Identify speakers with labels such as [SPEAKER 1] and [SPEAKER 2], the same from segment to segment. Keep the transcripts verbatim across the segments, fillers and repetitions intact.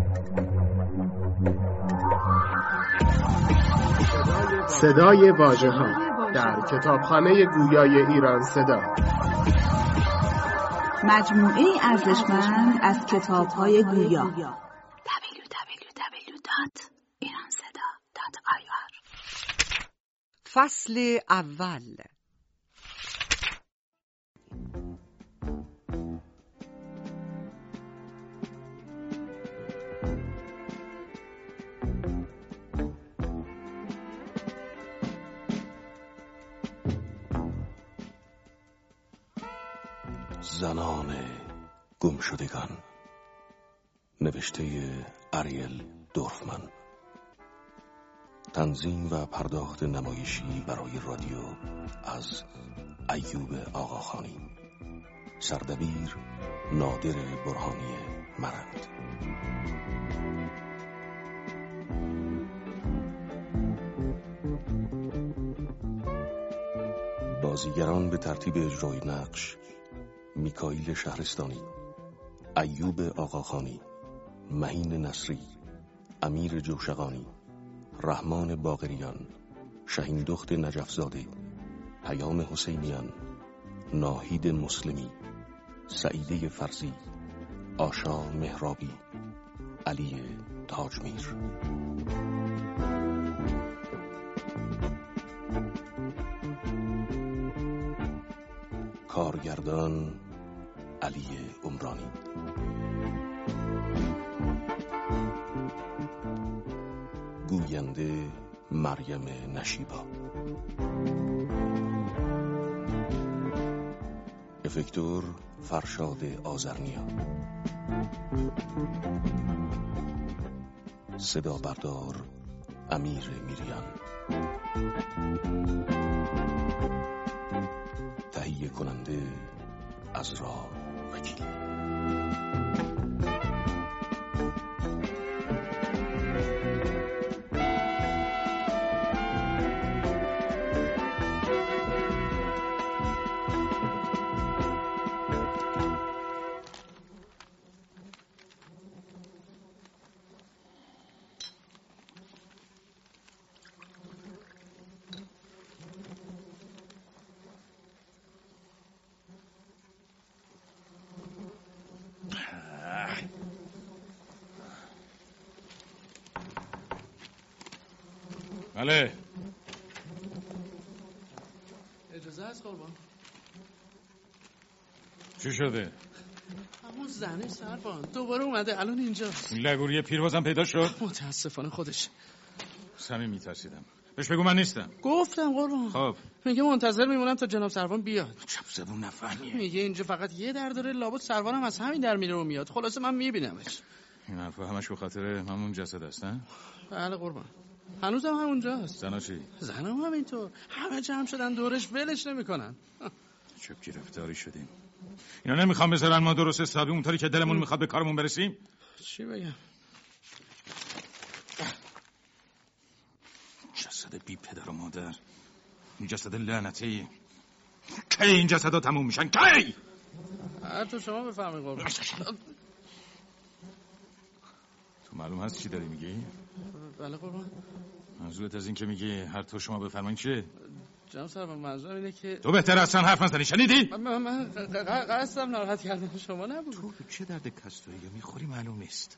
[SPEAKER 1] صدای واژه‌ها در کتابخانه گویای ایران صدا،
[SPEAKER 2] مجموعه ارزشمند از کتاب‌های گویا. دبلیو دبلیو دبلیو دات ایران صدا دات آی آر.
[SPEAKER 3] فصل اول.
[SPEAKER 4] زنان گمشدگان، نوشته اریل دورفمن، تنظیم و پرداخت نمایشی برای رادیو از ایوب آقاخانی، سردبیر نادر برهانی مرند. بازیگران به ترتیب اجرای نقش: میکائیل شهرستانی، ایوب آقاخانی، مهین نصری، امیر جوشقانی، رحمان باقریان، شهین دخت نجفزاده، پیام حسینیان، ناهید مسلمی، سعیده فرزی، آشا مهرابی، علی تاجمیر. کارگردان علی عمرانی. گوینده مریم نشیبا. افکتور فرشاد آذرنیا. صدا بردار امیر میریان. تهیه کننده عزرا وکیل.
[SPEAKER 5] بله.
[SPEAKER 6] اجازه هست قربان؟
[SPEAKER 5] چی شده؟
[SPEAKER 6] همون زنه سربان دوباره اومده الان اینجاست.
[SPEAKER 5] این لگوری پیروازم پیدا شد؟
[SPEAKER 6] متاسفانه خودش.
[SPEAKER 5] صمیم میترسیدم. بهش بگو من نیستم.
[SPEAKER 6] گفتم قربان.
[SPEAKER 5] خب
[SPEAKER 6] میگه منتظر میمونم تا جناب سروان بیاد.
[SPEAKER 5] چپ زبون نفهمیه.
[SPEAKER 6] میگه اینجا فقط یه در داره، لابد سروانم از همین در میره و میاد. خلاصه من میبینمش.
[SPEAKER 5] این حرفا همش به خاطر همون جسد است نه؟
[SPEAKER 6] بله قربان. هنوزم همونجاست.
[SPEAKER 5] زنا چی؟
[SPEAKER 6] زنم همینطور. همه جمع شدن دورش، ولش نمیکنن.
[SPEAKER 5] چوب گرفتاری شدیم. اینا نمیخوام بذارن ما درست حسابی اونطوری که دلمون میخواد به کارمون برسیم.
[SPEAKER 6] چی بگم؟
[SPEAKER 5] جسد بی پدر و مادر، این جسد لعنتی. کی این جسدا تموم میشن؟ کی؟
[SPEAKER 6] هر تو شما بفهمید قربان.
[SPEAKER 5] تو معلوم هست چی داری میگی؟
[SPEAKER 6] بله قربان.
[SPEAKER 5] منظورت از این که میگی هر تو شما بفرمایید چیه؟
[SPEAKER 6] جناب سروان منظورم اینه که
[SPEAKER 5] تو بهتر اصلا حرف نزنی. شنیدی؟
[SPEAKER 6] من من قصدم ناراحت کردن شما نبود.
[SPEAKER 5] تو به چه درد کستوری میخوری معلوم نیست.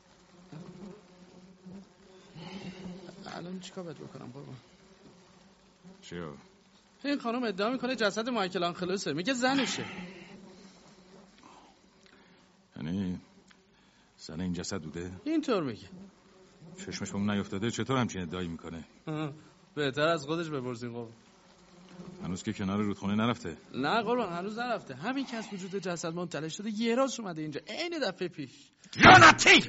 [SPEAKER 6] الان چیکار باید بکنم قربان؟
[SPEAKER 5] چیو؟
[SPEAKER 6] این خانم ادعا میکنه جسد مایکل آنخلوسه، میگه زنشه.
[SPEAKER 5] یعنی زن این جسد بوده؟
[SPEAKER 6] اینطور میگه.
[SPEAKER 5] چشمش به اون نیفتاده؟ چطور همچین ادعایی میکنه؟
[SPEAKER 6] بهتر از خودش بپرسین قربان.
[SPEAKER 5] هنوز که کنار رودخونه نرفته؟
[SPEAKER 6] نه قربان هنوز نرفته. همین که از وجود جسد مطلع شده یه راست اومده اینجا عین دفعه پیش.
[SPEAKER 5] لعنتی!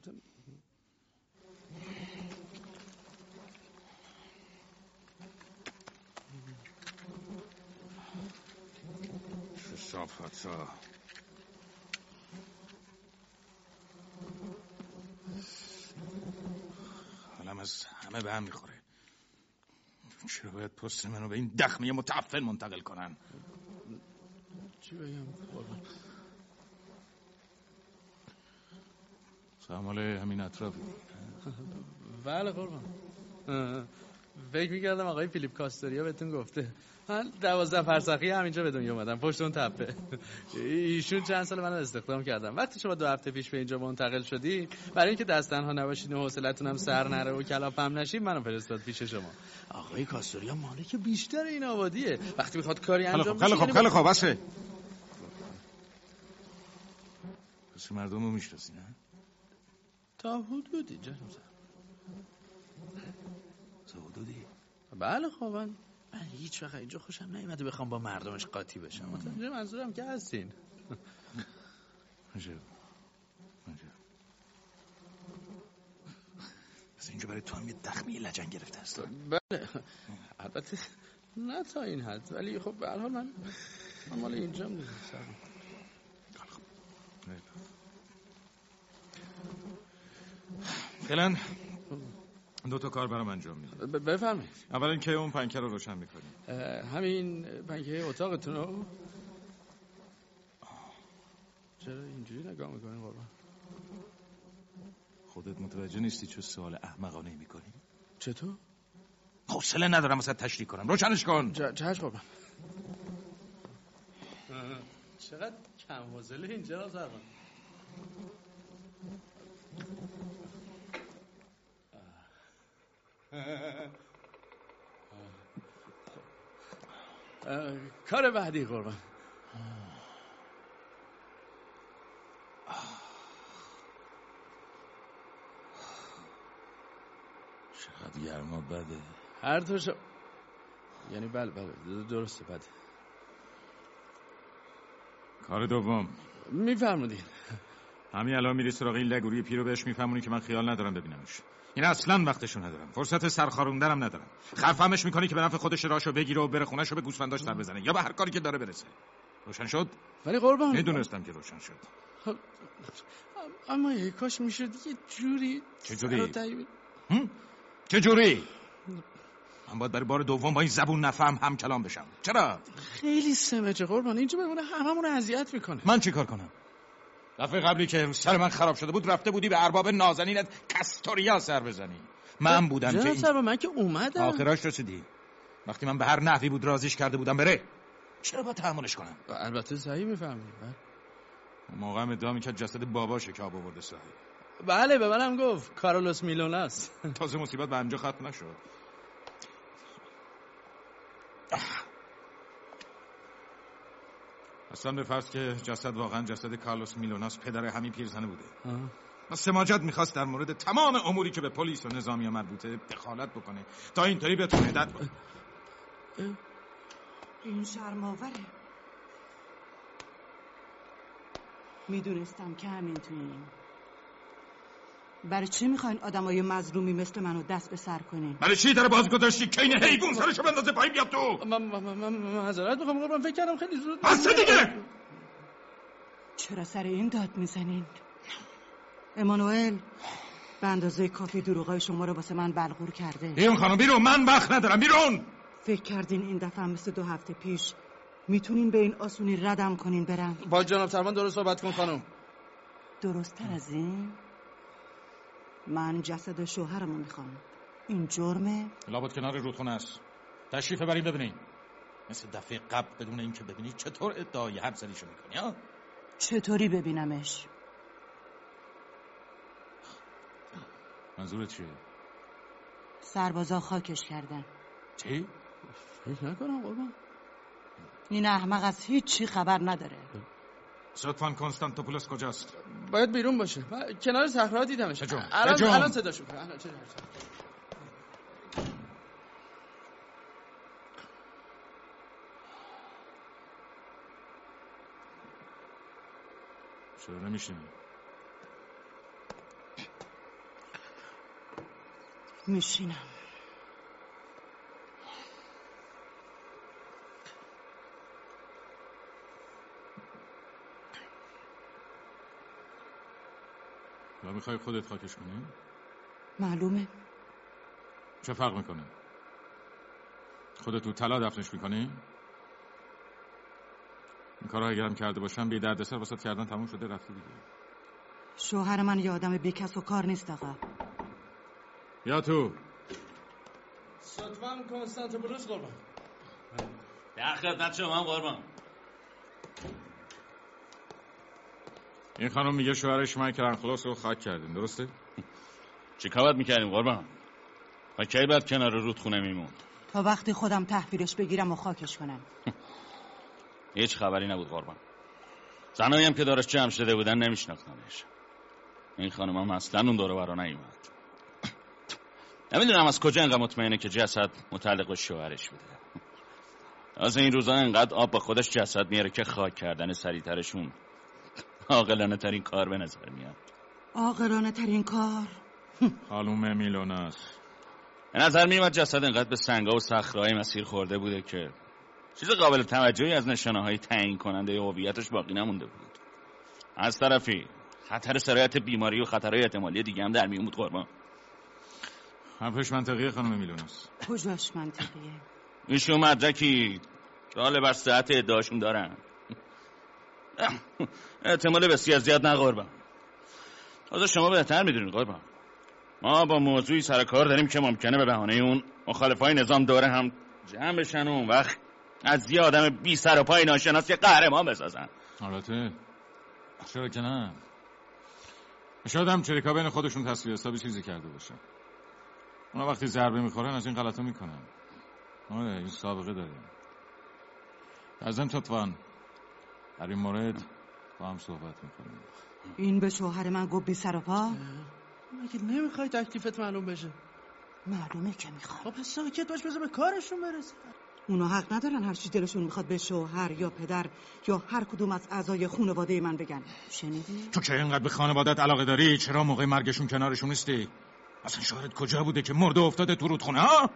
[SPEAKER 5] صافت ها حالم از همه به هم میخوره. چرا باید پست منو به این دخمه متعفن منتقل کنن؟
[SPEAKER 6] چی بگم قربان؟
[SPEAKER 5] مال همین اطراف.
[SPEAKER 6] بله قربان. فکر می‌کردم آقای فیلیپ کاستوریا بهتون گفته. من دوازده فرسخی همینجا به دنیا اومدم، پشت اون تپه. ایشون چند سال منو استخدام کردم. وقتی شما دو هفته پیش به اینجا منتقل شدی، برای اینکه دست تنها نباشید و حوصلتون هم سر نره و کلافم نشید، منو فرستاد پیش شما. آقای کاستوریا مالک بیشتر این آبادیه. وقتی میخواد کاری انجام بشه،
[SPEAKER 5] خیلی خوب خیلی خوب بسه. پس مردم رو میشناسی نه؟
[SPEAKER 6] تا حدودی جناب.
[SPEAKER 5] تا حدودی؟
[SPEAKER 6] بله خب من من هیچ وقت اینجا خوشم نیومده بخوام با مردمش قاطی بشم. متوجه منظورم که هستین.
[SPEAKER 5] عجب عجب. پس اینجا برای تو هم یه دخمه لجن گرفته است.
[SPEAKER 6] بله البته نه تا این حد، ولی خب به هر حال من من مال اینجا هم دیگه.
[SPEAKER 5] فعلا دو تا کار برام انجام میدید.
[SPEAKER 6] بفرمایید.
[SPEAKER 5] اول اینکه اون پنکه رو روشن میکنیم.
[SPEAKER 6] همین پنکه اتاقتون رو؟ چرا اینجوری نگاه میکنین قربان؟
[SPEAKER 5] خودت متوجه نیستی چه سوال احمقانه میکنی؟
[SPEAKER 6] چطور؟
[SPEAKER 5] حوصله ندارم واسه تشریح کنم. روشنش کن.
[SPEAKER 6] چشم قربان. چقدر کم حوصله این جناب سروان. کار بعدی قربان.
[SPEAKER 5] چقدر گرما بده.
[SPEAKER 6] هر طور شو... یعنی بله بله درسته بده.
[SPEAKER 5] کار دوم
[SPEAKER 6] میفرمودین.
[SPEAKER 5] همین الان میری سراغ این لگوری پیرو بهش میفهمونی که من خیال ندارم ببینمش. این اصلا وقتشو ندارم، فرصت سرخاروندنم ندارم. خرفهمش میکنی که به نفع خودش راشو بگیره و بره خونه‌شو به گوسفنداش سر بزنه یا به هر کاری که داره برسه. روشن شد؟
[SPEAKER 6] ولی قربان
[SPEAKER 5] میدونستم که روشن شد.
[SPEAKER 6] اما یه کاش میشد یه جوری.
[SPEAKER 5] چه جوری؟ چه جوری؟ من باید برای بار دوم با این زبون نفهم هم کلام بشم. چرا؟
[SPEAKER 6] خیلی سمجه قربان، اینجا بمونه هممون رو اذیت میکنه.
[SPEAKER 5] من چی کار کنم؟ دفعه قبلی که سر من خراب شده بود رفته بودی به ارباب نازنینت کاستوریا سر بزنی. من بودم که
[SPEAKER 6] جناب سروان من که اومدم.
[SPEAKER 5] آخراش رسیدی. وقتی من به هر نحوی بود رازیش کرده بودم بره. چرا با تحملش کنم؟
[SPEAKER 6] البته صحیح میفهمید.
[SPEAKER 5] اون موقع هم ادعا میکرد جسد باباشه که آب آورده صاحب.
[SPEAKER 6] بله به منم گفت کارلوس میلوناس.
[SPEAKER 5] تازه مصیبت به همجا ختم نشد. اصلا به فرض که جسد واقعا جسد کارلوس میلوناس پدر همین پیرزنه بوده و سماجت میخواست در مورد تمام اموری که به پلیس و نظامی مربوطه دخالت بکنه تا اینطوری بهتون هدایت کنه.
[SPEAKER 2] این شرم‌آوره. میدونستم که همین تویین. برای چی میخواین آدمای مظلومی مثل منو دست به سر کنین؟
[SPEAKER 5] برای چی در باز گذاشتی که این حیوان سرشو بندازه پایین بیاد تو؟
[SPEAKER 6] من من من معذرت میخوام قربان، فکر کردم خیلی زود.
[SPEAKER 5] بس دیگه.
[SPEAKER 2] چرا سر این داد میزنین؟ امانوئل به اندازه کافی دروغای شما رو واسه من بلغور کرده.
[SPEAKER 5] بیرون خانم بیرون، من وقت ندارم، بیرون.
[SPEAKER 2] فکر کردین این دفعه مثل دو هفته پیش میتونین به این آسونی ردم کنین برم؟
[SPEAKER 6] با جناب سروان درست صحبت کن خانم.
[SPEAKER 2] درست تر از این؟ من جسد شوهرمو میخوام. این جرمه؟
[SPEAKER 5] لابد کنار رودخونه است. تشریف بریم ببینین. مثل دفعه قبل بدون اینکه ببینی چطور ادعای حرف زدیشو میکنی ها؟
[SPEAKER 2] چطوری ببینمش؟
[SPEAKER 5] منظورت چیه؟
[SPEAKER 2] سربازا خاکش کردن.
[SPEAKER 5] چی؟
[SPEAKER 6] فکر نکنم قربان.
[SPEAKER 2] این احمق از هیچ چی خبر نداره.
[SPEAKER 5] سلطان کنستانتوپولوس کجاست؟
[SPEAKER 6] باید بیرون باشه. کنار صحرا دیدمش.
[SPEAKER 5] بجون.
[SPEAKER 6] الان
[SPEAKER 5] بجون.
[SPEAKER 6] الان صداشو کنه. الان چه
[SPEAKER 5] چرا نمیشینی؟
[SPEAKER 2] میشینم.
[SPEAKER 5] یا میخوای خودت خاکش کنی؟
[SPEAKER 2] معلومه.
[SPEAKER 5] چه فرق میکنه؟ خودت تو طلا دفنش میکنی؟ این کارها اگرم کرده باشم بی دردسر واسه کردن تموم شده رفتی دیگه.
[SPEAKER 3] شوهر من یه آدم بی کس و کار نیست آقا.
[SPEAKER 5] یا تو
[SPEAKER 6] سطفم کنستانتوپولوس قربان.
[SPEAKER 7] در خدمت شما قربان.
[SPEAKER 5] این خانم میگه شوهرش من کرنخلاص رو خاک کردیم، درسته؟
[SPEAKER 7] چی کار میکردیم قربان؟ و کی بعد کنار رودخونه میموند؟
[SPEAKER 3] تا وقتی خودم تحویلش بگیرم و خاکش کنم.
[SPEAKER 7] هیچ خبری نبود قربان. زنایی هم که دارش جمع شده بودن نمیشناختنش. این خانم هم اصلا اون دوره برا نیومد. نمیدونم از کجا انقدر مطمئنه که جسد متعلق به شوهرش بوده. از این روزا انقدر آب با خودش جسد میاره که خاک کردن سریعترشون عاقلانه ترین کار به نظر میاد.
[SPEAKER 3] عاقلانه ترین کار؟
[SPEAKER 5] خانم میلوناس،
[SPEAKER 7] به نظر میومد جسد انقدر به سنگا و صخره‌های مسیر خورده بوده که چیز قابل توجهی از نشانه‌های تعیین کننده هویتش باقی نمونده بود. از طرفی خطر سرایت بیماری و خطرهای احتمالی دیگه هم در میون بود قربان.
[SPEAKER 5] حرفش منطقیه خانم میلوناس.
[SPEAKER 3] کجاش منطقیه؟
[SPEAKER 7] ایشون مدرکی داله بر صحت ادعاشون دارن. احتمال بسیار زیاد نه قربان. تازه شما بهتر میدونید قربان، ما با موضوعی سر کار داریم که ممکنه به بهانه اون مخالفای نظام دوره هم جمع بشن و اون وقت از یه آدم بی سر و پای ناشناس یه قهرمان بسازن.
[SPEAKER 5] البته چرا که نه، شاید هم چریکا بین خودشون تصفیه حسابی چیزی کرده باشه. اونا وقتی ضربه میخورن از این غلطا میکنن. آره این سابقه داره. در ضمن طبعاً در این مورد با هم صحبت میکنیم.
[SPEAKER 3] این به شوهر من گفت بی سر و پا؟
[SPEAKER 6] مگه نمیخوای تکلیفت معلوم بشه؟
[SPEAKER 3] معلومه که میخوام.
[SPEAKER 6] خب پس ساکت باش، بذار به کارشون برسه.
[SPEAKER 3] اونا حق ندارن هر چی دلشون میخواد به شوهر یا پدر یا هر کدوم از اعضای خانواده من بگن. شنیدی؟
[SPEAKER 5] تو که اینقدر به خانوادت علاقه داری چرا موقع مرگشون کنارشون نیستی؟ اصلا شوهرت کجا بوده که مرده افتاده تو رودخونه ها؟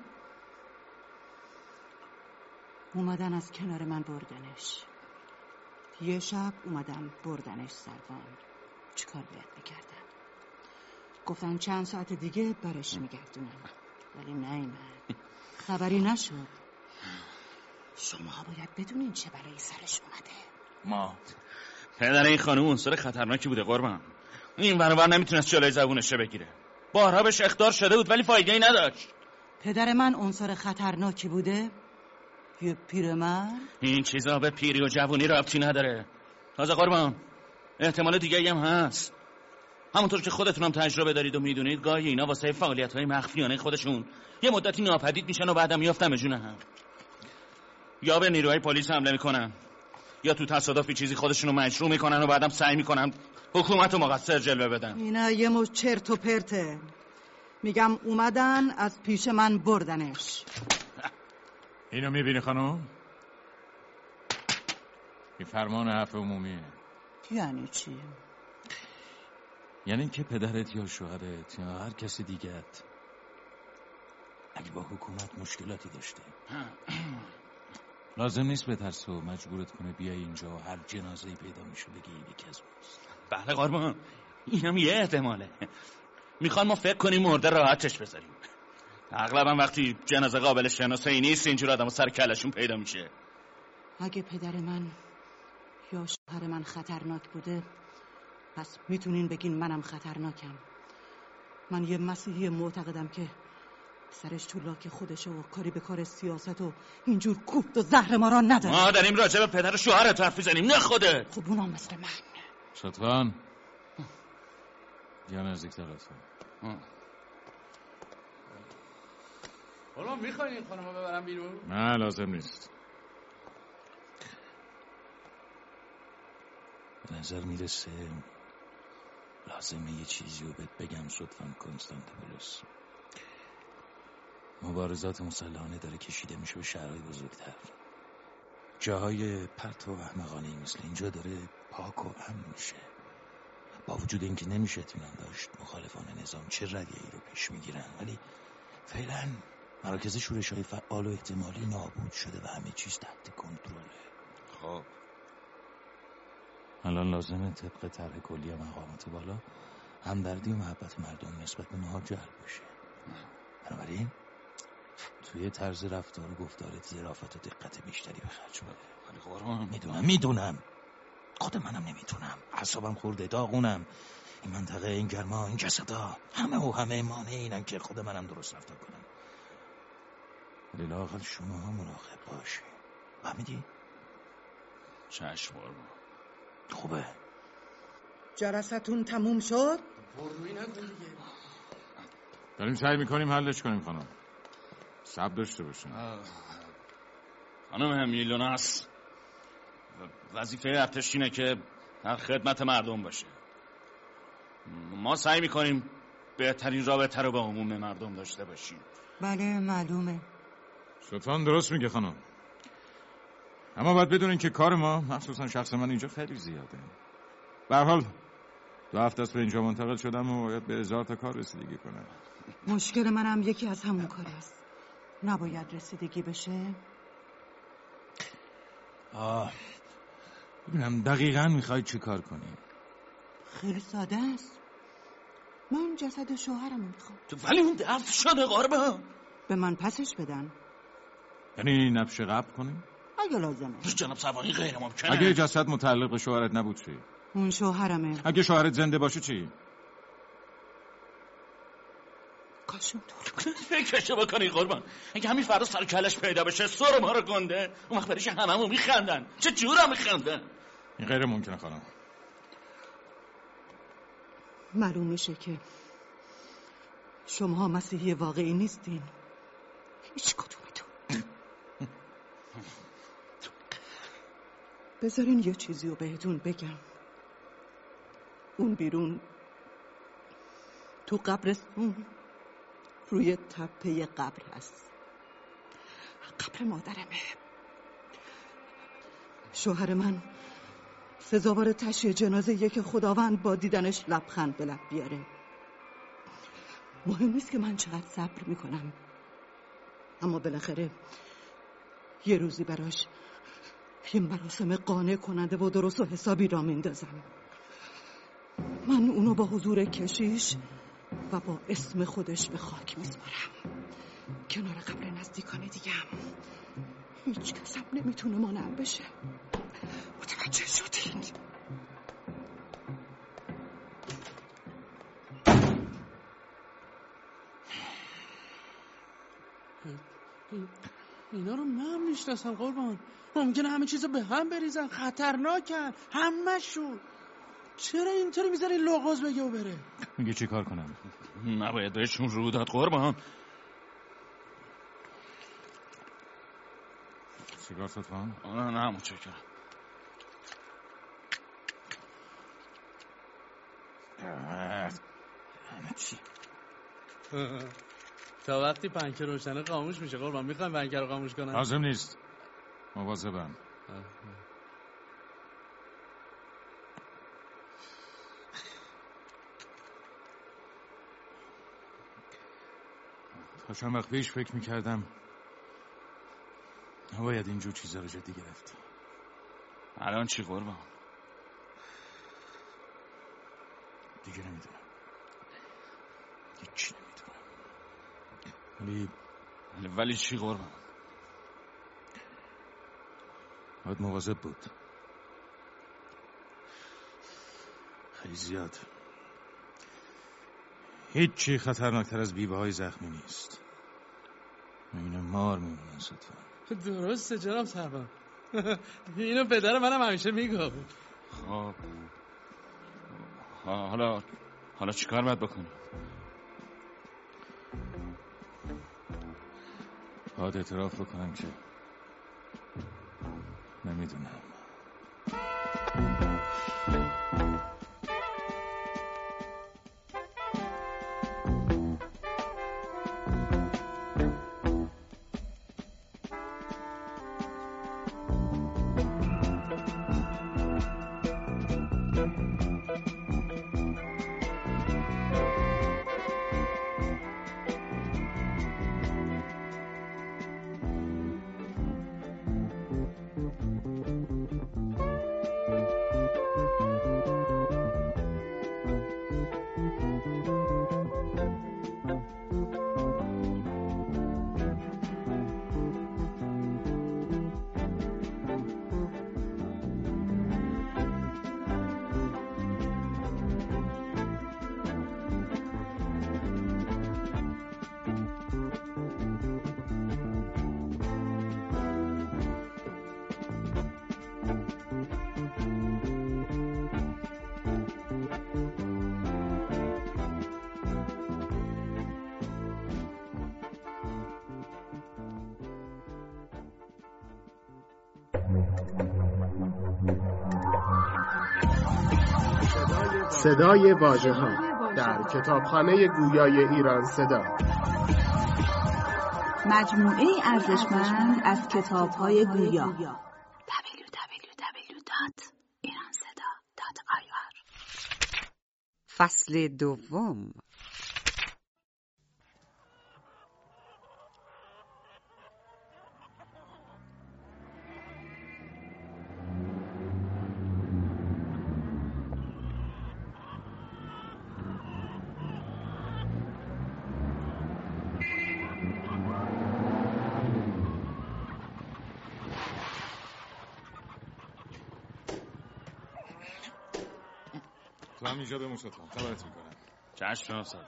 [SPEAKER 3] اومدن از کنار من بردنش. یه شب اومدن بردنش سروان. چیکار باید میکردن؟ گفتن چند ساعت دیگه برش میگردونن، ولی نیومد. خبری نشد. شما باید بدونین چه بلایی سرش اومده.
[SPEAKER 7] ما پدر این خانم عنصر خطرناکی بوده قربان. این ورور نمیتونست جلوی زبونش بگیره. بارها بهش اخطار شده بود ولی فایده ای نداشت.
[SPEAKER 3] پدر من عنصر خطرناکی بوده؟ یه پیرمرد؟
[SPEAKER 7] این چیزا به پیری و جوونی ربطی نداره. تازه قربان احتمال دیگه هم هست. همونطور که خودتونم تجربه دارید و میدونید گاهی اینا واسه فعالیت‌های مخفیانه خودشون یه مدتی ناپدید میشن و بعدم میافتن به جون هم. یا به نیروهای پلیس حمله میکنن یا تو تصادفی چیزی خودشونو مجروح میکنن و بعدم سعی میکنن حکومت رو مقصر جلوه بدن.
[SPEAKER 3] اینا یه مش چرت و پرته. میگم اومدن از پیش من بردنش.
[SPEAKER 5] اینو میبینی خانم؟ این فرمان عفو عمومیه.
[SPEAKER 3] یعنی چی؟
[SPEAKER 5] یعنی که پدرت یا شوهرت یا هر کسی دیگت اگه با حکومت مشکلاتی داشته لازم نیست بترس و مجبورت کنه بیای اینجا و هر جنازه‌ای پیدا میشه بگی یکی از ماست.
[SPEAKER 7] بله قربان، اینم یه احتماله. میخوان ما فکر کنیم مرده راحتش بذاریم. اغلبا وقتی جنازه قابل شناسایی نیست اینجور آدم سر کلشون پیدا میشه.
[SPEAKER 3] اگه پدر من یا شوهر من خطرناک بوده پس میتونین بگین منم خطرناکم. من یه مسیحی معتقدم که سرش تو لاک خودشه و کاری به کار سیاست و اینجور کوفت و زهر ما را نداره.
[SPEAKER 7] ما داریم راجع به پدر و شوهرت حرف میزنیم نه خودت.
[SPEAKER 3] خب اونا مثل من.
[SPEAKER 5] شطفان یا نزدیکتر لطفا.
[SPEAKER 6] قربان میخوای این خانمو ببرم بیرون؟
[SPEAKER 5] نه لازم نیست. به نظر میرسه لازمه یه چیزی رو بهت بگم صدفان کنستانتوپولوس. مبارزات مسلحانه داره کشیده میشه به شهرهای بزرگتر. جاهای پرت و احمقانه‌ای مثل اینجا داره پاک و امن میشه. با وجود اینکه نمیشه اطمینان داشت مخالفان نظام چه ردیه‌ای رو پیش میگیرن، ولی فعلا مراکز شورش‌های فعال و احتمالی نابود شده و همه چیز تحت کنترله.
[SPEAKER 7] خب
[SPEAKER 5] الان لازمه طبق طرح کلی مقامات بالا همدردی و محبت مردم نسبت به اونها جلب بشه. بنابراین توی طرز رفتار و گفتارت ظرافت و دقت بیشتری به خرج بده.
[SPEAKER 7] ولی قربان
[SPEAKER 5] میدونم میدونم خود منم نمیتونم، اعصابم خورده، داغونم.
[SPEAKER 8] این منطقه، این گرما، این جسدا، همه و همه مانع اینن که خود منم درست رفتار کنم. ولی لااقل شما هم مراقب باشی. فهمیدی؟
[SPEAKER 7] چشم قربان.
[SPEAKER 8] خوبه.
[SPEAKER 3] جلستون تموم شد؟
[SPEAKER 6] پررویی نکن دیگه.
[SPEAKER 5] داریم سعی میکنیم حلش کنیم خانم. صبر داشته باشیم.
[SPEAKER 7] خانم همیلوناس، وظیفه ارتش اینه که در خدمت مردم باشه. ما سعی میکنیم بهترین رابطه رو با عموم مردم داشته باشیم.
[SPEAKER 3] بله معلومه.
[SPEAKER 5] سلطان درست میگه خانم. اما باید بدونین که کار ما، مخصوصا شخص من، اینجا خیلی زیاده. به هر حال دو هفته است به اینجا منتقل شدم و باید به هزار تا کار رسیدگی کنم.
[SPEAKER 3] مشکل منم یکی از همون کار است. نباید رسیدگی بشه؟
[SPEAKER 5] آه ببینم دقیقاً میخواید چی کار کنیم؟
[SPEAKER 3] خیلی ساده است. من جسد شوهرم میخوام.
[SPEAKER 7] ولی اون دفع شده قربان.
[SPEAKER 3] به من پسش بدن.
[SPEAKER 5] یعنی نبش قبل کنیم؟
[SPEAKER 3] اگه لازمه.
[SPEAKER 7] جناب سروانی غیر ممکنه.
[SPEAKER 5] اگه جسد متعلق به شوهرت نبود چی؟
[SPEAKER 3] اون شوهرمه.
[SPEAKER 5] اگه شوهرت زنده باشه چی؟
[SPEAKER 3] کاش اونطور
[SPEAKER 7] فکرشو بکنی قربان. اگه همین فردا سر کلش پیدا بشه سر ما رو گنده، اون وقت بریش هممون میخندن. چه جورا میخندن؟
[SPEAKER 5] این غیر ممکنه خانم.
[SPEAKER 3] معلوم میشه که شما مسیحی واقعی نیستین. هیچ کدومتون. بذارین یه چیزی رو بهتون بگم. اون بیرون تو قبرستون روی تپه قبر هست. قبر مادرمه. شوهر من سزاوار تشییع جنازه که خداوند با دیدنش لبخند به لب بیاره. مهم نیست که من چقدر صبر میکنم، اما بالاخره یه روزی براش یه مراسم قانع کننده و درست و حسابی را میندازم. من اونو با حضور کشیش و با اسم خودش به خاک میسپارم کنار قبر نزدیکان دیگم. هیچ کس هم نمیتونه مانعم بشه. متوجه شدین؟
[SPEAKER 6] اینا رو من میشناسم قربان. ممکنه همه چیزو به هم بریزن. خطرناکن همه‌شون. چرا اینطوری میذاری لغز بگه و بره؟
[SPEAKER 5] میگه چی کار کنم؟
[SPEAKER 7] نباید بهشون رو داد قربان.
[SPEAKER 5] سیگار سطفان؟
[SPEAKER 7] نه نه متشکرم.
[SPEAKER 5] همه چی
[SPEAKER 6] تا وقتی پنکه روشنه خاموش میشه قربان. میخوایم پنکه رو خاموش کنم؟
[SPEAKER 5] لازم نیست، مواظبم. تا چند وقت پیش فکر میکردم نباید اینجور چیزا رو جدی گرفت.
[SPEAKER 7] الان چی قربان؟
[SPEAKER 5] دیگه نمیدونم، هیچی نمیدونم. ولی
[SPEAKER 7] ولی ولی چی قربان؟
[SPEAKER 5] باید مواظب بود. خیلی زیاد. هیچی خطرناکتر از بیوه های زخمی نیست. اینو مار میمونن صدفا.
[SPEAKER 6] درسته جناب سروان. اینو پدر منم همیشه میگفت.
[SPEAKER 7] خب حالا حالا چیکار باید بکنی؟
[SPEAKER 5] باید اعتراف بکنم که نمیدونم.
[SPEAKER 1] صدای واژه‌ها در کتابخانه گویای ایران صدا.
[SPEAKER 2] مجموعه ارزشمند از کتاب‌های گویا. دبلیو دبلیو دبلیو دات ایران صدا دات آی آر.
[SPEAKER 3] فصل دوم.
[SPEAKER 5] تو هم اینجا بمون ستان، خبرت میکنم.
[SPEAKER 7] چشم استاد.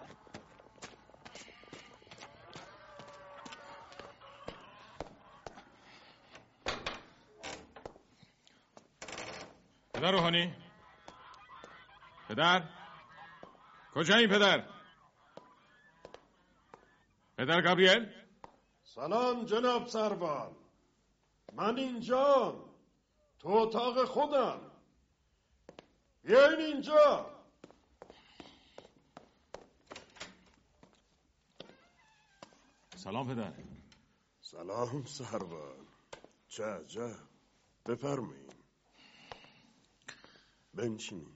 [SPEAKER 5] پدر روحانی؟ پدر؟ کجایی پدر؟ پدر گابریل؟
[SPEAKER 9] سلام جناب سروان، من اینجا، تو اتاق خودم، بیاین اینجا.
[SPEAKER 5] سلام پدر.
[SPEAKER 9] سلام سروان، چه عجب، بفرمایین بنشینین.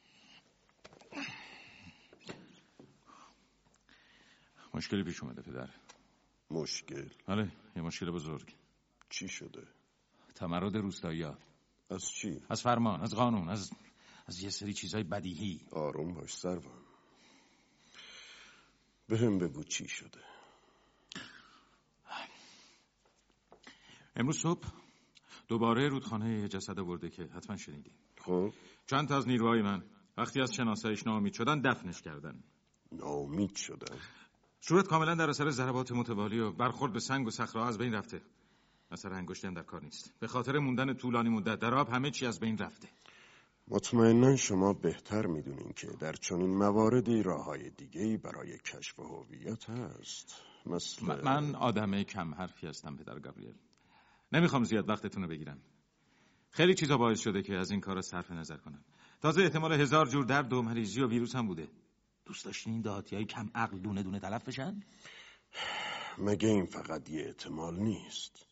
[SPEAKER 5] مشکلی پیش اومده پدر.
[SPEAKER 9] مشکل؟
[SPEAKER 5] بله، یه مشکل بزرگ.
[SPEAKER 9] چی شده؟
[SPEAKER 5] تمرد روستایی‌ها.
[SPEAKER 9] از چی؟
[SPEAKER 5] از فرمان، از قانون، از از یه سری چیزای بدیهی.
[SPEAKER 9] آروم باش سروان، بهم بگو چی شده.
[SPEAKER 5] امروز صبح دوباره رودخانه یه جسد آورده که حتما شنیدی.
[SPEAKER 9] خب
[SPEAKER 5] چند تا از نیروهای من وقتی از شناساییش ناامید شدن دفنش کردن.
[SPEAKER 9] ناامید شدن؟
[SPEAKER 5] صورت کاملا در اثر ضربات متوالی و برخورد به سنگ و صخره‌ها از بین رفته. اثر انگشتی هم در کار نیست. به خاطر موندن طولانی مدت در آب همه چی از بین رفته.
[SPEAKER 9] مطمئناً شما بهتر میدونین که در چنین مواردی راههای دیگه‌ای برای کشف هویت هست. مثل
[SPEAKER 5] م- من آدم کم حرفی هستم پدر گابریل. نمیخوام زیاد وقتتون رو بگیرم. خیلی چیزا باعث شده که از این کارا صرف نظر کنم. تازه احتمال هزار جور درد و مریضی و ویروس هم بوده.
[SPEAKER 8] دوست داشتین این دهاتیای کم عقل دونه دونه تلف بشن؟
[SPEAKER 9] مگه این فقط یه احتمال نیست؟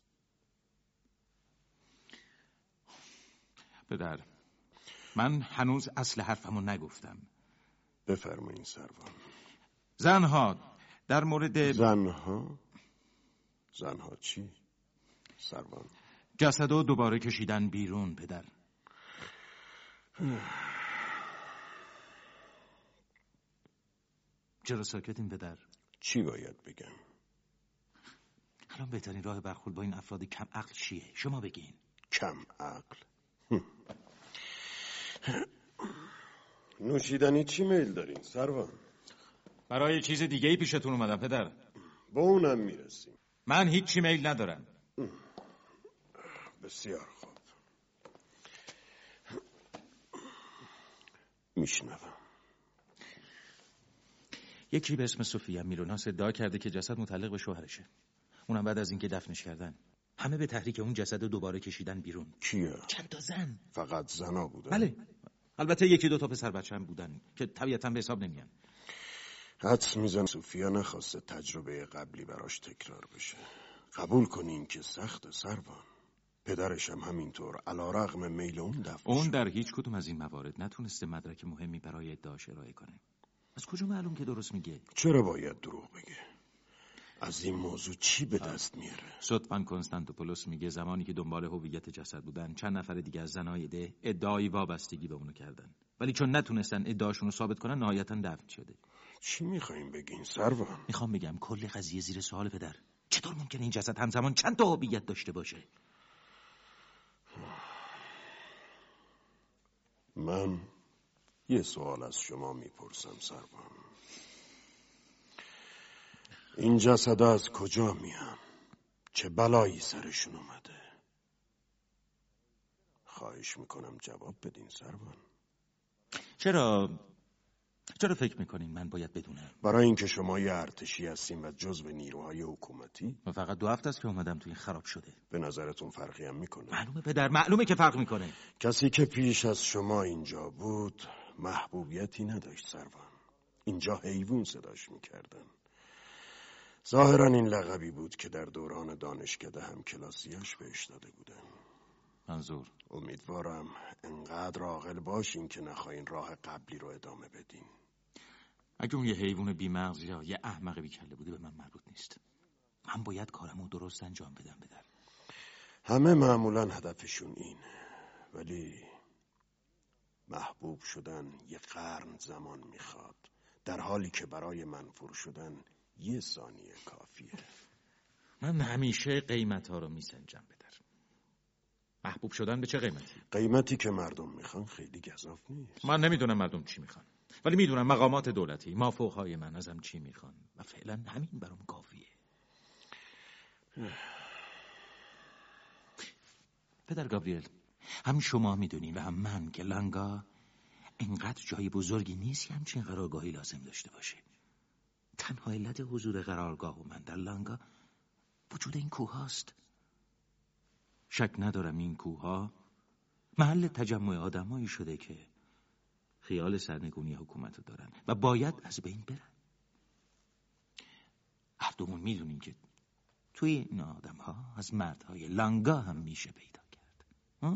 [SPEAKER 5] پدر، من هنوز اصل حرفمو نگفتم.
[SPEAKER 9] بفرمایین سروان.
[SPEAKER 5] زنها در مورد
[SPEAKER 9] زنها؟ زنها چی؟ سروان.
[SPEAKER 5] جسدو دوباره کشیدن بیرون پدر. چرا ساکتین پدر؟
[SPEAKER 9] چی باید بگم؟
[SPEAKER 8] الان بهترین راه برخورد با این افراد کم عقل چیه؟ شما بگین.
[SPEAKER 9] کم عقل؟ نوشیدنی چی میل دارین سروان؟
[SPEAKER 5] برای چیز دیگه ای پیشتون اومدم پدر.
[SPEAKER 9] با اونم میرسیم.
[SPEAKER 5] من هیچی میل ندارم.
[SPEAKER 9] بسیار خوب، میشنوم.
[SPEAKER 8] یکی به اسم سوفیا میلوناس ادعا کرده که جسد متعلق به شوهرشه. اونم بعد از اینکه دفنش کردن. همه به تحریک اون جسد رو دوباره کشیدن بیرون.
[SPEAKER 9] کیا؟
[SPEAKER 8] چند تا زن.
[SPEAKER 9] فقط زنا بودن؟
[SPEAKER 8] بله. البته یکی دو تا پسر بچه هم بودن که طبیعتاً به حساب نمیان.
[SPEAKER 9] حدس میزن سوفیا نخواسته تجربه قبلی براش تکرار بشه. قبول کنین که سخت سروان. پدرش هم همینطور علیرغم میل اون دفن
[SPEAKER 5] اون
[SPEAKER 9] شد.
[SPEAKER 5] در هیچ کدوم از این موارد نتونسته مدرک مهمی برای ادعاش ارائه کنه.
[SPEAKER 8] از کجا معلوم که درست میگه؟
[SPEAKER 9] چرا باید دروغ بگه؟ از این موضوع چی به دست میاره؟
[SPEAKER 5] سطفان کنستانتوپولوس میگه زمانی که دنبال هویت جسد بودن چند نفر دیگه از زنای ده ادعای وابستگی به اونو کردن، ولی چون نتونستن ادعاشون رو ثابت کنن نهایتاً دفن شده.
[SPEAKER 9] چی میخواین بگین سروان؟
[SPEAKER 8] میخوام بگم کل قضیه زیر سوال پدر. چطور ممکنه این جسد همزمان چند تا هویت داشته باشه؟
[SPEAKER 9] من یه سوال از شما میپرسم سروان. این جسد از کجا میان؟ چه بلایی سرشون اومده؟ خواهش میکنم جواب بدین سروان.
[SPEAKER 8] چرا چرا فکر میکنین من باید بدونم؟
[SPEAKER 9] برای اینکه شما یه ارتشی هستین و جزو نیروهای حکومتی.
[SPEAKER 8] و فقط دو هفته است که اومدم تو این خراب شده.
[SPEAKER 9] به نظرتون فرقی هم میکنه؟
[SPEAKER 8] معلومه پدر، معلومه که فرق میکنه.
[SPEAKER 9] کسی که پیش از شما اینجا بود محبوبیتی نداشت سروان. اینجا حیوان صداش میکردن. ظاهرا این لقبی بود که در دوران دانشکده هم کلاسیاش بهش داده بودن.
[SPEAKER 8] منظور؟
[SPEAKER 9] امیدوارم انقدر عاقل باشین که نخواین راه قبلی رو ادامه بدین.
[SPEAKER 8] اگه اون یه حیوان بی‌مغز یا یه احمق بی‌کله بوده به من مربوط نیست. من باید کارمو درست انجام بدم بدر.
[SPEAKER 9] همه معمولا هدفشون اینه، ولی محبوب شدن یه قرن زمان میخواد، در حالی که برای منفور شدن یه ثانیه کافیه.
[SPEAKER 8] من همیشه قیمت ها رو میسنجم بدر. محبوب شدن به چه قیمتی؟
[SPEAKER 9] قیمتی که مردم میخوان خیلی گزاف نیست.
[SPEAKER 8] من نمیدونم مردم چی میخوان، ولی میدونم مقامات دولتی، مافوقهای من ازم چی میخوان و فعلا همین برام کافیه. پدر گابریل، هم شما میدونین و هم من که لانگا اینقدر جای بزرگی نیست که همچین قرارگاهی لازم داشته باشه. تنها علت حضور قرارگاه و من در لانگا وجود این کوه هاست. شک ندارم این کوه ها محل تجمع آدمایی شده که خیال سرنگونی حکومت رو دارن و باید از بین برن. هر دومون میدونیم که توی این آدم ها از مردهای لانگا هم میشه پیدا کرد. ها؟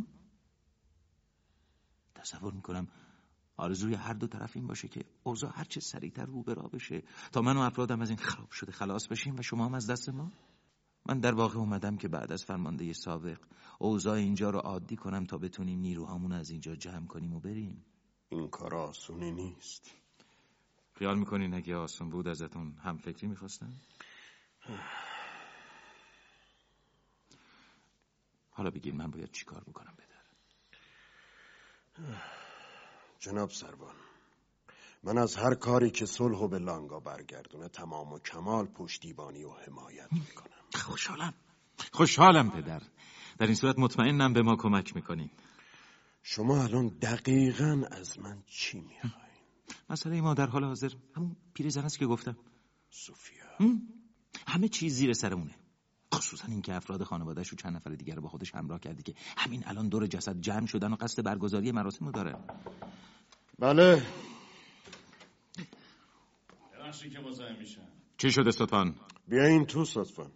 [SPEAKER 8] تصور میکنم آرزوی هر دو طرف این باشه که اوضاع هر چه سریعتر رو به راه بشه تا من و افرادم از این خراب شده خلاص بشیم و شما هم از دست ما. من در واقع اومدم که بعد از فرمانده سابق اوضاع اینجا رو عادی کنم تا بتونیم نیروهامون از اینجا جمع کنیم و بریم.
[SPEAKER 9] این کار آسونی نیست.
[SPEAKER 8] خیال میکنین اگه آسون بود ازتون هم فکری میخواستن؟ حالا بگیر من باید چی کار بکنم بدر؟
[SPEAKER 9] جناب سروان، من از هر کاری که صلح به لانگا برگردونه تمام و کمال پشتیبانی و حمایت میکنم.
[SPEAKER 8] خوشحالم خوشحالم پدر. در این صورت مطمئنم به ما کمک میکنین.
[SPEAKER 9] شما الان دقیقاً از من چی میخواین؟
[SPEAKER 8] مسئله ما در حال حاضر همون پیرزن است که گفتم.
[SPEAKER 9] سوفیا.
[SPEAKER 8] همه چیز زیر سرمونه، خصوصا این که افراد خانواده‌اش و چند نفر دیگر رو با خودش همراه کردی که همین الان دور جسد جمع شدن و قصد برگزاری مراسم رو داره.
[SPEAKER 9] بله.
[SPEAKER 7] ببخشید که مزاحم میشم.
[SPEAKER 8] چی شده ستان؟
[SPEAKER 9] بیاین تو ستان.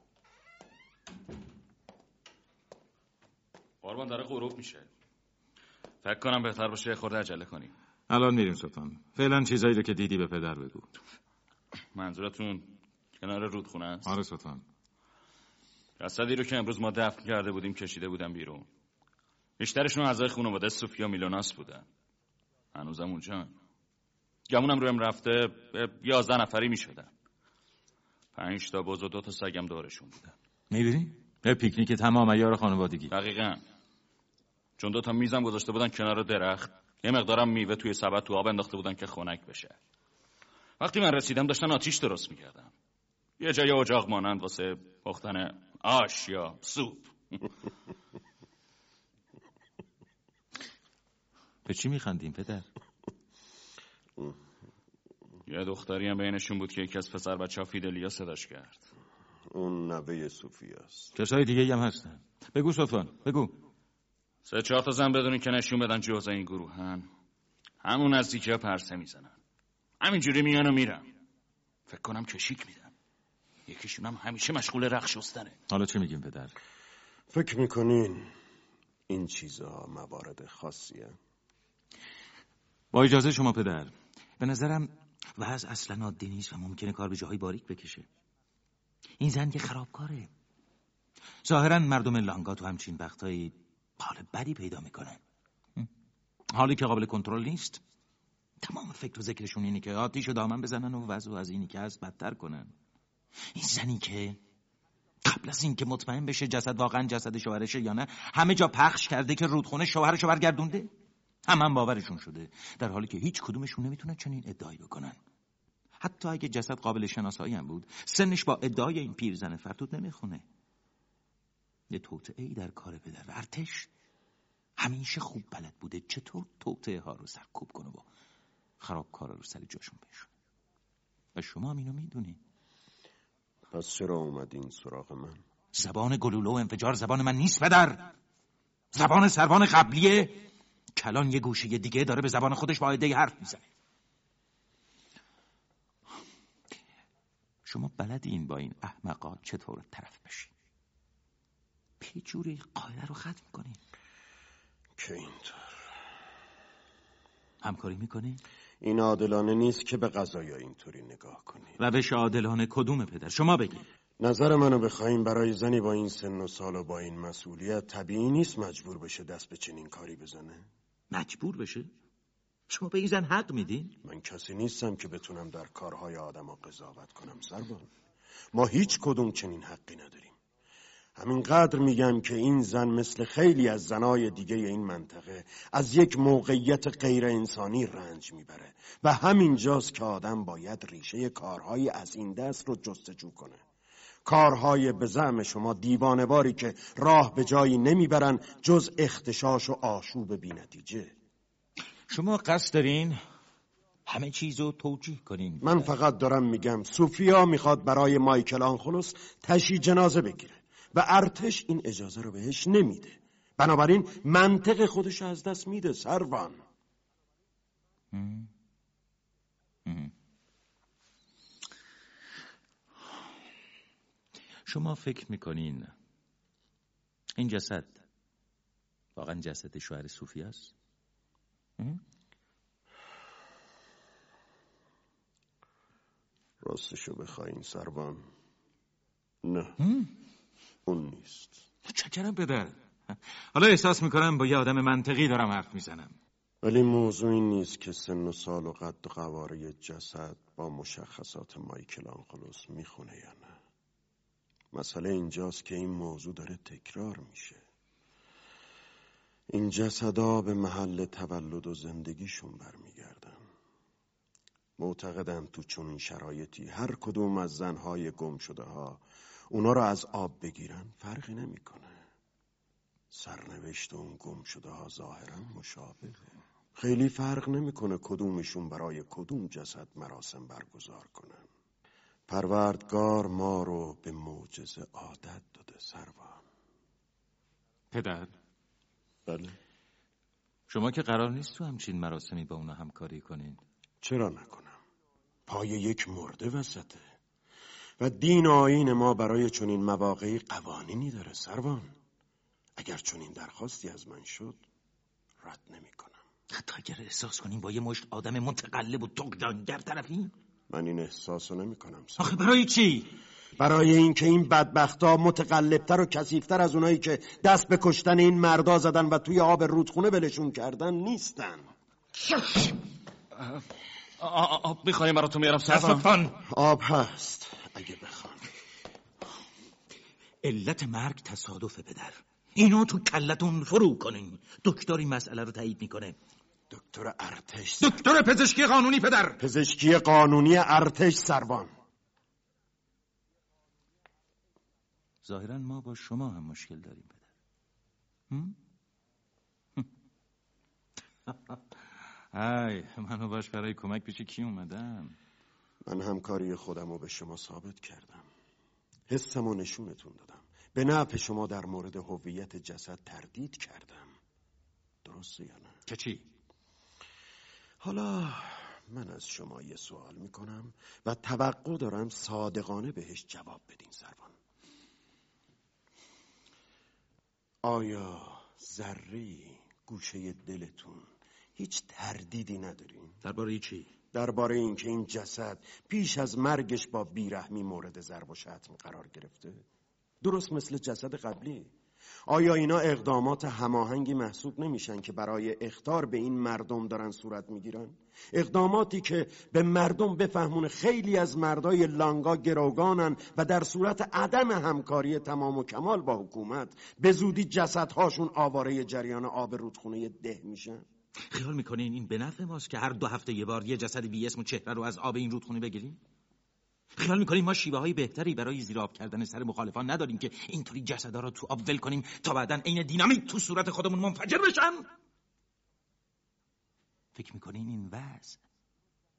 [SPEAKER 7] قربان داره غروب میشه. فکر کنم بهتر باشه خورده عجله کنیم.
[SPEAKER 8] الان میریم ستان. فعلا چیزایی رو که دیدی به پدر بگو.
[SPEAKER 7] منظورتون کنار رودخونه است؟
[SPEAKER 8] آره ستان.
[SPEAKER 7] جسدی رو که امروز ما دفن کرده بودیم کشیده بودن بیرون. بیشترشون اعضای خانواده سوفیا میلوناس بودن. هنوزم اونجا. گمونم رویم رفته یازده نفری میشدن. پنج تا بز و دو تا سگم دورشون بودن.
[SPEAKER 8] میبینی؟ یه پیکنیک تمام عیار خانوادگی.
[SPEAKER 7] دقیقاً. چون دو تا میزم گذاشته بودن کنار درخت، یه مقدارم میوه توی سبد تو آب انداخته بودن که خنک بشه. وقتی من رسیدم داشتن آتیش درست میکردن. یه جای اجاق مانند واسه پختن آش یا سوپ.
[SPEAKER 8] به چی میخندیم پدر؟
[SPEAKER 7] یه دختری هم بینشون بود که یکی از پسر بچه ها فیدلیا صداش کرد.
[SPEAKER 9] اون نوه سوفیاست.
[SPEAKER 8] کسای دیگه هم هستن. بگو صفان بگو.
[SPEAKER 7] سه چهار تا زن بدونی که نشون بدن جزء این گروهن. همون نزدیکی ها پرسه میزنن. همینجوری میان و میرن. فکر کنم کشیک میدن. یکیشون هم همیشه مشغول رقص شستنه.
[SPEAKER 8] حالا چی میگیم پدر؟
[SPEAKER 9] فکر میکنین این چیزها موارد خاصیه؟
[SPEAKER 8] با اجازه شما پدر، به نظرم وضع اصلا عادی نیست و ممکنه کار به جاهای باریک بکشه. این زن که خرابکاره. ظاهرا مردم لانگا تو همچین وقتایی حال بدی پیدا میکنن. حالی که قابل کنترل نیست. تمام فکر و ذکرشون اینه که آتیشو دامن بزنن و وضع از اینی که از بدتر کنن. این زنی که قبل از این که مطمئن بشه جسد واقعا جسد شوهرشه یا نه همه جا پخش کرده که رودخونه شوهرشو برگردونده. هم هم باورشون شده، در حالی که هیچ کدومشون نمیتونه چنین ادعایی بکنن. حتی اگه جسد قابل شناسایی هم بود، سنش با ادعای این پیرزن فرتود نمیخونه. یه توطئه‌ای در کار پدر. ارتش همیشه خوب بلد بوده چطور توطئه ها رو سرکوب کنه و خرابکارا رو سر جاشون بنشونه. و شما هم اینو میدونی.
[SPEAKER 9] پس چرا اومدین سراغ من؟
[SPEAKER 8] زبان گلوله و انفجار زبان من نیست پدر. زبان سروان قبلیه. کلان یه گوشه دیگه داره به زبان خودش با عده‌ای حرف میزنه. شما بلدین با این احمقا چطور طرف بشین؟ پیچوری قاعده رو ختم کنین.
[SPEAKER 9] که اینطور
[SPEAKER 8] همکاری میکنین؟
[SPEAKER 9] این عادلانه نیست که به قضایا اینطوری نگاه کنین.
[SPEAKER 8] روش عادلانه کدومه پدر؟ شما بگید.
[SPEAKER 9] نظر منو بخواین برای زنی با این سن و سال و با این مسئولیت طبیعی نیست مجبور بشه دست به چنین کاری بزنه.
[SPEAKER 8] مجبور بشه؟ شما به این زن حق میدین؟
[SPEAKER 9] من کسی نیستم که بتونم در کارهای آدما قضاوت کنم سربان. ما هیچ کدوم چنین حقی نداریم. همینقدر میگم که این زن مثل خیلی از زنای دیگه این منطقه از یک موقعیت غیر انسانی رنج میبره و همینجاست که آدم باید ریشه کارهای از این دست رو جستجو کنه. کارهای به زعم شما دیوانه‌واری که راه به جایی نمیبرن جز اختشاش و آشوب بی نتیجه.
[SPEAKER 8] شما قصد دارین همه چیزو توجیه کنین؟
[SPEAKER 9] من فقط دارم میگم سوفیا میخواد برای مایکل آنخلوس تشییع جنازه بگیره و ارتش این اجازه رو بهش نمیده. بنابراین منطق خودش از دست میده سروان.
[SPEAKER 8] هم. هم. شما فکر میکنین این جسد واقعا جسد شوهر صوفی است؟
[SPEAKER 9] راستشو بخواین سروان، نه
[SPEAKER 8] هم؟
[SPEAKER 9] اون نیست.
[SPEAKER 8] متشکرم پدر. حالا احساس میکنم با یه آدم منطقی دارم حرف میزنم.
[SPEAKER 9] ولی موضوع این نیست که سن و سال و قد و قواره جسد با مشخصات مایکل آنخلوس میخونه یا نه. مسئله اینجاست که این موضوع داره تکرار میشه. این جسدا به محل تولد و زندگیشون برمیگردن. معتقدم تو چنین شرایطی هر کدوم از زنهای گم شده ها اونا رو از آب بگیرن فرقی نمیکنه. سرنوشت اون گم شده ها ظاهرا مشابهه. خیلی فرق نمیکنه کدومشون برای کدوم جسد مراسم برگزار کنن. پروردگار ما رو به معجزه عادت داده سروان.
[SPEAKER 8] پدر؟
[SPEAKER 9] بله.
[SPEAKER 8] شما که قرار نیست تو همچین مراسمی با اونا همکاری کنین؟
[SPEAKER 9] چرا نکنم؟ پای یک مرده وسطه و دین و آیین ما برای چنین مواقعی قوانینی داره سروان. اگر چنین درخواستی از من شد رد نمی کنم.
[SPEAKER 8] حتی اگر احساس کنیم با یه مشت آدم متقلب و طغیانگر طرفیم؟
[SPEAKER 9] من این احساسو نمی کنم سروان.
[SPEAKER 8] آخه برای چی؟
[SPEAKER 9] برای این که این بدبختا متقلبتر و کثیفتر از اونایی که دست به کشتن این مردا زدن و توی آب رودخونه بلشون کردن نیستن.
[SPEAKER 7] آب میخوایم براتون میارم سرفان.
[SPEAKER 9] آب هست اگه بخوام.
[SPEAKER 8] علت مرگ تصادفه پدر. اینو تو کلتون فرو کنین. دکتر این مسئله رو تایید میکنه.
[SPEAKER 9] دکتر ارتش.
[SPEAKER 8] دکتر پزشکی قانونی پدر.
[SPEAKER 9] پزشکی قانونی ارتش سروان.
[SPEAKER 8] ظاهرا ما با شما هم مشکل داریم پدر. هم؟ ای منو باش برای کمک پیش کی اومدم؟
[SPEAKER 9] من همکاری خودم رو به شما ثابت کردم. حسم و نشونتون دادم. به نفع شما در مورد هویت جسد تردید کردم. درسته یا نه؟
[SPEAKER 8] که چی؟
[SPEAKER 9] حالا من از شما یه سوال میکنم و توقع دارم صادقانه بهش جواب بدین سروان. آیا ذره گوشه دلتون هیچ تردیدی ندارین؟
[SPEAKER 8] درباره چی؟
[SPEAKER 9] درباره این که این جسد پیش از مرگش با بیرحمی مورد ضرب و شتم قرار گرفته؟ درست مثل جسد قبلی. آیا اینا اقدامات هماهنگی محسوب نمیشن که برای اخطار به این مردم دارن صورت میگیرن؟ اقداماتی که به مردم بفهمون خیلی از مردای لانگا گروگانن و در صورت عدم همکاری تمام و کمال با حکومت به زودی جسدهاشون آواره جریان آب رودخونه ده میشن.
[SPEAKER 8] خیال میکنین این به نفع ماست که هر دو هفته یه بار یه جسد بی اسم و چهره رو از آب این رودخونه بگیریم؟ خیال میکنیم ما شیوه های بهتری برای زیرآب کردن سر مخالفان نداریم که اینطوری جسدا رو تو آب ول کنیم تا بعداً عین دینامیت تو صورت خودمون منفجر بشن؟ فکر میکنین این وضع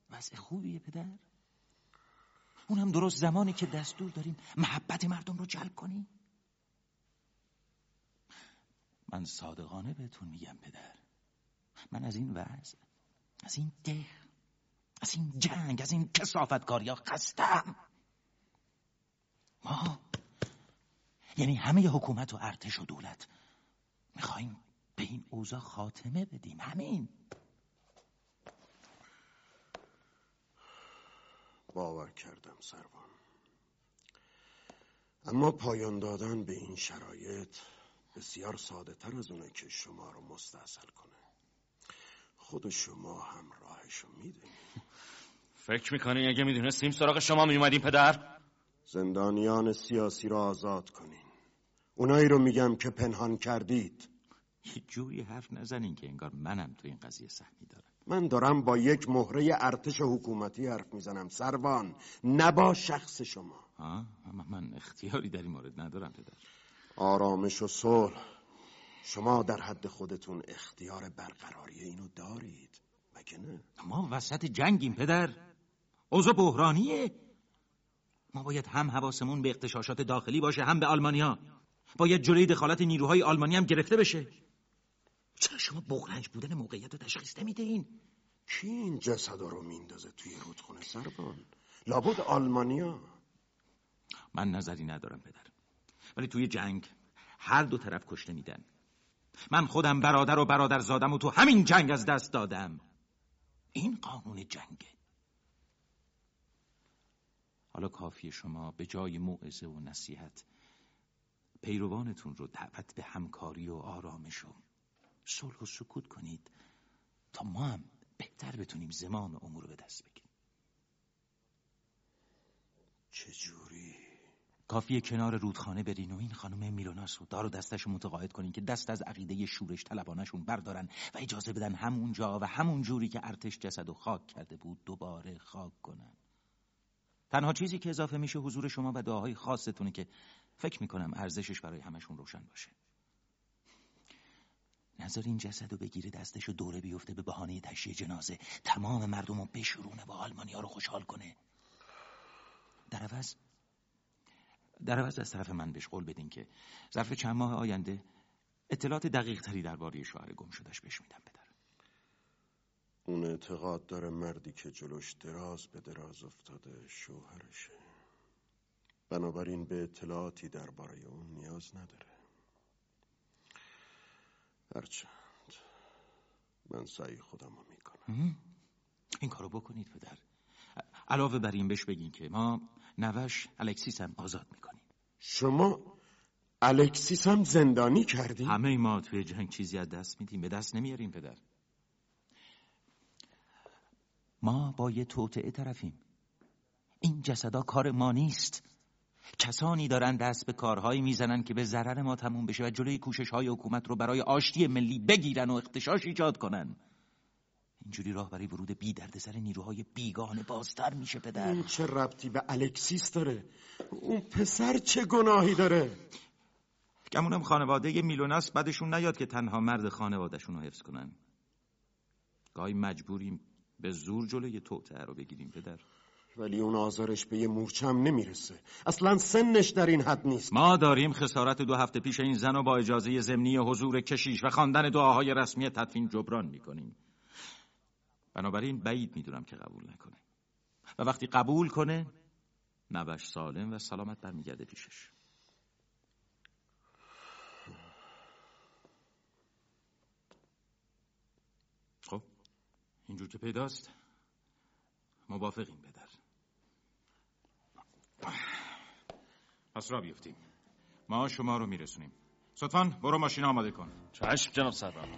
[SPEAKER 8] وضع خوبیه پدر؟ اونم درست زمانی که دستور داریم محبت مردم رو جلب کنیم. من صادقانه بهتون میگم پدر، من از این وضع، از این ده، از این جنگ، از این کثافتکاری ها خستم. ما یعنی همه حکومت و ارتش و دولت میخواییم به این اوضاع خاتمه بدیم. همین.
[SPEAKER 9] باور کردم سروان، اما پایان دادن به این شرایط بسیار ساده تر از اونه که شما رو مستاصل کنه. خود شما هم راهشو میدونید.
[SPEAKER 7] فکر میکنی اگه میدونستیم سراغ شما میومدیم پدر؟
[SPEAKER 9] زندانیان سیاسی رو آزاد کنین. اونایی رو میگم که پنهان کردید.
[SPEAKER 8] یه جوری حرف نزنین که انگار منم تو این قضیه سهمی دارم.
[SPEAKER 9] من دارم با یک مهره ارتش حکومتی حرف میزنم سروان، نه با شخص شما.
[SPEAKER 8] آه من اختیاری در این مورد ندارم پدر.
[SPEAKER 9] آرامش و صلح، شما در حد خودتون اختیار برقراری اینو دارید، مگه نه؟
[SPEAKER 8] ما وسط جنگیم پدر، اوضاع بحرانیه. ما باید هم حواسمون به اغتشاشات داخلی باشه، هم به آلمانیا. باید جلوی دخالت نیروهای آلمانی هم گرفته بشه. چرا شما بغرنج بودن موقعیت رو تشخیص نمیدین؟
[SPEAKER 9] کی این جسدا رو میندازه توی رودخونه سروان؟ لابد آلمانیا.
[SPEAKER 8] من نظری ندارم پدر، ولی توی جنگ هر دو طرف کشته میدن. من خودم برادر و برادر زادم و تو همین جنگ از دست دادم. این قانون جنگه. حالا کافیه شما به جای موعظه و نصیحت پیروانتون رو دعوت به همکاری و آرامش و صلح و سکوت کنید تا ما هم بهتر بتونیم زمام امور رو به دست بگیریم.
[SPEAKER 9] چجوری؟
[SPEAKER 8] کافیه کنار رودخانه برین و این خانم میلوناس رو دار و دستش متقاعد کنین که دست از عقیده شورش طلبانشون بردارن و اجازه بدن همون جا و همون جوری که ارتش جسد و خاک کرده بود دوباره خاک کنن. تنها چیزی که اضافه میشه حضور شما و دعاهای خاصتونه که فکر میکنم ارزشش برای همشون روشن باشه. نظر این جسد رو بگیره دستش رو دوره بیفته به بهانه تشییع جنازه، تمام مردم رو بشورونه و آلمانیا رو خوشحال کنه. در عوض در عوض از طرف من بهش قول بدین که ظرف چند ماه آینده اطلاعات دقیق تری درباره شوهر گم شدهش بهش میدم پدر.
[SPEAKER 9] اون اعتقاد داره مردی که جلوش دراز به دراز افتاده شوهرشه، بنابراین به اطلاعاتی درباره اون نیاز نداره. هرچند من سعی خودم رو میکنم.
[SPEAKER 8] این کارو بکنید پدر. علاوه بر این بهش بگین که ما نوش الکسیس هم آزاد میکنیم.
[SPEAKER 9] شما الکسیس هم زندانی کردیم؟
[SPEAKER 8] همه ما توی جنگ چیزی از دست میدیم، به دست نمیاریم پدر. ما با یه توطئه طرفیم. این جسدا کار ما نیست. کسانی دارن دست به کارهایی میزنن که به ضرر ما تموم بشه و جلوی کوشش‌های حکومت رو برای آشتی ملی بگیرن و اغتشاش ایجاد کنن. اینجوری راه برای ورود بی دردسر نیروهای بیگانه بازتر میشه پدر.
[SPEAKER 9] این چه ربطی به الکسیس داره؟ اون پسر چه گناهی داره؟
[SPEAKER 8] گمونم خانواده میلوناس بعدشون نیاد که تنها مرد خانوادهشون رو حفظ کنن. گاهی مجبوریم به زور جلوی توطئه رو بگیریم پدر.
[SPEAKER 9] ولی اون آزارش به یه مورچه هم نمیرسه. اصلا سنش در این حد نیست.
[SPEAKER 8] ما داریم خسارت دو هفته پیش این زن رو با اجازه ضمنی حضور کشیش و خواندن دعاهای رسمی تدفین جبران میکنیم. بنابراین بعید میدونم که قبول نکنه. و وقتی قبول کنه نوش سالم و سلامت برمیگرده پیشش. خب اینجور که پیداست موافقیم پدر. پس را بیفتیم. ما شما رو میرسونیم. ستوان برو ماشین آماده کن.
[SPEAKER 7] چشم جناب سروان.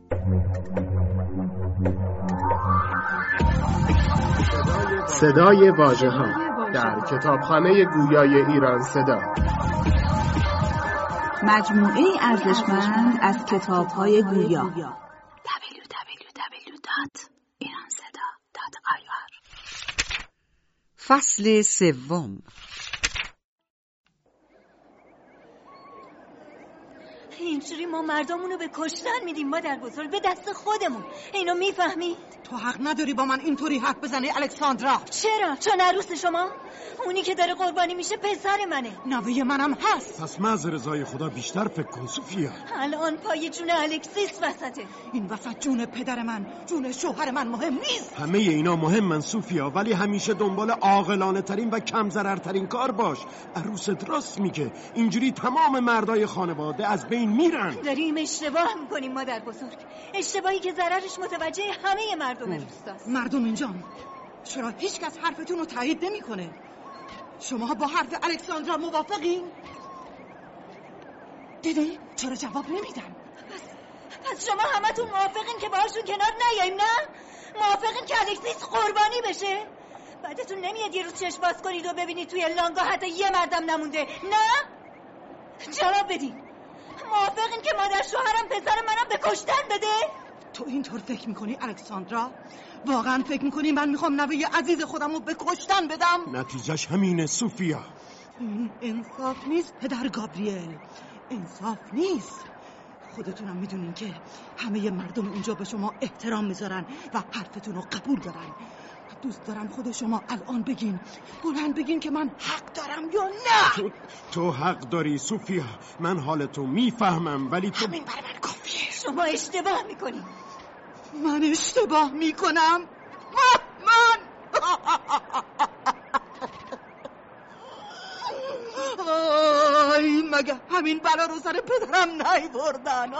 [SPEAKER 1] صدای واژه‌ها در کتابخانه گویای ایران صدا،
[SPEAKER 2] مجموعه ارزشمند از کتاب‌های گویا. دبلیو دبلیو دبلیو دات ایران صدا دات آی آر.
[SPEAKER 3] فصل سوم.
[SPEAKER 10] اینجوری ما مردمونو به کشتن میدیم مادر بزرگ، به دست خودمون. اینو میفهمی؟
[SPEAKER 3] تو حق نداری با من اینطوری حرف بزنی الکساندرا.
[SPEAKER 10] چرا؟ چون عروس شما؟ اونی که داره قربانی میشه پسر منه.
[SPEAKER 3] نوه منم هست.
[SPEAKER 9] پس محض رضای خدا بیشتر فکر کن سوفیا.
[SPEAKER 10] الان پای جون الکسیس وسطه.
[SPEAKER 3] این وسط جون پدر من، جون شوهر من مهم نیست.
[SPEAKER 9] همه اینا مهمن سوفیا، ولی همیشه دنبال عاقلانه ترین و کم ضرر ترین کار باش. عروست راست میگه، اینجوری تمام مردای خانواده از بین میرن.
[SPEAKER 10] داریم اشتباه میکنیم مادر بزرگ، اشتباهی که ضررش متوجه همه مردم روستاست.
[SPEAKER 3] مردم اینجان، چرا هیچ کس حرفتون رو تایید نمیکنه؟ شما با حرف الکساندرا موافقین؟ دیدی؟ چرا جواب نمیدن؟
[SPEAKER 10] پس پس شما همتون موافقین که باهاشون کنار نیاییم، نه؟ موافقین که الکسیس قربانی بشه؟ بعدتون نمیاد یه روز چشم باز کنید و ببینید توی لانگا حتی یه مردم نمونده، نه؟ جواب بدین. موافقین که مادر شوهرم پسر منم به کشتن بده؟
[SPEAKER 3] تو اینطور فکر میکنی الکساندرا؟ واقعا فکر میکنی من میخوام نوه عزیز خودم رو به کشتن بدم؟
[SPEAKER 9] نتیجهش همینه سوفیا.
[SPEAKER 3] این انصاف نیست پدر گابریل، انصاف نیست. خودتونم میدونین که همه مردم اینجا به شما احترام میذارن و حرفتون رو قبول دارن. دوست دارم خود شما الان بگین، بلند بگین که من حق دارم یا نه.
[SPEAKER 9] تو, تو حق داری سوفیا، من حالتو میفهمم، ولی تو
[SPEAKER 3] همین برای من کافیه.
[SPEAKER 10] شما اشتباه میکنین.
[SPEAKER 3] من اشتباه میکنم؟ من آی مگه همین بلا رو سر پدرم نیوردن؟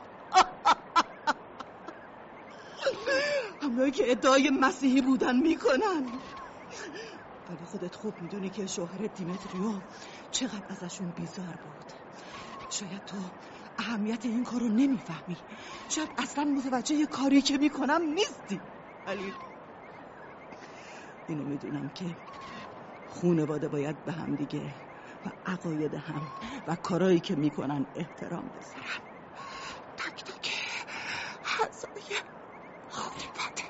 [SPEAKER 3] همونایی که ادعای مسیحی بودن میکنن، ولی خودت خوب میدونی که شوهر دیمتریو چقدر ازشون بیزار بود. شاید تو اهمیت این کارو نمیفهمی، شاید اصلا متوجه کاری که میکنم نیستی، ولی اینو میدونم که خانواده باید به هم دیگه و عقاید هم و کارایی که میکنن احترام بذارن. تک تک اعضای خانواده.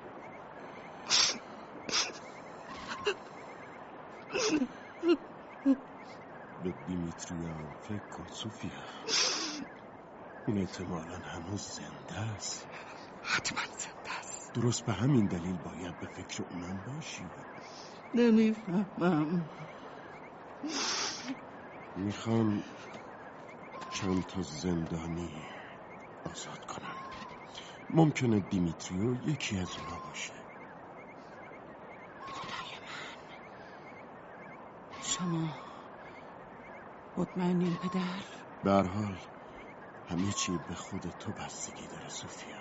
[SPEAKER 9] به دیمیتریا فکر کن سوفیا، اون احتمالاً هنوز زنده است.
[SPEAKER 3] حتما زنده است.
[SPEAKER 9] درست به همین دلیل باید به فکر اونم باشی.
[SPEAKER 3] نمیفهمم.
[SPEAKER 9] میخوام چند تا زندانی آزاد کنم. ممکنه دیمیتریو یکی از اونا باشه.
[SPEAKER 3] خدای من. شما مطمئنین پدر؟
[SPEAKER 9] به هر حال همه چی به خود تو بستگی داره سوفیا.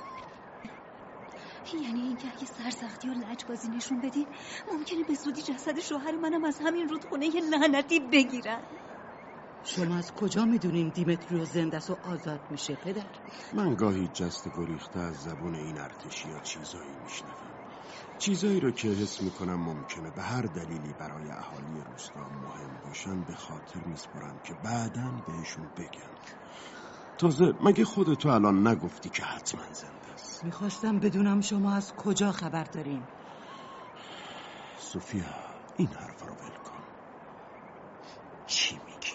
[SPEAKER 10] یعنی اینکه اگه سرسختی و لجبازی نشون بدین ممکنه به زودی جسد شوهر منم از همین رودخونه یه لعنتی بگیرن.
[SPEAKER 3] شما از کجا میدونین دیمتریو زنده است و آزاد میشه پدر؟
[SPEAKER 9] من گاهی جست گریخته از زبون این ارتشی ها چیزایی میشنوم، چیزایی رو که حس میکنم ممکنه به هر دلیلی برای اهالی روستا مهم باشن به خاطر میسپارم که بعداً بهشون بگم. تازه مگه خودتو الان نگفتی که حتما زنده است؟
[SPEAKER 3] میخواستم بدونم شما از کجا خبر دارین.
[SPEAKER 9] سوفیا این حرف رو ول کن. چی میگی؟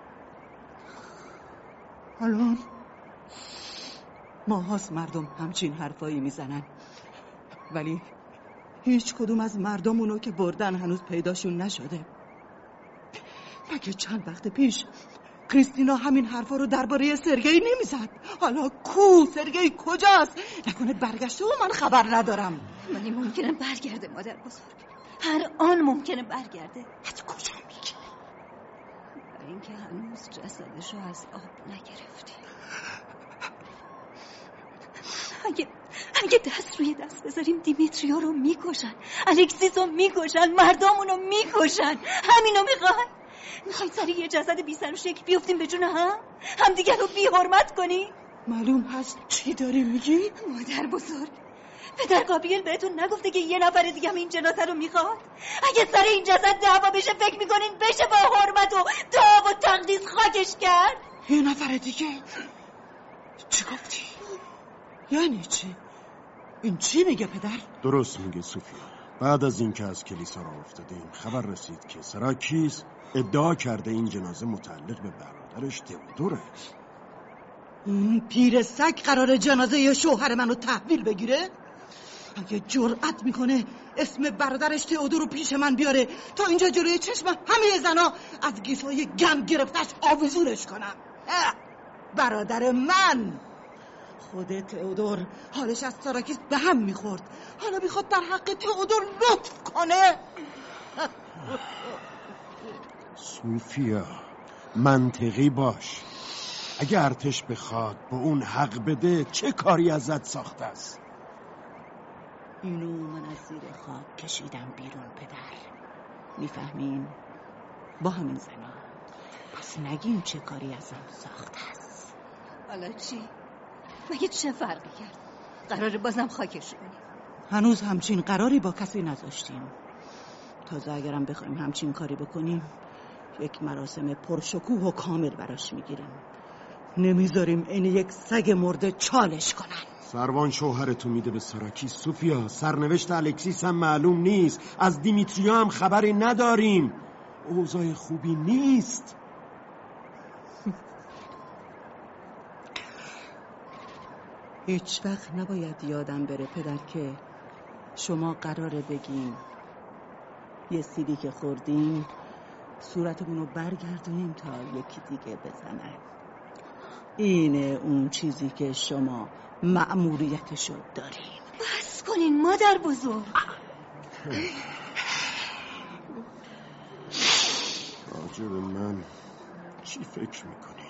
[SPEAKER 3] الان ماهاست مردم همچین حرفایی میزنن، ولی هیچ کدوم از مردمونو که بردن هنوز پیداشون نشده. مگه چند وقت پیش کریستینا همین حرفا رو درباره سرگئی نمیزد؟ حالا کو؟ سرگئی کجاست؟ نکنه برگشته و من خبر ندارم.
[SPEAKER 10] ولی ممکنه برگرده مادر بزرگ، هر آن ممکنه برگرده.
[SPEAKER 3] از کجا میگی؟
[SPEAKER 10] برای اینکه هنوز جسدشو از آب نگرفتی. اگه اگه دست روی دست بذاریم دیمیتریو رو میکشن، الکسیس رو میکشن، مردمون رو میکشن. همینو میخوای؟ میخوای سری یه جسد بی سر و شکل بیفتیم به جون هم؟ هم دیگه رو بی حرمت کنی؟
[SPEAKER 3] معلوم هست چی داری میگی؟
[SPEAKER 10] مادر بزرگ، پدر گابریل بهتون نگفته که یه نفر دیگه هم این جنازه رو میخواد؟ اگه سر این جسد دعوا بشه فکر میکنین بشه با حرمت و دعا و تقدیس خاکش کرد؟
[SPEAKER 3] یه نفر دیگه؟ چی گفتی؟ یعنی چی؟ این چی میگه پدر؟
[SPEAKER 9] درست میگه سوفیا. بعد از اینکه از کلیسا راه افتادیم خبر رسید که سراکیس ادعا کرده این جنازه متعلق به برادرش تئودوره.
[SPEAKER 3] این پیر سگ قرار جنازه یه شوهر منو تحویل بگیره؟ اگه جرأت میکنه اسم برادرش تئودور رو پیش من بیاره تا اینجا جلوی چشم همه زنا از گیسای گم گرفتش آویزونش کنم. برادر من خود تئودور حالش از ساراکیس به هم میخورد، حالا میخواد در حق تئودور لطف کنه.
[SPEAKER 9] سوفیا منطقی باش. اگه ارتش بخواد به اون حق بده چه کاری ازت ساخته است؟
[SPEAKER 3] اینو من از زیر خاک کشیدم بیرون پدر، میفهمین؟ با همین زنا پس نگین چه کاری ازم ساخته است.
[SPEAKER 10] حالا چی؟ مگه چه فرقی کرد؟ قراره بازم خاکش کنیم.
[SPEAKER 3] هنوز همچین قراری با کسی نذاشتیم. تازه اگرم بخوایم همچین کاری بکنیم یک مراسم پرشکوه و کامل براش میگیریم، نمیذاریم این یک سگ مرده چالش کنن.
[SPEAKER 9] سروان شوهرتو میده به ساراکیس سوفیا. سرنوشت الکسیس هم معلوم نیست، از دیمیتریا هم خبری نداریم. اوضاع خوبی نیست.
[SPEAKER 3] هیچ وقت نباید یادم بره پدر که شما قراره بگین یه سیلی که خوردیم صورتمونو برگردونیم تا یکی دیگه بزنن. اینه اون چیزی که شما مأموریتشو دارین.
[SPEAKER 10] بس کنین مادر بزرگ.
[SPEAKER 9] راجع به من چی فکر میکنین؟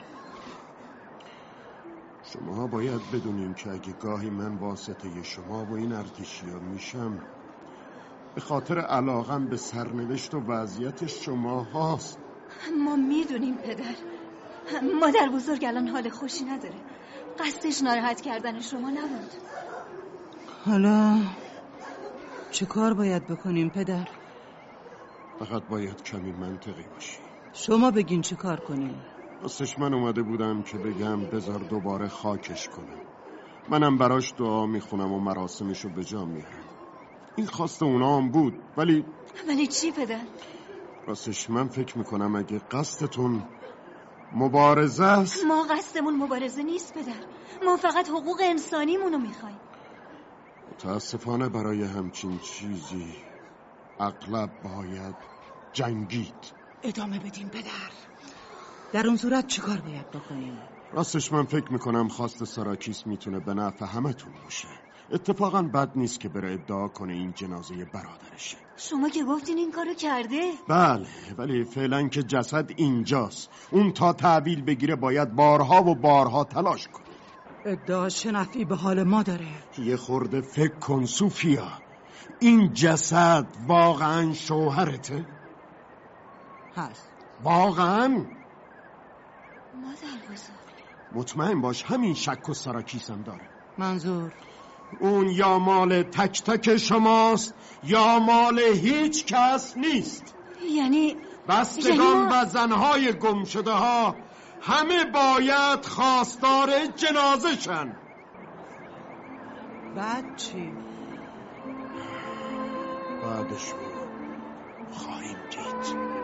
[SPEAKER 9] شما باید بدونین که اگه گاهی من واسطه شما و این ارتشیا میشم به خاطر علاقم به سرنوشت و وضعیت شما هاست.
[SPEAKER 10] ما میدونیم پدر. مادر بزرگ الان حال خوشی نداره، قصدش ناراحت کردن شما نبود.
[SPEAKER 3] حالا چه کار باید بکنیم پدر؟
[SPEAKER 9] فقط باید کمی منطقی باشی.
[SPEAKER 3] شما بگین چه کار کنیم.
[SPEAKER 9] راستش من اومده بودم که بگم بذار دوباره خاکش کنم. منم براش دعا میخونم و مراسمشو به جا میارم. این خواست اونا هم بود. ولی
[SPEAKER 10] ولی چی پدر؟
[SPEAKER 9] راستش من فکر میکنم اگه قصدتون مبارزه است.
[SPEAKER 10] ما قصدمون مبارزه نیست پدر، ما فقط حقوق انسانیمونو میخوایم.
[SPEAKER 9] متاسفانه برای همچین چیزی اغلب باید جنگید.
[SPEAKER 3] ادامه بدیم پدر. در اون صورت چی کار باید بکنیم؟
[SPEAKER 9] راستش من فکر میکنم خواست ساراکیس میتونه به نفع همتون باشه. اتفاقا بد نیست که بره ادعا کنه این جنازه برادرشه.
[SPEAKER 10] شما که گفتین این کارو کرده؟
[SPEAKER 9] بله، ولی فعلا که جسد اینجاست، اون تا تحویل بگیره باید بارها و بارها تلاش کنه.
[SPEAKER 3] ادعا شنفی به حال ما داره.
[SPEAKER 9] یه خورده فکر کن سوفیا، این جسد واقعا شوهرته؟
[SPEAKER 3] هست.
[SPEAKER 9] واقعا؟
[SPEAKER 10] مادر بزرگ
[SPEAKER 9] مطمئن باش همین شک و ساراکیسم داره.
[SPEAKER 3] منظور؟
[SPEAKER 9] اون یا مال تک تک شماست یا مال هیچ کس نیست.
[SPEAKER 10] یعنی
[SPEAKER 9] بستگان
[SPEAKER 10] یعنی ما...
[SPEAKER 9] و زنهای گم شده ها همه باید خواستار جنازه شن.
[SPEAKER 3] بعد چی؟
[SPEAKER 9] بعدش خواهیم دید.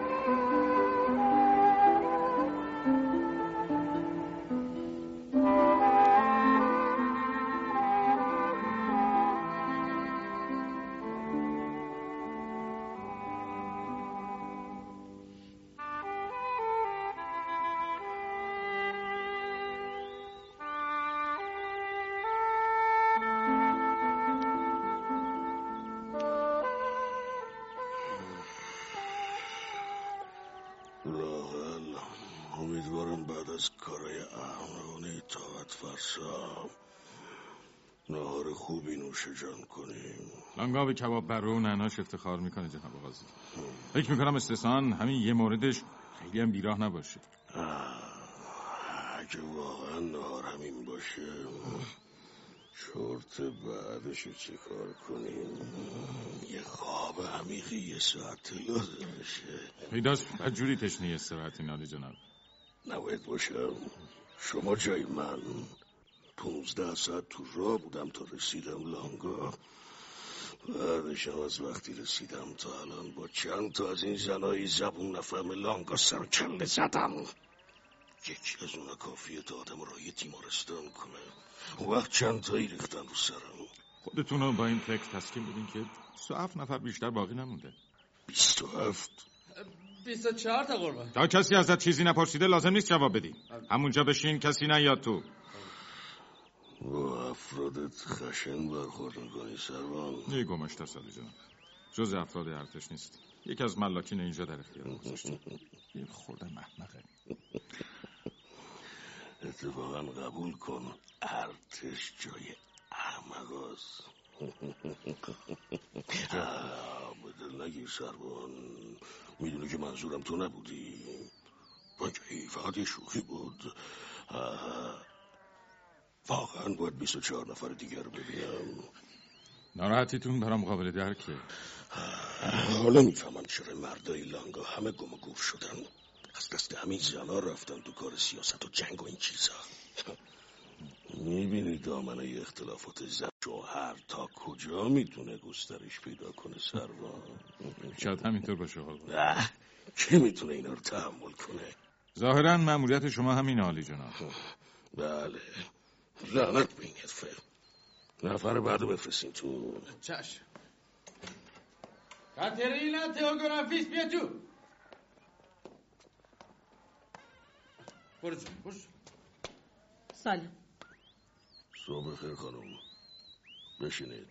[SPEAKER 11] امیدوارم بعد از کارای احمقانه طاقت فرسا نهار خوبی نوش جان کنیم.
[SPEAKER 5] لانگا کباب بر رو نعناش افتخار میکنه جناب قاضی. فکر میکنم استثنان همین یه موردش خیلی هم بیراه نباشه.
[SPEAKER 11] اگه واقعا نهار همین باشه چرت بعدشو چه کار کنیم؟ یه خواب عمیقی یه ساعت لازم بشه.
[SPEAKER 5] پیداست بدجوری تشنه استراحتی نالی جناب.
[SPEAKER 11] نباید باشم. شما جای من پونزده ساعت تو راه بودم تا رسیدم لانگا. بعدش از وقتی رسیدم تا الان با چند تا از این زنایی زبون نفهم لانگا سر کله زدم. یکی از اونا کافیه تا آدم را یه تیمارستان کنه. وقت چند تایی ریختن رو سرم.
[SPEAKER 5] خودتون رو با این فکر تسکین بدین که سی و هفت نفر بیشتر باقی نمونده.
[SPEAKER 11] بیست و هفت
[SPEAKER 6] بیست و چهار تا قربان.
[SPEAKER 5] تا کسی ازت چیزی نپرسیده لازم نیست جواب بدی. همونجا بشین، کسی نیاد تو.
[SPEAKER 11] با افرادت خشن برخورد میکنی سروان؟
[SPEAKER 5] یه گمشت سالی جناب. جز افراد ارتش نیست. یکی از ملاکین اینجا در اختیار گذاشتیم. یه خورده محمقه.
[SPEAKER 11] اتفاقا قبول کن ارتش جای احمقاست. به دل نگیر سروان. میدونی که منظورم تو نبودی. بانکهی فقط یه شوخی بود. واقعا باید بیست و چهار نفر دیگر ببینم.
[SPEAKER 5] ناراحتیتون برام قابل درکه.
[SPEAKER 11] حالا میفهمم چرا مردای لانگا همه گم و گور شدن. از دست همین زنا رفتن تو کار سیاست و جنگ و این چیزا. میبینی دامنه اختلافات زن شوهر تا کجا میتونه گسترش پیدا کنه سروان؟
[SPEAKER 5] شاید همینطور باشه.
[SPEAKER 11] نه، کی میتونه اینا رو تحمل کنه؟
[SPEAKER 5] ظاهرا مأموریت شما همین عالی جناب.
[SPEAKER 11] بله، لعنت به این حرفه. نفر بعدو بفرستین تو.
[SPEAKER 6] چشم. کاترینا تئوگرافیس بیا تو. برو برو.
[SPEAKER 3] سلام.
[SPEAKER 11] صبح خیر خانم. بشینید.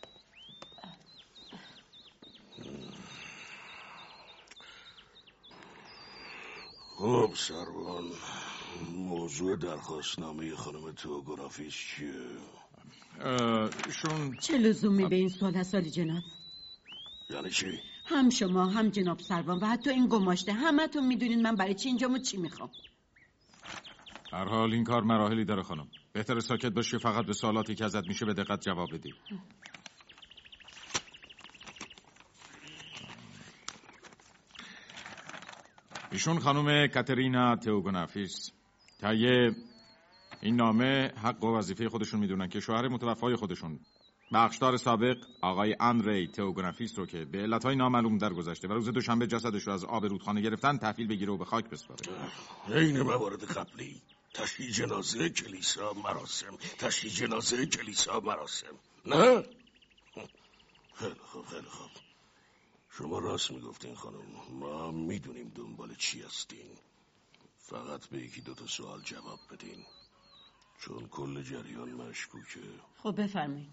[SPEAKER 11] خب سروان، موضوع درخواستنامه خانم تئوگرافیس چیه؟
[SPEAKER 5] شون
[SPEAKER 3] چه لزومی به این سوال هست سالی جناب؟
[SPEAKER 11] یعنی چی؟
[SPEAKER 3] هم شما هم جناب سروان و حتی این گماشته همتون میدونین من برای چی اینجام و چی میخوام.
[SPEAKER 5] هر حال این کار مراحلی داره خانم. بهتره ساکت باشی، فقط به سوالاتی که ازت میشه به دقت جواب بدی. ایشون خانم کاترینا تئوگرافیس تایه این نامه حق و وظیفه خودشون میدونن که شوهر متوفای خودشون بخشدار سابق آقای اندری تئوگرافیس رو که به علتهای نامعلوم درگذشته و روز دوشنبه جسدش رو از آب رودخانه گرفتن تحویل بگیره و به خاک بسپاره.
[SPEAKER 11] این موارد قبلی، تشییع جنازه کلیسا مراسم، تشییع جنازه کلیسا مراسم. نه؟ خیلی خوب خیلی خوب. شما راست میگفتین خانم. ما میدونیم دنبال چی هستین. فقط به یکی دوتا سوال جواب بدین، چون کل جریان مشکوکه.
[SPEAKER 3] خب بفرمایید.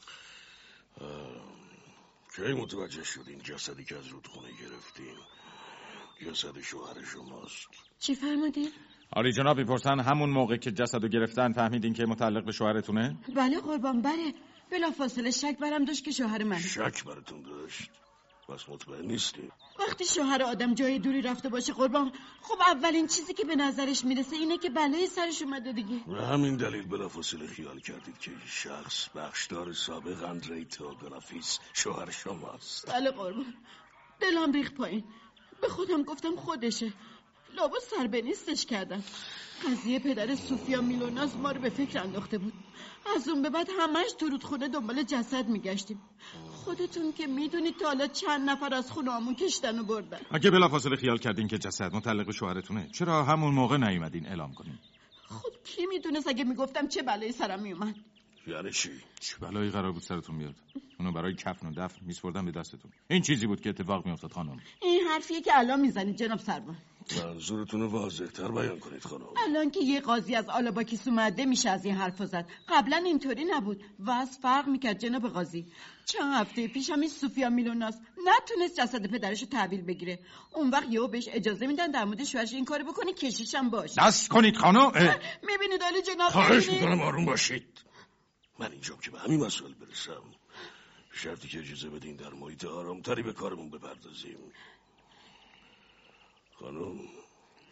[SPEAKER 11] کی متوجه شدین جسدی که از رودخونه گرفتین جسد شوهر شماست؟
[SPEAKER 3] چی فرمودین؟
[SPEAKER 5] آری جناب میپرسن همون موقع که جسدو گرفتن فهمیدین که متعلق به شوهرتونه؟
[SPEAKER 3] بله قربان، بله. بلافاصله شک برم داشت که شوهر منه.
[SPEAKER 11] شک براتون داشت؟ بس مطمئن نیستی؟
[SPEAKER 3] وقتی شوهر آدم جای دوری رفته باشه قربان، خب اولین چیزی که به نظرش میرسه اینه که بلای سرش اومده دیگه.
[SPEAKER 11] به همین دلیل بلافاصله خیال کردید که این شخص بخشدار سابق اندری تئوگرافیس شوهر شماست.
[SPEAKER 3] بله قربان. دلم ریخت پایین. به خودم گفتم خودشه. لابد سر به نیستش کردم. قضیه پدر سوفیا میلوناس ما رو به فکر انداخته بود. از اون به بعد همش تو رودخونه دنبال جسد میگشتیم. خودتون که میدونید تا حالا چند نفر از خونه‌مون کشتن و بردن.
[SPEAKER 5] اگه بلافاصله خیال کردین که جسد متعلق به شوهرتونه، چرا همون موقع نیومدین اعلام کنین؟
[SPEAKER 3] خب کی میدونست اگه میگفتم چه بلایی سرم میومد؟
[SPEAKER 11] یعنی چی؟
[SPEAKER 5] چه بلایی قرار بود سرتون بیاد؟ اونو برای کفن و دفن میسپردن به دستتون. این چیزی بود که اتفاق میافتاد خانم.
[SPEAKER 3] این حرفیه که الان میزنید جناب سروان.
[SPEAKER 11] منظورتون رو واضح‌تر بیان کنید خانم.
[SPEAKER 3] الان که یه قاضی از آلاباکیس اومده میشه از این حرفو زد. قبلا اینطوری نبود. واسه فرق میکرد جناب قاضی. چند هفته پیش همین سوفیا میلوناس نتونست جسد پدرشو تحویل بگیره. اون وقت یهو بهش اجازه میدن در مورد شوهرش این کارو بکنه، کشیشم باشه.
[SPEAKER 5] دست کنید خانم.
[SPEAKER 3] میبینید علی جناب،
[SPEAKER 11] خواهش میکنم آروم باشید. من اینجام که به همین مسائل برسم، شرطی که اجازه بدین در محیط آرامتری به کارمون بپردازیم. خانم،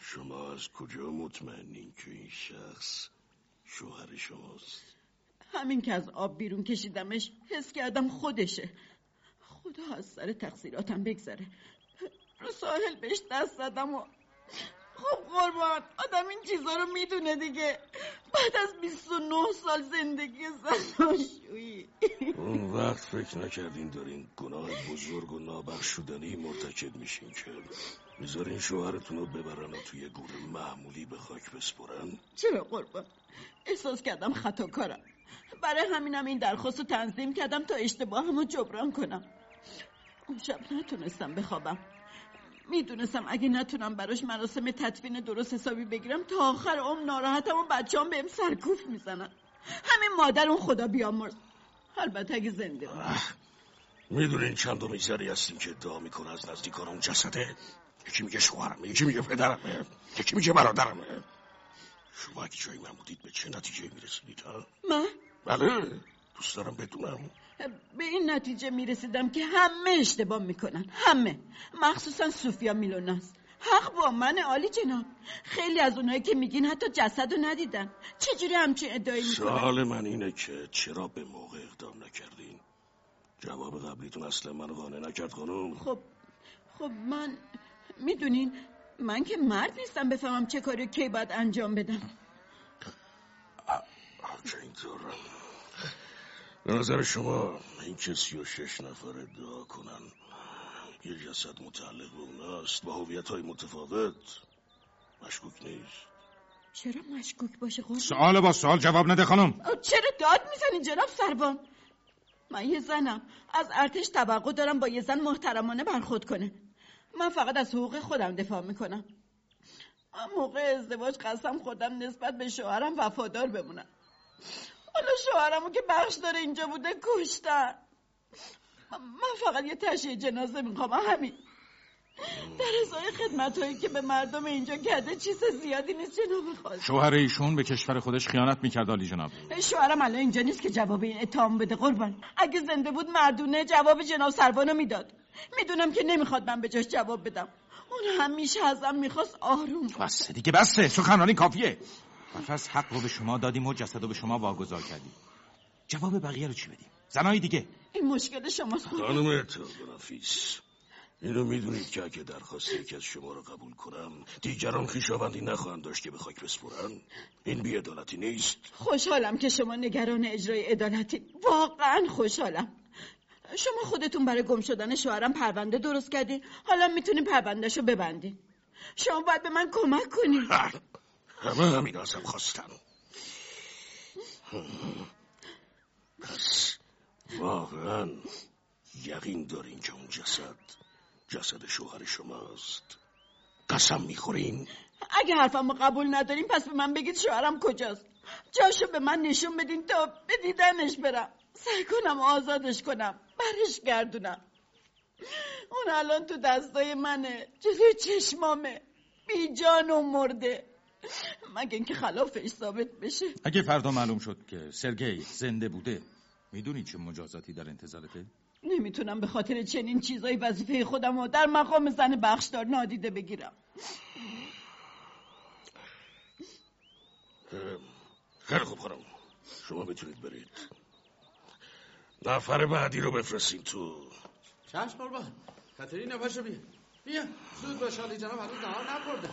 [SPEAKER 11] شما از کجا مطمئنین که این شخص شوهر شماست؟
[SPEAKER 12] همین که از آب بیرون کشیدمش حس کردم خودشه. خدا از سر تقصیراتم بگذره. رو ساحل بهش دست زدم و خب قربان آدم این چیزا رو میدونه دیگه. بعد از بیست و نه سال زندگی زناشویی
[SPEAKER 11] اون وقت فکر نکردین دارین گناه بزرگ و نابخشودنی مرتکب میشین که میذارین شوهرتون رو ببرن و توی گور معمولی به خاک بسپرن؟
[SPEAKER 12] چرا قربان؟ احساس کردم خطاکارم. برای همینم این درخواست رو تنظیم کردم تا اشتباهمو جبران کنم. اون شب نتونستم بخوابم. میدونستم اگه نتونم براش مراسم تدفین درست حسابی بگیرم تا آخر عمر ناراحتم و بچه‌ام بهم سرکوف میزنن. همین مادر اون خدا بیامرز. البته اگه زنده بود.
[SPEAKER 11] میدونین چند تا میزری هستیم که ادعا میکنه از نزدیکان اون جسده؟ یکی میگه شوهرمه، یکی میگه پدرمه، یکی میگه برادرمه. شما اگه جای من بودید به چه نتیجه میرسیدید ها؟
[SPEAKER 12] من؟
[SPEAKER 11] بله دوست دارم بدونم.
[SPEAKER 12] به این نتیجه میرسیدم که همه اشتباه میکنن، همه، مخصوصا سوفیا میلوناس. حق با من عالی جناب. خیلی از اونایی که میگین حتی جسد رو ندیدن. چجوری همچین ادعایی میکنن؟
[SPEAKER 11] سوال من اینه که چرا به موقع اقدام نکردین؟ جواب قبلیتون اصلا منو قانع نکرد خانم.
[SPEAKER 12] خب خب من میدونین من که مرد نیستم بفهمم چه کاری کی باید انجام بدم.
[SPEAKER 11] چه اینطور به نظر شما این که سی و شش نفر ادعا کنن یه جسد متعلق به اوناست با هویت‌های متفاوت مشکوک نیست؟
[SPEAKER 12] چرا مشکوک باشه قربان؟
[SPEAKER 5] سوال با سوال جواب نده خانم.
[SPEAKER 12] چرا داد میزنی جناب سروان؟ من یه زنم، از ارتش توقع دارم با یه زن محترمانه برخورد کنه. من فقط از حقوق خودم دفاع میکنم. من موقع ازدواج قسم خودم نسبت به شوهرم وفادار بمونم. حالا شوهرمو که بخش داره اینجا بوده کشتن. من فقط یه تشییع جنازه میخوام، همین. در ازای خدمتایی که به مردم اینجا کرده چیز زیادی نیست جناب خواست.
[SPEAKER 5] شوهر ایشون به کشور خودش خیانت میکرد عالی جناب.
[SPEAKER 12] شوهرم الان اینجا نیست که جواب این اتهام بده قربان. اگه زنده بود مردونه جواب جناب سروانو میداد. میدونم که نمیخواد من به جاش جواب بدم. اون همیشه ازم میخواست آروم.
[SPEAKER 5] بسه دیگه بسه، سخنرانی کافیه. پس حق رو به شما دادیم و جسد رو به شما واگذار کردیم. جواب بقیه رو چی بدیم؟ زنای دیگه.
[SPEAKER 12] این مشکل شماست
[SPEAKER 11] خانم اتحادنفیس، اینو میدونید که اگه درخواست یکی از شما رو قبول کنم دیگران خویشاوندی نخواهند داشت که به خاک بسپرن؟ این بی‌عدالتی نیست؟
[SPEAKER 12] خوشحالم که شما نگران اجرای عدالتی. واقعا خوشحالم. شما خودتون برای گم شدن شوهرم پرونده درست کردین، حالا میتونین پروندهشو ببندین. شما باید به من کمک کنین.
[SPEAKER 11] همه همین ازم خواستن. پس واقعا یقین دارین که اون جسد جسد شوهر شماست؟ قسم میخورین؟
[SPEAKER 12] اگه حرفمو قبول ندارین پس به من بگید شوهرم کجاست. جاشو به من نشون بدین تا به دیدنش برم، سعی کنم آزادش کنم، برش گردونم. اون الان تو دستای منه، جلوی چشمامه، بی جان و مرده. مگه اینکه خلافش ثابت بشه.
[SPEAKER 5] اگه فردا معلوم شد که سرگئی زنده بوده، میدونی چه مجازاتی در انتظارته؟
[SPEAKER 12] نمیتونم به خاطر چنین چیزایی وظیفه خودم رو در مقام زن بخشدار نادیده بگیرم.
[SPEAKER 11] خیلی خوب خانم، شما میتونید برید. نفر بعدی رو بفرستین تو.
[SPEAKER 6] چشم قربان. کاترینا پاشو بیا. بیا زود باش، عالی جناب هنوز نهار نخورده.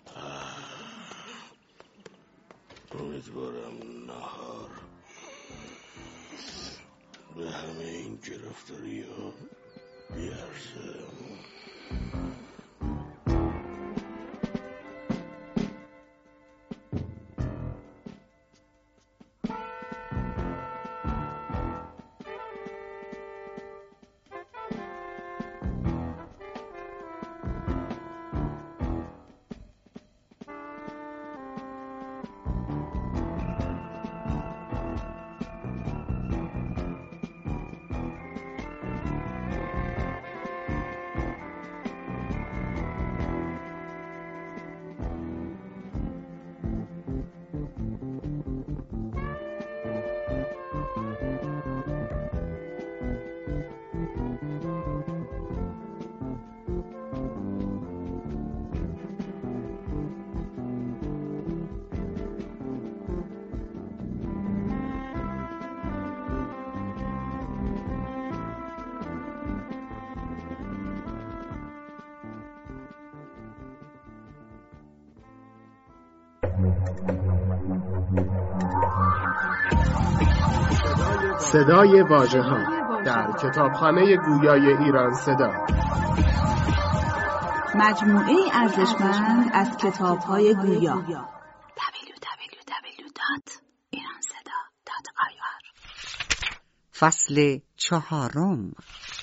[SPEAKER 11] امیدوارم نهار به همه این گرفتاری ها بیارزه.
[SPEAKER 1] صدای واژه ها در کتابخانه گویای ایران صدا،
[SPEAKER 2] مجموعه ارزشمند از کتاب‌های گویا. دبلیو دبلیو دبلیو دات ایران صدا دات آی آر.
[SPEAKER 13] فصل چهارم.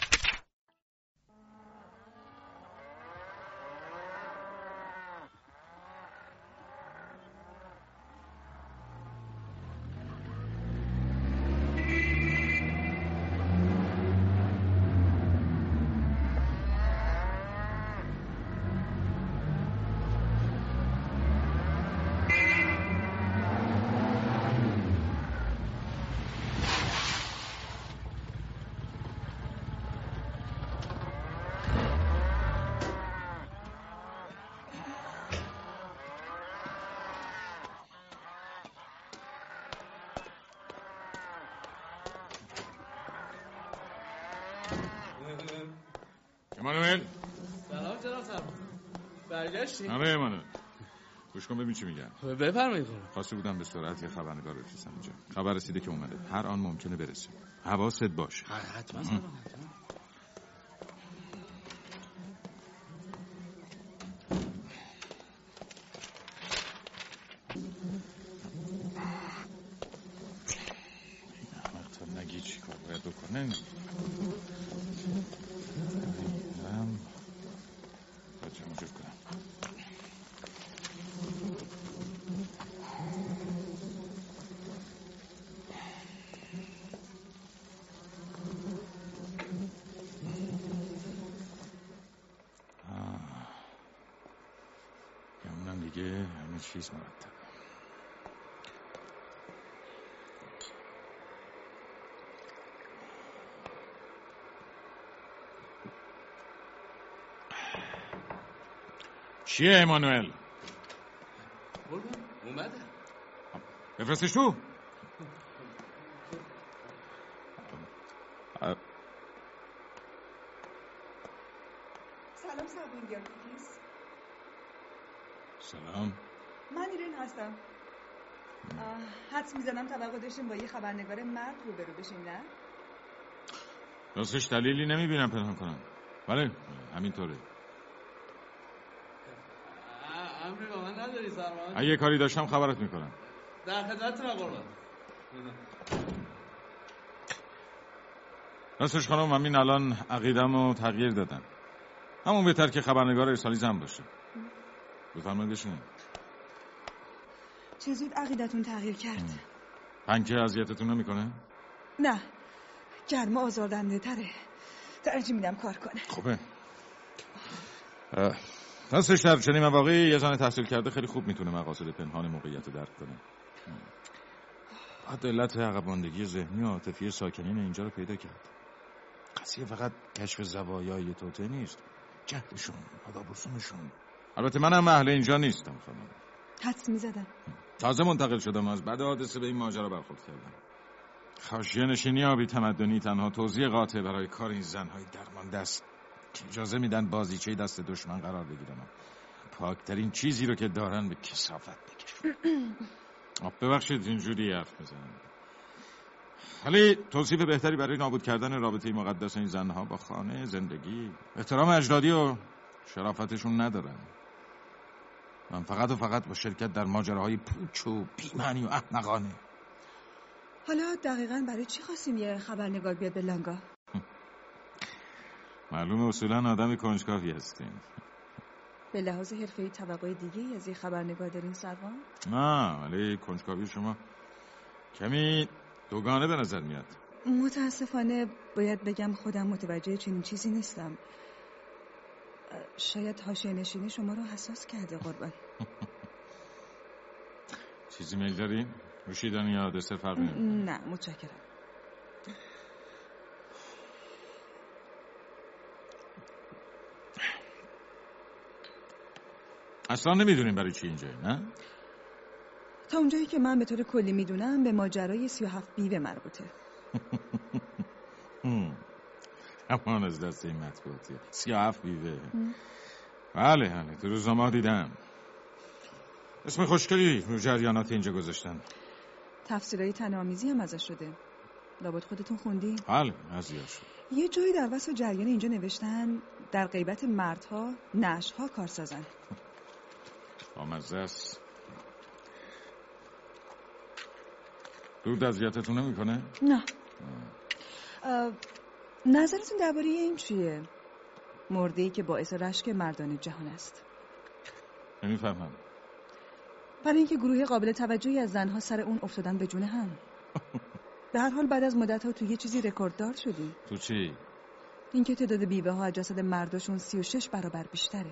[SPEAKER 5] امانوئل.
[SPEAKER 6] سلام جناب سرمان. برگشتی؟
[SPEAKER 5] آره امانوئل. گوش کن ببین چی میگم.
[SPEAKER 6] بفرمایید خانم.
[SPEAKER 5] خواسته بودم به سرعت یه خبرنگار بفرستم اینجا. خبر رسیده که اومده. هر آن ممکنه برسه. حواست باشه.
[SPEAKER 6] حتما سرمان.
[SPEAKER 5] حتما نگی چی کار باید بکنه. من باید چه موجود کنم. گمونم دیگه همه چیز مرتب. چیه امانوئل؟
[SPEAKER 6] اومده.
[SPEAKER 5] بفرستش تو.
[SPEAKER 14] سلام صابون پلیز.
[SPEAKER 5] سلام.
[SPEAKER 14] من ایرین هستم. حدس میزنم توقع داشتیم با یه خبرنگار مرد روبرو بشیم، نه؟
[SPEAKER 5] راستش دلیلی نمیبینم پنهان کنم. بله همینطوره.
[SPEAKER 6] امری با من نداری سرمان؟
[SPEAKER 5] اگه کاری داشتم خبرت میکنم.
[SPEAKER 6] در خدمتتونم قربان.
[SPEAKER 5] راستش خانم همین الان عقیده‌مو تغییر دادم. همون بهتر که خبرنگار ارسالی زن باشه. بفرمایید بشینید.
[SPEAKER 14] چه زود عقیدتون تغییر کرد؟
[SPEAKER 5] پنکه اذیتتون نمیکنه؟
[SPEAKER 14] نه، گرما آزاردنده تره. ترجیح میدم کار کنه.
[SPEAKER 5] خوبه. راستش در چنین مواقعی یه زن تحصیل کرده خیلی خوب میتونه مقاصد پنهان موقعیت رو درک کنه. بعد علت عقب‌ماندگی ذهنی و عاطفی ساکنین اینجا رو پیدا کرد. قضیه فقط کشف زوایای توته نیست، جهدشون، آداب و رسومشون. البته منم اهل اینجا نیستم خانم.
[SPEAKER 14] حدس میزدم.
[SPEAKER 5] تازه منتقل شدم، از بعد حادثه به این ماجرا برخورد کردم. حاشیه نشینی آبی تمدنی تنها توضیح قاطع برای کار این زن‌های درمانده است که اجازه میدن بازیچه دست دشمن قرار بگیرن. پاکترین چیزی رو که دارن به کثافت بکشن. ببخشید اینجوری حرف میزنم. ولی توصیف بهتری برای نابود کردن رابطه مقدس این زنها با خانه، زندگی، احترام اجدادی و شرافتشون ندارن. من فقط و فقط با شرکت در ماجراهای پوچ و بی‌معنی و احمقانه.
[SPEAKER 14] حالا دقیقاً برای چی خواستیم یه خبرنگار بیاد به لانگا؟
[SPEAKER 5] معلومه اصولاً آدم کنجکاوی هستین.
[SPEAKER 14] به لحاظ حرفه‌ای توقع دیگه‌ای از یه خبرنگار دارین سروان؟
[SPEAKER 5] نه، ولی کنجکاوی شما کمی دوگانه به نظر میاد.
[SPEAKER 14] متاسفانه باید بگم خودم متوجه چنین چیزی نیستم. شاید حاشیه نشینی شما رو حساس کرده قربان.
[SPEAKER 5] چیزی میل داری؟ نوشیدنی یا دسر فرقی نمی‌کنه؟
[SPEAKER 14] نه متشکرم.
[SPEAKER 5] اصلا نمیدونیم برای چی اینجایی، نه؟
[SPEAKER 14] تا اونجایی که من به طور کلی میدونم به ماجرای سی و هفت بیوه مربوطه.
[SPEAKER 5] همان از دست این مطبوعاتی سی و هفت بیوه. بله بله تو روزنامه دیدم. اسم خوشگلی رو جریانات اینجا گذاشتن.
[SPEAKER 14] تفسیرهای تنامیزی هم ازش شده. لابد خودتون خوندی؟
[SPEAKER 5] حل ازیاش.
[SPEAKER 14] یه جایی در وصف جریان اینجا نوشتن در غیبت مردها نعشها کارسازن.
[SPEAKER 5] بامزه است. دود اذیتتون نمیکنه؟
[SPEAKER 14] نه. نظرتون درباره این چیه؟ مرده‌ای که باعث رشک مردان جهان است.
[SPEAKER 5] نمیفهمم.
[SPEAKER 14] برای اینکه گروه قابل توجهی از زنها سر اون افتادن به جون هم. به هر حال بعد از مدت‌ها تو یه چیزی رکورددار شدیم.
[SPEAKER 5] تو چی؟
[SPEAKER 14] اینکه تعداد بیوه ها از جسد مرداشون سی و شش برابر بیشتره.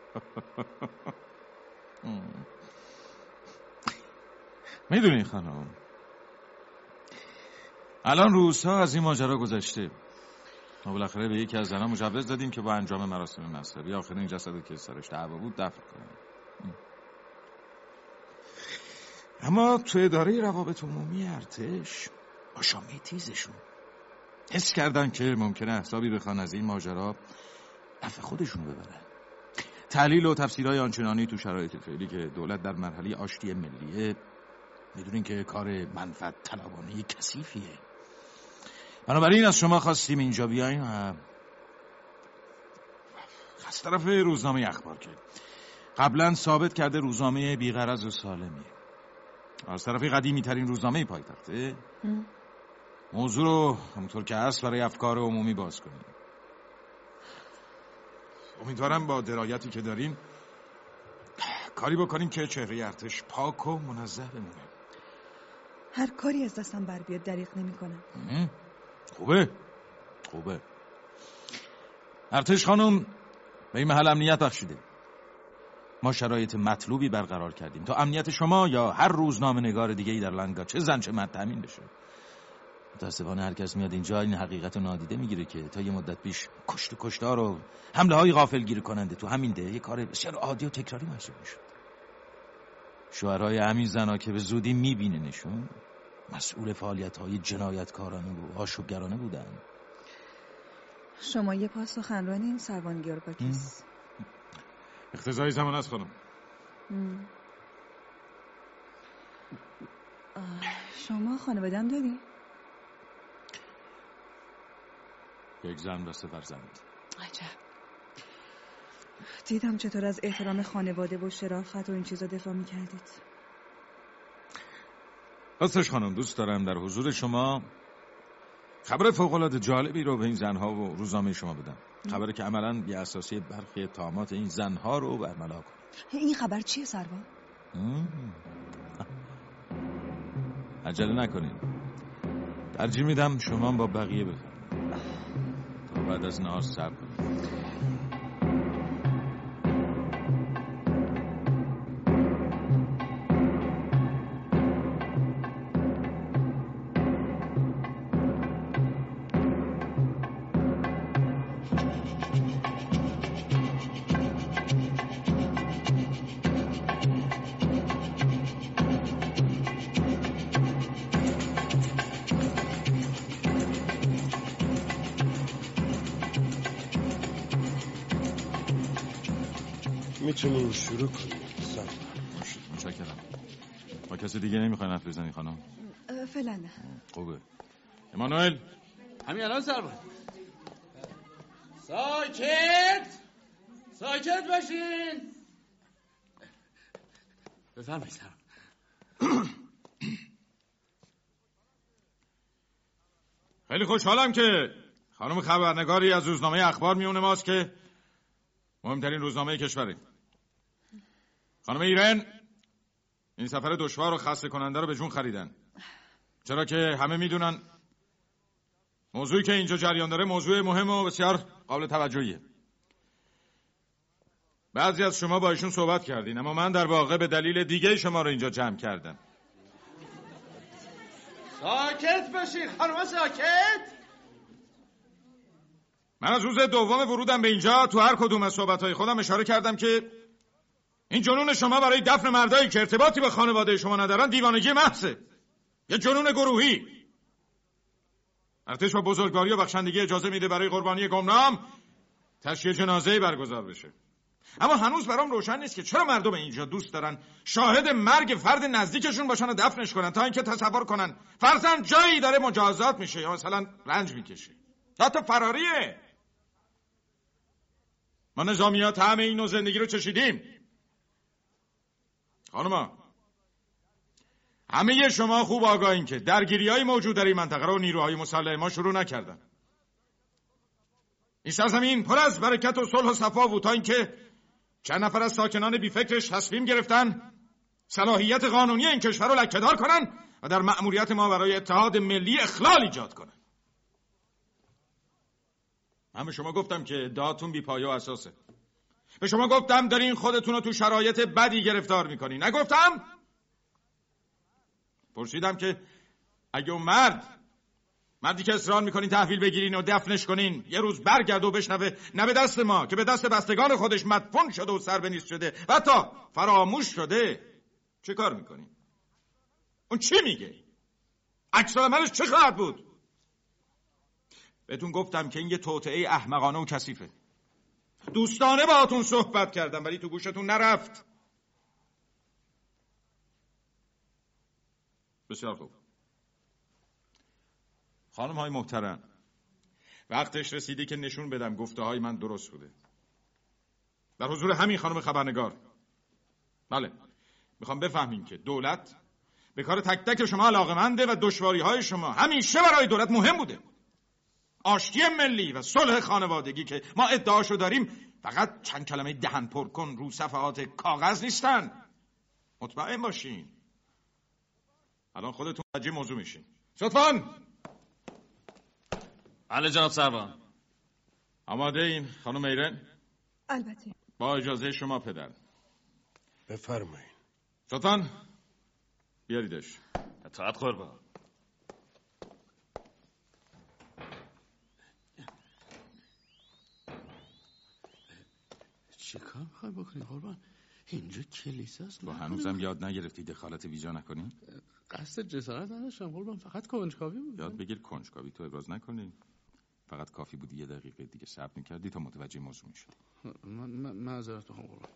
[SPEAKER 5] میدونی خانم، الان روزها از این ماجرا گذشته. ما بالاخره به یکی از زنها مجوز دادیم که با انجام مراسم مذهبی آخرین جسدی که سرش دعوا بود دفن کنیم. اما تو اداره روابط عمومی ارتش آشامی تیزشون حس کردن که ممکنه حسابی بخوان از این ماجرا نفع خودشون ببرن. تحلیل و تفسیرهای آنچنانی تو شرایط فعلی که دولت در مرحله آشتی ملیه، میدونین که کار منفعت طلبانه کثیفیه. بنابراین از شما خواستیم اینجا بیاین و از طرف روزنامه اخبار که قبلا ثابت کرده روزنامه بی‌غرض و سالمیه، از طرف قدیمی ترین روزنامه پایتخته، موضوع رو همونطور که هست برای افکار عمومی باز کنیم. امیدوارم با درایتی که داریم کاری بکنیم که چهره ارتش پاک و منزه بمونه.
[SPEAKER 14] هر کاری از دستم بر بیاد دریغ نمی کنم.
[SPEAKER 5] خوبه خوبه. ارتش خانم به این محل امنیت بخشیده. ما شرایط مطلوبی برقرار کردیم تا امنیت شما یا هر روزنامه نگار دیگه‌ای در لنگا چه زن چه مرد تامین بشه. متاسفانه هر کس میاد اینجا این حقیقت رو نادیده میگیره که تا یه مدت پیش کشت و کشتار و حمله های غافلگیر کننده تو همین ده یه کار بسیار عادی و تکراری محسوب میشد. شوهرای همین زنا که به زودی میبیننشون مسئول فعالیت های جنایتکارانه و آشوبگرانه بودن.
[SPEAKER 14] شما یه پاس سخنرانی سروان گیورگاکیس.
[SPEAKER 5] اقتضای زمان است خانم.
[SPEAKER 14] شما خانواده‌ام داری؟
[SPEAKER 5] یک زن و سه فرزند.
[SPEAKER 14] عجب. دیدم چطور از احترام خانواده و شرافت و این چیزا دفاع می‌کردید.
[SPEAKER 5] راستش خانم دوست دارم در حضور شما خبر فوق‌العاده جالبی رو به این زنها و روزنامه شما بدم. خبری که عملاً بی اساسی برخی اتهامات این زنها رو برملا کنه.
[SPEAKER 14] این خبر چیه سروان؟
[SPEAKER 5] عجله نکنید. ترجیح میدم شما با بقیه بفرمایید تا بعد از نهار صبر کنید.
[SPEAKER 9] میتونیم شروع کنیم. سلام.
[SPEAKER 5] متشکرم. با کسی دیگه نمیخواین حرف بزنی خانم؟
[SPEAKER 14] فعلا نه.
[SPEAKER 5] خوبه. امانوئل
[SPEAKER 6] همین الان سربان. ساکت ساکت باشین. بفرمایید سربان.
[SPEAKER 5] خیلی خوشحالم که خانم خبرنگاری از روزنامه اخبار میونه ماست که مهمترین روزنامه کشوره. خانم ایرن این سفر دشوار و خسته کننده رو به جون خریدن، چرا که همه میدونن موضوعی که اینجا جریان داره موضوع مهم و بسیار قابل توجهیه. بعضی از شما با ایشون صحبت کردین، اما من در واقع به دلیل دیگه شما رو اینجا جمع کردم.
[SPEAKER 6] ساکت باشی خانم ساکت.
[SPEAKER 5] من از روز دوم ورودم به اینجا تو هر کدوم از صحبت‌های خودم اشاره کردم که این جنون شما برای دفن مردایی که ارتباطی به خانواده شما ندارن دیوانگی محضه، یه جنون گروهی. ارتش با بزرگواری و بخشندگی اجازه میده برای قربانی گمنام تشییع جنازه‌ای برگزار بشه. اما هنوز برام روشن نیست که چرا مردم اینجا دوست دارن شاهد مرگ فرد نزدیکشون باشن و دفنش کنن تا اینکه تصور کنن فرضاً جایی داره مجازات میشه یا مثلا رنج میکشه یا تا فراریه. ما نظامی‌ها طعم این نوع زندگی رو چشیدیم. خانوما، همه شما خوب آگاهین که درگیری‌های موجود در این منطقه رو نیروهای مسلح ما شروع نکردن. این سرزمین پر از برکت و صلح و صفا بود تا اینکه چند نفر از ساکنان بیفکرش تصمیم گرفتن صلاحیت قانونی این کشور رو لکه‌دار کنن و در مأموریت ما برای اتحاد ملی اخلال ایجاد کنن. من به شما گفتم که ادعاتون بی پایه و اساسه. به شما گفتم دارین خودتون رو تو شرایط بدی گرفتار میکنین. نگفتم؟ پرسیدم که اگه اون مرد مردی که اصرار میکنین تحویل بگیرین و دفنش کنین یه روز برگرد و بشنوه نه به دست ما که به دست بستگان خودش مدفون شده و سر به نیست شده و حتی فراموش شده، چه کار میکنین؟ اون چی میگه؟ عکس العملش چه خواهد بود؟ بهتون گفتم که این یه توطئه احمقانه و کثیفه. دوستانه باهاتون صحبت کردم ولی تو گوشتون نرفت. بسیار خوب. خانم های محترم، وقتش رسیده که نشون بدم گفته های من درست بوده. در حضور همین خانم خبرنگار. بله، میخوام بفهمین که دولت به کار تک تک شما علاقه‌منده و دشواری های شما همیشه برای دولت مهم بوده. آشتی ملی و صلح خانوادگی که ما ادعاشو داریم فقط چند کلمه دهن پر کن رو صفحات کاغذ نیستن. مطمئن باشین. الان خودتون متوجه موضوع میشین. لطفاً.
[SPEAKER 7] بله جناب سروان.
[SPEAKER 5] آماده این خانم ایرن؟
[SPEAKER 14] البته.
[SPEAKER 5] با اجازه شما پدر.
[SPEAKER 9] بفرمایید.
[SPEAKER 5] لطفاً بیاریدش.
[SPEAKER 7] اطاعت قربان.
[SPEAKER 6] چه کار میخوای بکنی قربان؟ اینجا کلیساست.
[SPEAKER 5] با هنوزم یاد نگرفتی دخالت ویژا نکنی؟
[SPEAKER 6] قصد جسارت نداشتم قربان، فقط کنجکاوی بود.
[SPEAKER 5] یاد بگیر کنجکاوی تو ابراز نکنی. فقط کافی بود یه دقیقه دیگه صبر میکردی تا متوجه موضوع میشدی.
[SPEAKER 6] من معذرت میخوام قربان.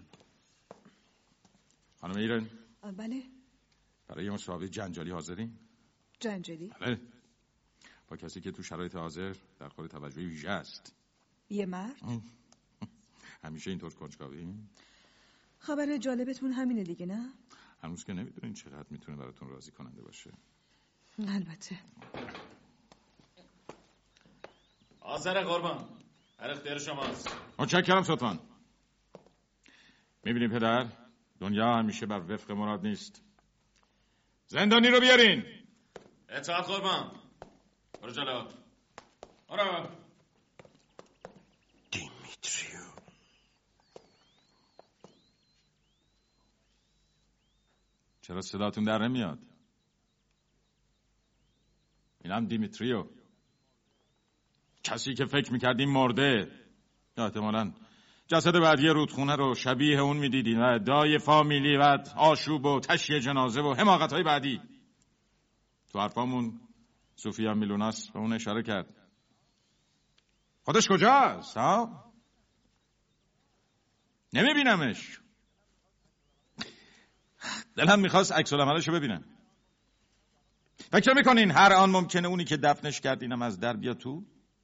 [SPEAKER 5] خانم ایرن؟
[SPEAKER 14] بله.
[SPEAKER 5] برای یه مصاحبه جنجالی حاضرین؟
[SPEAKER 14] جنجالی؟
[SPEAKER 5] بله. با کسی که تو شرایط حاضر در خور توجه ویژه است.
[SPEAKER 14] یه مرد؟
[SPEAKER 5] همیشه اینطور کنجکاوی؟
[SPEAKER 14] خبر جالبتون همینه دیگه نه؟
[SPEAKER 5] هنوز که نمیدونین چقدر میتونه براتون راضی کننده باشه.
[SPEAKER 14] البته.
[SPEAKER 7] حاضر قربان. هر اختیار شماست.
[SPEAKER 5] متشکرم سلطان. میبینی پدر، دنیا همیشه بر وفق مراد نیست. زندانی رو بیارین.
[SPEAKER 7] اطاعت قربان. برو جلو. برو.
[SPEAKER 9] دیمیتریو.
[SPEAKER 5] چرا صداتون در نمیاد؟ اینم دیمیتریو، کسی که فکر میکردیم مرده یا احتمالاً جسد بعدی رودخونه رو شبیه اون میدیدین و ادعای فامیلی و آشوب و تشییع جنازه و حماقت‌های بعدی. تو حرفامون سوفیا میلوناس به اون اشاره کرد. خودش کجاست ها؟ نمیبینمش. دلم میخواست عکس العملشو ببینم. فکر میکنین هر آن ممکنه اونی که دفنش کردینم از در بیا تو؟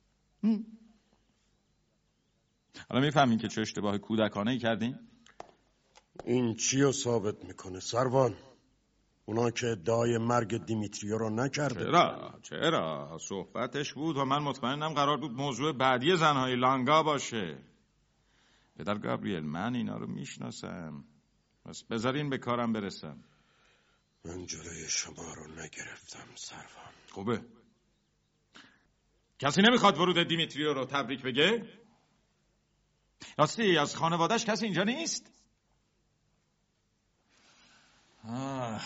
[SPEAKER 5] حالا میفهمین که چه اشتباه کودکانه‌ای کردین؟
[SPEAKER 9] این چی رو ثابت میکنه سروان؟ اونا که ادعای مرگ دیمیتریو رو نکرده.
[SPEAKER 5] چرا؟ چرا؟ صحبتش بود و من مطمئنم قرار بود موضوع بعدی زنهای لانگا باشه. پدر گابریل، من اینا رو میشناسم. بس بذارین به کارم برسم.
[SPEAKER 9] من جلوی شما رو نگرفتم سروان.
[SPEAKER 5] خوبه. کسی نمیخواد ورود دیمیتریو رو تبریک بگه؟ راستی از خانواده‌اش کسی اینجا نیست؟ آه.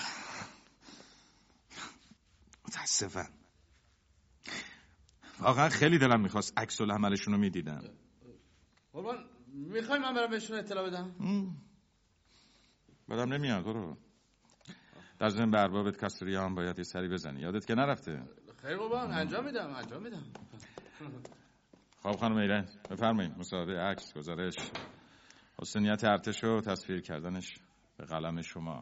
[SPEAKER 5] متاسفم. واقعا خیلی دلم میخواست عکس العملشون رو میدیدم.
[SPEAKER 6] قربان میخوای من برم بهشون اطلاع بدم؟
[SPEAKER 5] بدم نمیاد برو. در ضمن به اربابت کاستریا هم باید یه سری بزنی. یادت که نرفته.
[SPEAKER 6] خیلی قربان انجام میدم انجام میدم.
[SPEAKER 5] خب خانم ایرن بفرمایید. مصاحبه، عکس، گزارش. حسنیت ارتش رو تصویر کردنش به قلم شما.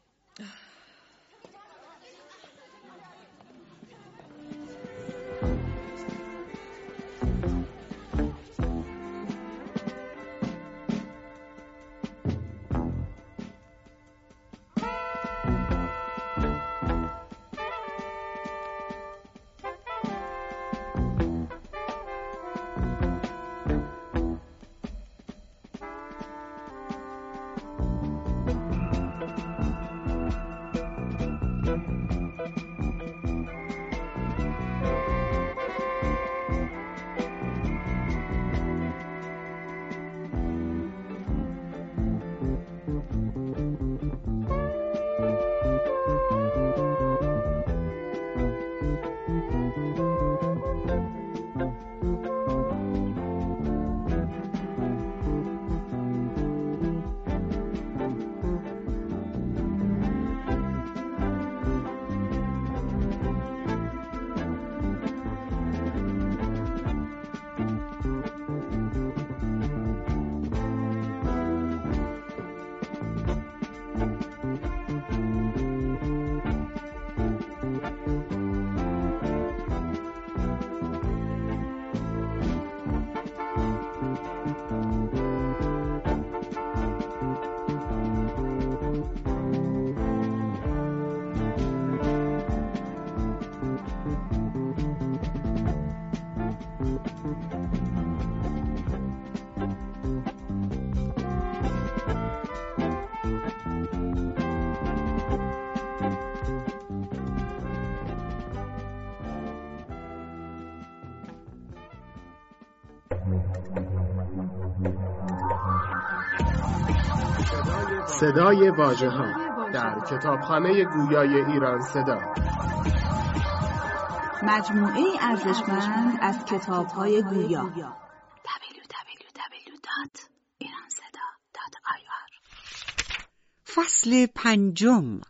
[SPEAKER 1] صدای واژه ها در کتابخانه گویای ایران صدا،
[SPEAKER 2] مجموعه ارزشمند از کتاب‌های گویا. دبلیو دبلیو دبلیو دات ایران صدا دات آی آر.
[SPEAKER 13] فصل پنجم.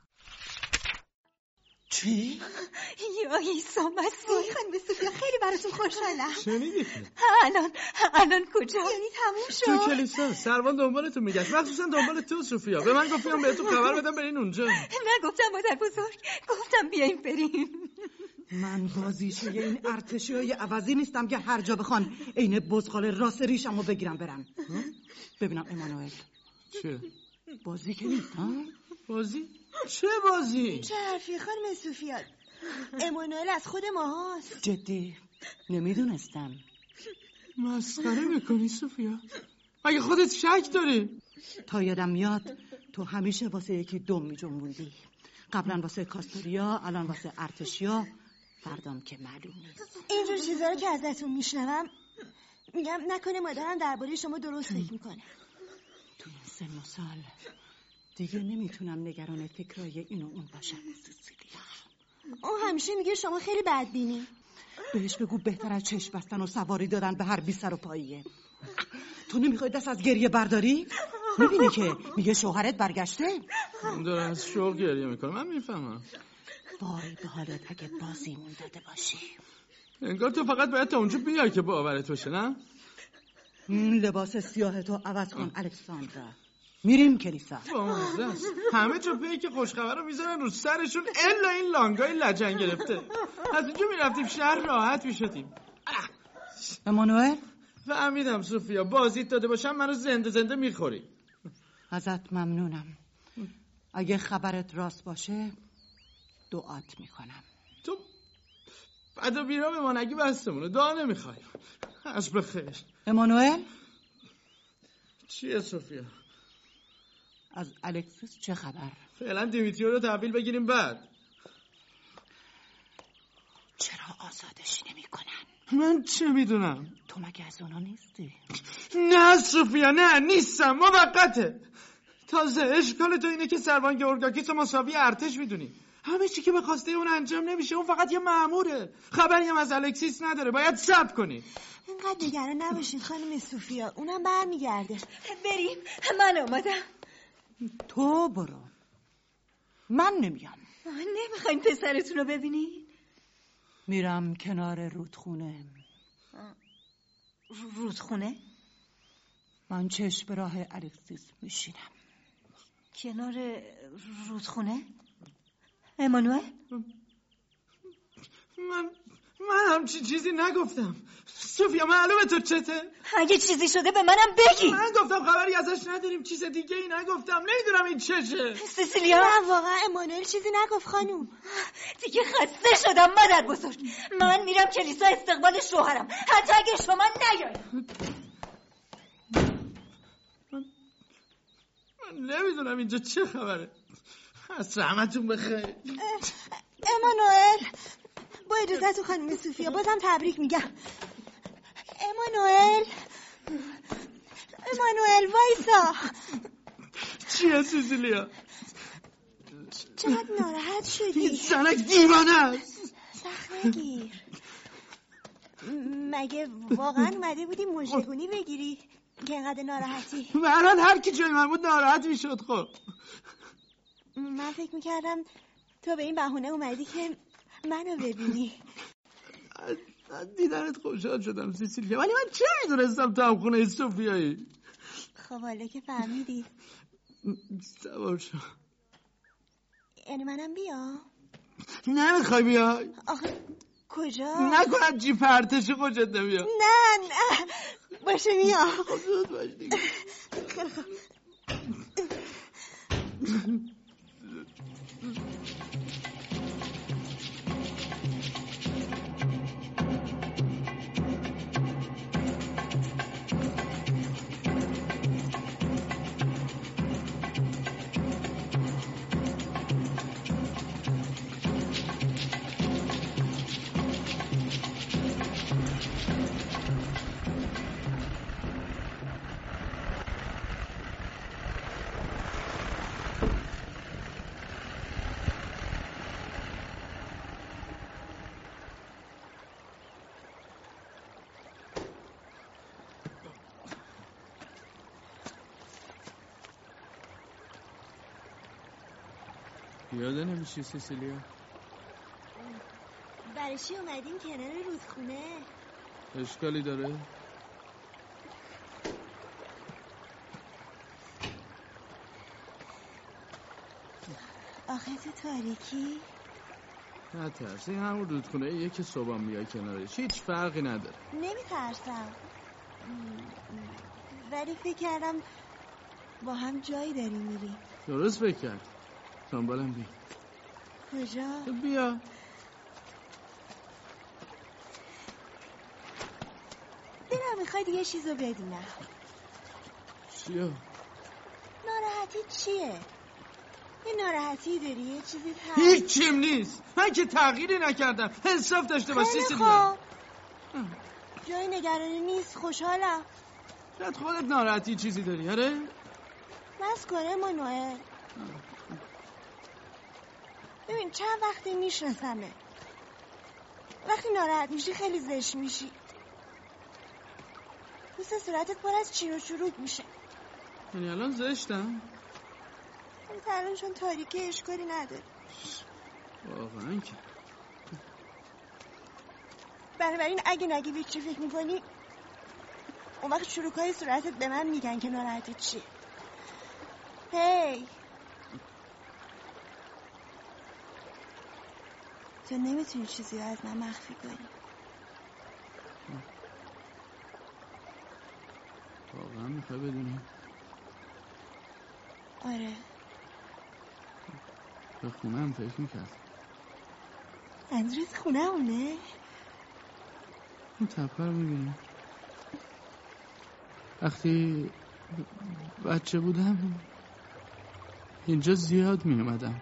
[SPEAKER 10] چی؟ یا عیسی مسیح خانم سوفیا، خیلی براتون خوشحالم.
[SPEAKER 6] شنیدی؟
[SPEAKER 10] الان الان کجا؟ یعنی تموم شد؟
[SPEAKER 6] تو کلیسا. سروان دنبالتون میگشت، مخصوصا دنبال تو سوفیا. به من گفتم بهتون خبر بدم برین اونجا.
[SPEAKER 10] من گفتم مادر بزرگ، گفتم بیاین بریم.
[SPEAKER 3] من بازیشه این ارتشیای عوضی نیستم که هر جا بخوان عین بزغال راس ریشمو بگیرم برن. ببینم امانوئل
[SPEAKER 6] چه؟
[SPEAKER 3] بازی که نیست ها؟
[SPEAKER 6] بازی؟ چه بازی؟
[SPEAKER 10] چه حرفی خانم سوفیا؟ امانوئل از خود ما هست.
[SPEAKER 3] جدی؟ نمیدونستم.
[SPEAKER 6] مسخره میکنی سوفیا؟ مگه خودت شک داری؟
[SPEAKER 3] تا یادم میاد تو همیشه واسه یکی دم میجنبوندی. قبلا واسه کاستوریا، الان واسه ارتشیا، فردام که معلوم نیست.
[SPEAKER 10] اینجور چیزا رو که ازتون میشنوم میگم نکنه مادرم درباره شما درست فکر میکنه.
[SPEAKER 3] تو این سن و سال دیگه نمیتونم نگران فکرای این و اون باشم. سیسیلیا
[SPEAKER 10] اون همیشه میگه شما خیلی بدبینی.
[SPEAKER 3] بهش بگو بهتر از چشم بستن و سواری دادن به هر بی سر و پاییه. تو نمیخوای دست از گریه برداری؟ میبینی که میگه شوهرت برگشته؟
[SPEAKER 6] داره از شوق گریه میکنه، من میفهمم.
[SPEAKER 3] وای به حالت اگه بازیمون داده باشی.
[SPEAKER 6] انگار تو فقط باید تا اونجا بیای که باورت بشه، نه؟
[SPEAKER 3] لباس سیاه تو عوض کن الکساندرا. میریم کلیسا.
[SPEAKER 6] بامزه است. همه جا پیک خوشخبر رو میذارن رو سرشون الا این لانگای لجن گرفته. از اینجا میرفتیم شهر راحت میشدیم.
[SPEAKER 3] امانوئل
[SPEAKER 6] فهمیدم سوفیا، بازیت داده باشم منو زنده زنده میخوری.
[SPEAKER 3] ازت ممنونم. اگه خبرت راست باشه دعات میکنم.
[SPEAKER 6] تو بعد و بیرا به ما نگی بستمونه، دعا نمیخوای. حسب خیر.
[SPEAKER 3] امانوئل
[SPEAKER 6] چیه سوفیا؟
[SPEAKER 3] از الکسیس چه خبر؟
[SPEAKER 6] فعلا دیمیتریو رو تحویل بگیریم بعد.
[SPEAKER 3] چرا آزادش نمی کنن؟
[SPEAKER 6] من چه میدونم؟
[SPEAKER 3] تو مگه از اونا نیستی؟
[SPEAKER 6] نه سوفیا، نه نیستم، موقته. تازه اشکال تو اینه که سروان گورگاکیس مساوی ارتش میدونی. همه چی که به خواسته اون انجام نمیشه، اون فقط یه مأموره. خبری هم از الکسیس نداره، باید صبر کنی.
[SPEAKER 10] اینقدر نگران نباشین خانم سوفیا، اونم برمیگرده. بریم، من اومدم.
[SPEAKER 3] تو برو، من نمیام.
[SPEAKER 10] نمیخواین پسرتون رو ببینین؟
[SPEAKER 3] میرم کنار رودخونه.
[SPEAKER 10] رودخونه؟
[SPEAKER 3] من چشم به راه الکسیس میشینم.
[SPEAKER 10] کنار رودخونه؟ امانوئل؟
[SPEAKER 6] من من همچین چیزی نگفتم. سوفیا معلومه تو چته؟
[SPEAKER 10] اگه چیزی شده به منم بگی.
[SPEAKER 6] من گفتم خبری ازش نداریم، چیز دیگه ای نگفتم. نمیدونم این چشه.
[SPEAKER 10] سیسیلیا؟
[SPEAKER 15] نه واقعا امانوئل چیزی نگفت خانوم.
[SPEAKER 10] دیگه خسته شدم مادر بزرگ. من میرم کلیسا استقبال شوهرم، حتی اگه شما نیایید.
[SPEAKER 6] من, من نمیدونم اینجا چه خبره. از رحمتون بخیر.
[SPEAKER 15] امانوئل با اجازتون خانم سوفیا بازم تبریک میگم. امانوئل امانوئل وایسا.
[SPEAKER 6] چیه سیسیلیا؟
[SPEAKER 15] چقدر ناراحت شدی؟
[SPEAKER 6] این زنک دیوانه است.
[SPEAKER 15] سخت نگیر. مگه واقعا اومده بودی مژدگونی بگیری که اینقدر ناراحتی؟
[SPEAKER 6] من هر کی جای من بود ناراحت میشد. خب
[SPEAKER 15] من فکر میکردم تو به این بهونه اومدی که منو ببینی.
[SPEAKER 6] از دیدنت خوشحال شدم سیسیلیا، ولی من چه میدونستم تو هم خونه سوفیایی.
[SPEAKER 15] خب حالا که فهمیدی
[SPEAKER 6] سوار شو.
[SPEAKER 15] یعنی منم بیا؟
[SPEAKER 6] نمیخوای بیای؟
[SPEAKER 15] آخه کجا؟
[SPEAKER 6] نکنم جی پرتشی خوشت نمیاد.
[SPEAKER 15] نه نه باشه بیا.
[SPEAKER 6] خب زود باش دیگه.
[SPEAKER 15] خیلی خوب.
[SPEAKER 6] یاده نمیشی سیسیلیا؟
[SPEAKER 15] برای چی اومدیم کنار رودخونه؟
[SPEAKER 6] اشکالی داره؟
[SPEAKER 15] آخه تو تاریکی؟
[SPEAKER 6] نه ترسی، همون رودخونه ایه که صبح میای کنارش، هیچ فرقی نداره.
[SPEAKER 15] نمیترسم، ولی فکر کردم با هم جایی داری میری.
[SPEAKER 6] درست فکر کرد. دنبالم بیا.
[SPEAKER 15] کجا؟
[SPEAKER 6] بیا.
[SPEAKER 15] دلم میخواد یه چیزو بدونم.
[SPEAKER 6] چیو؟
[SPEAKER 15] ناراحتی چیه؟ یه ناراحتی داری؟ یه چیزی هست؟
[SPEAKER 6] هیچیم نیست. من که تغییری نکردم. انصاف داشته باش سیسیلیا.
[SPEAKER 15] جای نگرانی نیست، خوشحالم.
[SPEAKER 6] شاید خودت ناراحتی چیزی داری، آره؟
[SPEAKER 15] بس کن امانوئل. ببین چند وقتی میشناسمه، وقتی ناراحت میشی خیلی زشت میشی. پوست صورتت پر از چین و چروک میشه.
[SPEAKER 6] یعنی الان زشتم؟
[SPEAKER 15] الان چون تاریکی اشکالی نداره.
[SPEAKER 6] واقعا که
[SPEAKER 15] بنابراین اگه نگی به چی فکر میکنی، اون وقت چروکای صورتت به من میگن که ناراحتی چیه. هی تو نمیتونی چیزی رو از من مخفی کنی.
[SPEAKER 6] واقعا میخوای بدونی؟
[SPEAKER 15] آره.
[SPEAKER 6] به خونه هم فکر میکرد.
[SPEAKER 15] منظورت خونه اونه؟
[SPEAKER 6] اون تپه رو میبینی؟ وقتی بچه بودم اینجا زیاد میومدم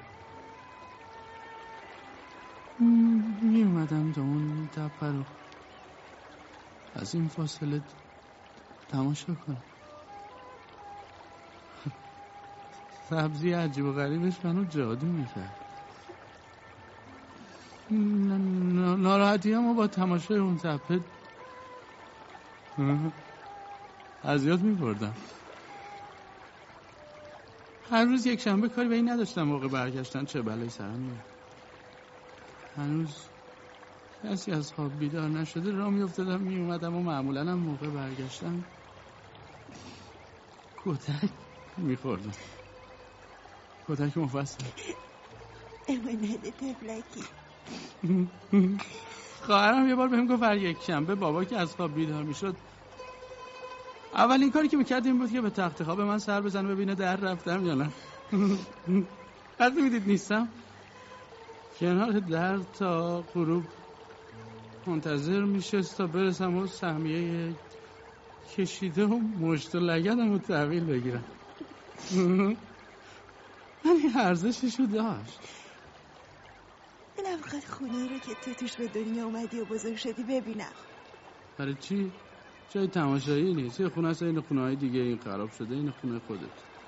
[SPEAKER 6] میومدم تا اون تپه رو از این فاصله تماشا کنم. سبزی عجیب و غریبش منو جادو میکرد. ناراحتی همو با تماشای اون تپه اذیت میبردم. هر روز یک شنبه کاری به این نداشتم موقع برگشتن چه بلایی سرم میاد. هنوز کسی از خواب بیدار نشده راه میافتادم میومدم و معمولا هم موقع برگشتن کتک میخوردم. کتک مفصل.
[SPEAKER 15] امانت تفلکی.
[SPEAKER 6] خواهرم یه بار بهم گفت هر یک شنبه بابا که از خواب بیدار میشد اولین کاری که میکرد این بود که به تخت خواب من سر بزنه ببینه در رفتم یا نه. وقتی میدید نیستم کنار در تا غروب منتظر میشست تا برسم و سهمیه کشیده و مشت و لگدم رو تحویل بگیرم. من این ارزششو داشت.
[SPEAKER 15] دلم خواهد خونه رو که تو توش به دنیا اومدی و بزرگ شدی ببینم.
[SPEAKER 6] برای چی؟ جای تماشایی نیست. یه خونه هست این خونه های دیگه این خراب شده، این خونه خودت.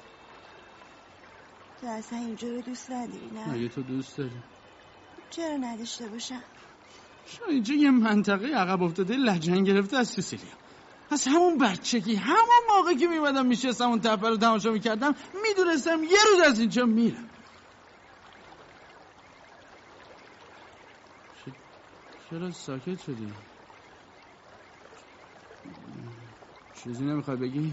[SPEAKER 15] تو اصلا اینجا رو دوست نداری نه؟
[SPEAKER 6] مگه تو دوست داری؟
[SPEAKER 15] چرا نداشته باشم؟
[SPEAKER 6] چون اینجا یه منطقه عقب افتاده لجن گرفته از سیسیلیا. از همون بچگی همون موقع که میمدم میشستم اون تپه رو تماشا میکردم میدونستم یه روز از اینجا میرم. چرا ساکت شدی؟ چیزی نمیخوای بگی؟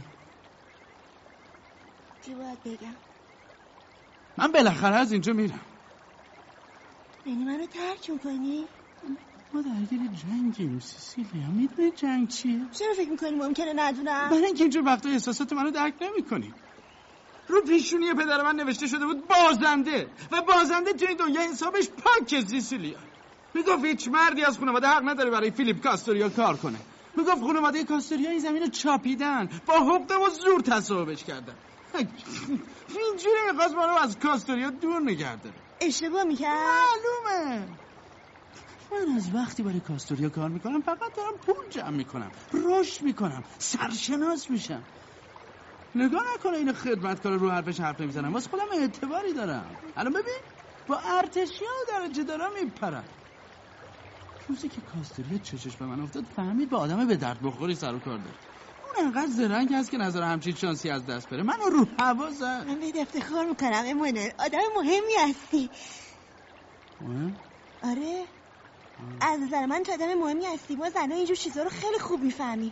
[SPEAKER 15] چی باید بگم؟
[SPEAKER 6] من بالاخره از اینجا میرم.
[SPEAKER 15] یعنی منو ترک میکنی؟
[SPEAKER 6] ما درگیر جنگیم سیسیلیا. میدونی جنگ چیه؟
[SPEAKER 15] چرا فکر میکنی ممکنه ندونم؟
[SPEAKER 6] برای اینکه اینجور وقتا احساسات منو درک نمیکنی. رو پیشونی پدر من نوشته شده بود بازنده و بازنده توی این دنیا حسابش پاکه سیسیلیا. میگفت هیچ مردی از خانواده حق نداره برای فیلیپ کاستوریا کار کنه. میگفت خانواده کاستوریا این زمین رو چاپیدن با حقوق و زور تصاحبش کردن. اینجوری میخواست منو از کاستوریا دور نگه داره.
[SPEAKER 15] اشتباه میکرد؟
[SPEAKER 6] معلومه. من از وقتی برای کاستوریا کار میکنم فقط دارم پول جمع میکنم، رشد میکنم، سرشناس میشم. نگاه نکنه این خدمتکار رو حرفش حرف نمیزنم، واسه خودم اعتباری دارم. الان ببین با ارتشی ها درجه دارم میپرم. روزی که کاستوریا چشش به من افتاد فهمید با آدم به درد بخوری سر و کار داره. اون انقدر زرنگ هست که نظر همچین شانسی از دست بره. منو رو هوا زد.
[SPEAKER 15] من بهت افتخار میکنم امانه، آدم مهمی هستی.
[SPEAKER 6] مهم؟
[SPEAKER 15] آره از نظر من تو آدم مهمی هستی. ما زنها اینجور چیزا رو خیلی خوب میفهمیم.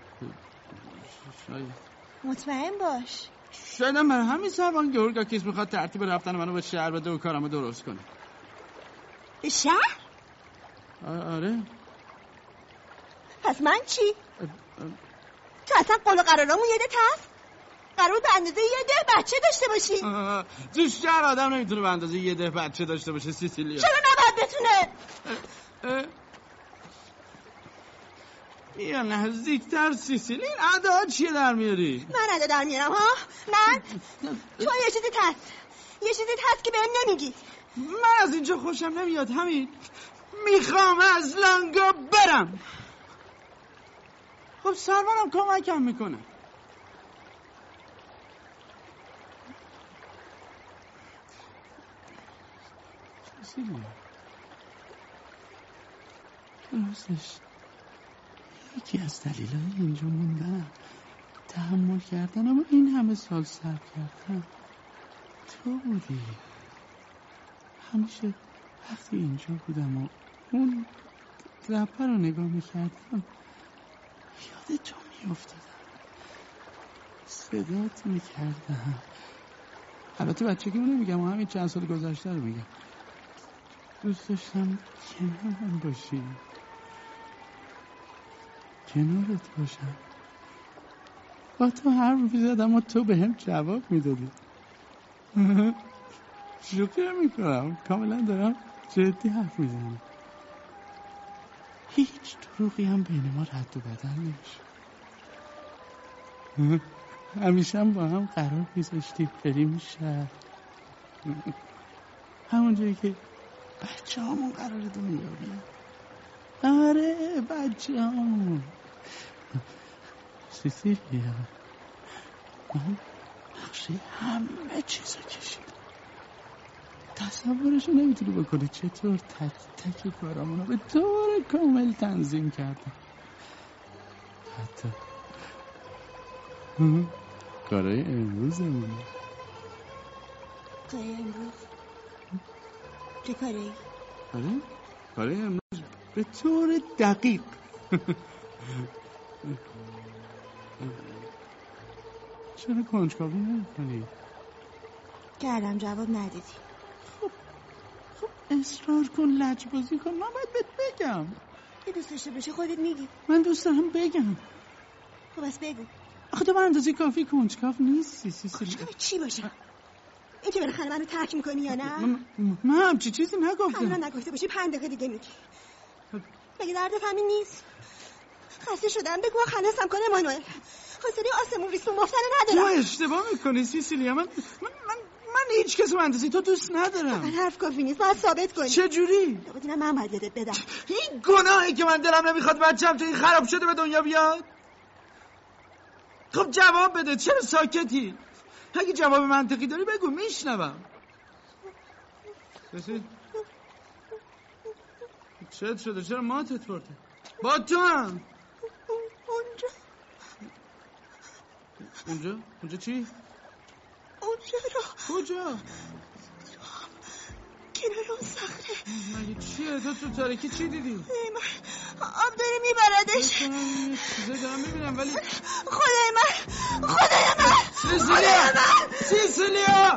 [SPEAKER 6] شاید
[SPEAKER 15] مطمئن باش.
[SPEAKER 6] شاید هم برای همین سربان گورگاکیس میخواد ترتیب رفتن منو به شهر بده و کارمو درست کنه.
[SPEAKER 15] به شهر؟
[SPEAKER 6] آره.
[SPEAKER 15] پس من چی؟ تو اصلا قول و قرارامون یادت هست؟ قرار به اندازه یه ده بچه داشته باشی.
[SPEAKER 6] تو شهر آدم نمیتونه به اندازه یه ده بچه داشته باشه سیسیلیا.
[SPEAKER 15] چرا نباید بتونه؟
[SPEAKER 6] بیا نزدیکتر سیسیلی. این ادا چیه در میاری؟
[SPEAKER 15] من ادا در میارم ها؟ من؟ تو یه چیزی هست یه چیزی هست که بهم نمیگی.
[SPEAKER 6] من از اینجا خوشم نمیاد. همین میخوام از لانگا برم. خب سرمانم کمکم میکنه. سیسیلیا راستش یکی از دلایل اینجا موندنم تحمل کردنم و این همه سال صبر کردم تو بودی. همیشه وقتی اینجا بودم و اون رپر رو نگاه میکردم یاد تو میافتادم، صدات میکردم. البته بچگی رو نمیگم و همین چند سال گذشته رو میگم. دوست داشتم کنارم باشی، کنارت باشم. با تو حرف میزدم و تو به هم جواب میدادی. شوخی میکنم، کاملا دارم جدی حرف میزنم. هیچ دروغی هم بین ما رد و بدل نمیشه. همیشه هم با هم قرار میذاشتیم بریم شهر، همون جایی که بچه همون قرار دنیا بیان. آره بچه همون. سیسیلیا من نقشه همه چیزا کشیدم. تصورشو نمیتونی بکنی چطور تک تک کارامونو به طور کامل تنظیم کردم. حتی کارای امروزمون.
[SPEAKER 15] کارای امروز؟ چه کاری؟
[SPEAKER 6] آره کارای امروز به طور دقیق. چرا کنجکاوی نمی‌کنی؟
[SPEAKER 15] کردم جواب ندیدی.
[SPEAKER 6] خب خب اصرار کن، لجبازی کن، من باید بهت بگم.
[SPEAKER 15] یه دوست داشته باشه خودت میگی.
[SPEAKER 6] من دوست دارم بگم.
[SPEAKER 15] خب بس بگو.
[SPEAKER 6] آخه تو به اندازه کافی کنجکاو نیستی سیسیلی.
[SPEAKER 15] کنجکاو چی باشم؟ این که بالاخره منو ترک میکنی یا نه؟
[SPEAKER 6] من, من همچی چیزی نگفتم.
[SPEAKER 15] الان نگفته باشی پنج دقیقه دیگه میگی. مگه درد همین نیست؟ خسته شدم، بگو خلاصم کنه مانوئل. حوصله آسمون ریسمون گفتن ندارم.
[SPEAKER 6] تو اشتباه میکنی سیسیلیا. من من من, من هیچ کس رو اندازی تو دوست ندارم.
[SPEAKER 15] من حرف کافی نیست، باید ثابت کنی.
[SPEAKER 6] چه جوری؟
[SPEAKER 15] لابد اینم من باید یادت بدم.
[SPEAKER 6] این گناهی که من دلم نمیخواد بچه‌م تو این خراب شده به دنیا بیاد. خب جواب بده، چرا ساکتی؟ اگه جواب منطقی داری بگو، میشنوم. سیسیل چت شده؟ چرا ماتت برده؟ با تو هم
[SPEAKER 15] اونجا
[SPEAKER 6] اونجا؟ اونجا چی؟
[SPEAKER 15] اونجا رو
[SPEAKER 6] کجا؟
[SPEAKER 15] کنار اون صخره.
[SPEAKER 6] مگه چیه؟ تو تو تاریکی چی دیدی؟
[SPEAKER 15] من آب داره میبردش.
[SPEAKER 6] یه چیزه دارم میبینم ولی
[SPEAKER 15] خدای من خدای من
[SPEAKER 6] سیسیلیا سیسیلیا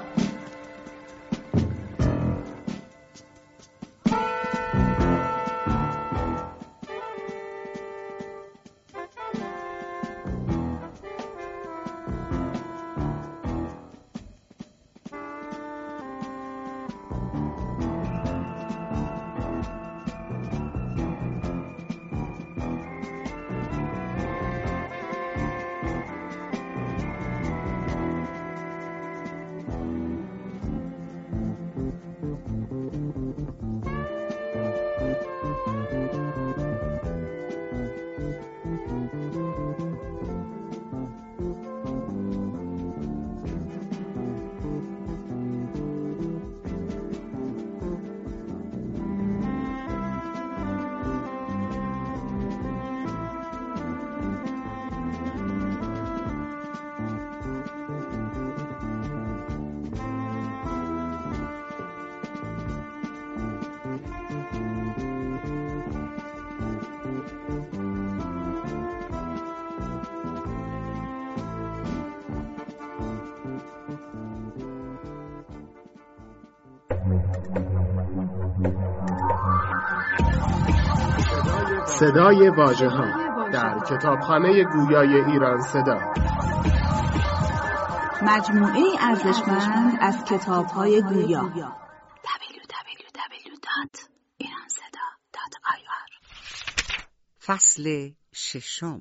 [SPEAKER 1] صدای واژه‌ها در کتابخانه گویای ایران صدا،
[SPEAKER 2] مجموعه ارزشمند از کتاب‌های گویا. دبلیو دبلیو دبلیو دات ایران صدا دات آی آر.
[SPEAKER 13] فصل ششم.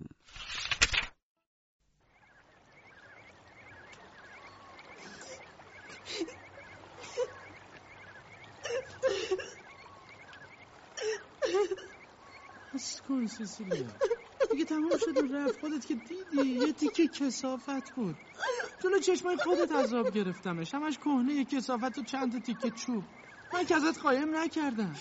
[SPEAKER 6] بس کن سیسیلیا دیگه، تمام شد و رفت. خودت که دیدی یه تیکه کثافت بود جلو چشمای خودت عذاب گرفتمش. همش کهنه، یه کثافت و چند تا تیکه چوب. من که ازت قایم نکردم.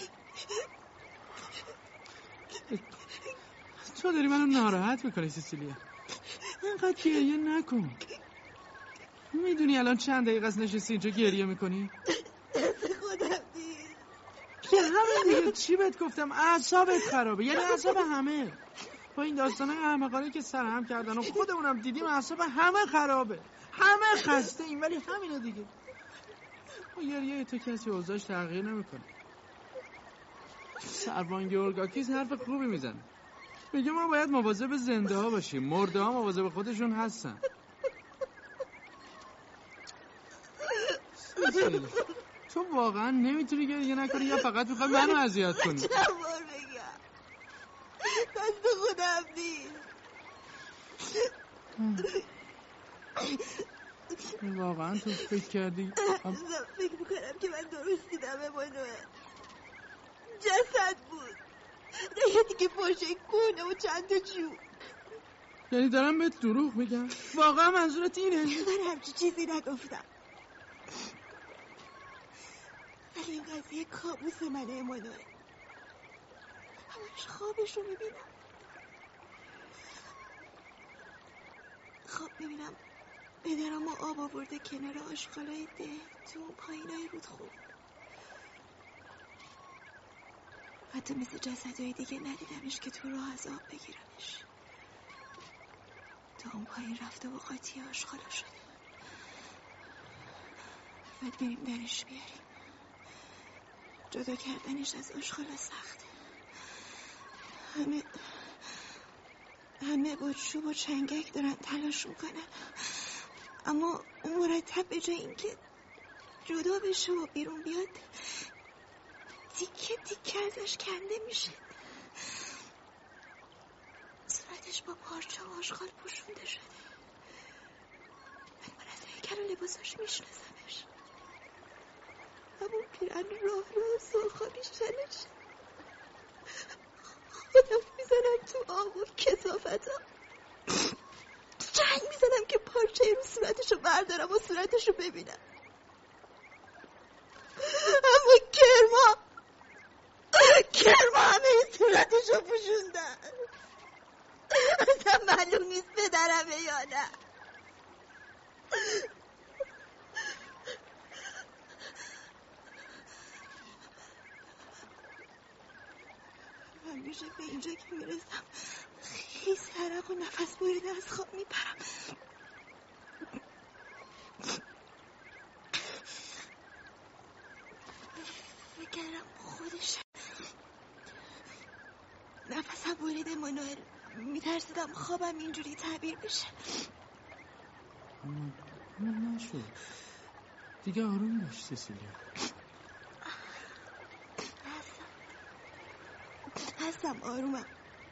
[SPEAKER 6] تو داری منو ناراحت میکنی سیسیلیا. اینقدر گریه نکن. میدونی الان چند دقیقه از نشستی اینجا گریه میکنی؟
[SPEAKER 15] خودم
[SPEAKER 6] که همه دیگه چی بهت گفتم؟ اعصابت خرابه، یعنی اعصاب همه. با این داستانه احمقانه که سرهم کردن و خودمونم دیدیم اعصاب همه خرابه، همه خسته ایم، ولی همینه دیگه. با گریه تو کسی اوضاعش تغییر نمیکنه. سروان گیورگاکیس حرف خوبی میزنه، میگه ما باید مواظب زنده ها باشیم، مرده ها مواظب خودشون هستن. تو واقعا نمیتونی گریه نکنی یا فقط میخوای منو اذیت کنی؟
[SPEAKER 15] چند بار بگم دست خودم نیست.
[SPEAKER 6] واقعا تو فکر کردی؟
[SPEAKER 15] فکر میکنم که من درست دیدم امانوئل. جسد بود، یه دیگه پاشه کونه و چند تا چوب.
[SPEAKER 6] یعنی دارم بهت دروغ میگم؟ واقعا منظورت اینه؟
[SPEAKER 15] من همچی چیزی نگفتم، ولی این قضیه کابوس منه امانوئل. همش خوابش رو میبینم. خواب میبینم به درام آب آورده کنار آشغالای ده تو پایینای رودخونه. حتی مثل جسدهای دیگه ندیدمش که تو راه از آب بگیرمش. تا اون پایین رفته و قاطی آشغالا شده. باید بریم درش بیاریم. جدا کردنش از آشغالا سخته. همه همه با چوب و چنگک دارن تلاش میکنن، اما اون مرتب به جای اینکه جدا بشه و بیرون بیاد تیکه تیکه ازش کنده میشه. صورتش با پارچه و آشغال پوشونده شده. من از هیکل و لباساش میشناسمش. همون پیرن راه راه سرخابی شنش. خودم میزنم تو آغور کسافتا، جنگ میزنم که پارچه رو صورتشو بردارم و صورتشو ببینم. اما کرما کرما همه صورتشو پوشوندن. اصلا معلوم نیست پدرمه یا نه. همیشه به اینجا که میرسم خیس عرق و نفس بریده از خواب میپرم. فکرم خودشه. نفسم بریده منوئل. میترسیدم خوابم اینجوری تعبیر بشه.
[SPEAKER 6] نشو دیگه، آروم باش سیسیلیا.
[SPEAKER 15] هستم آرومم.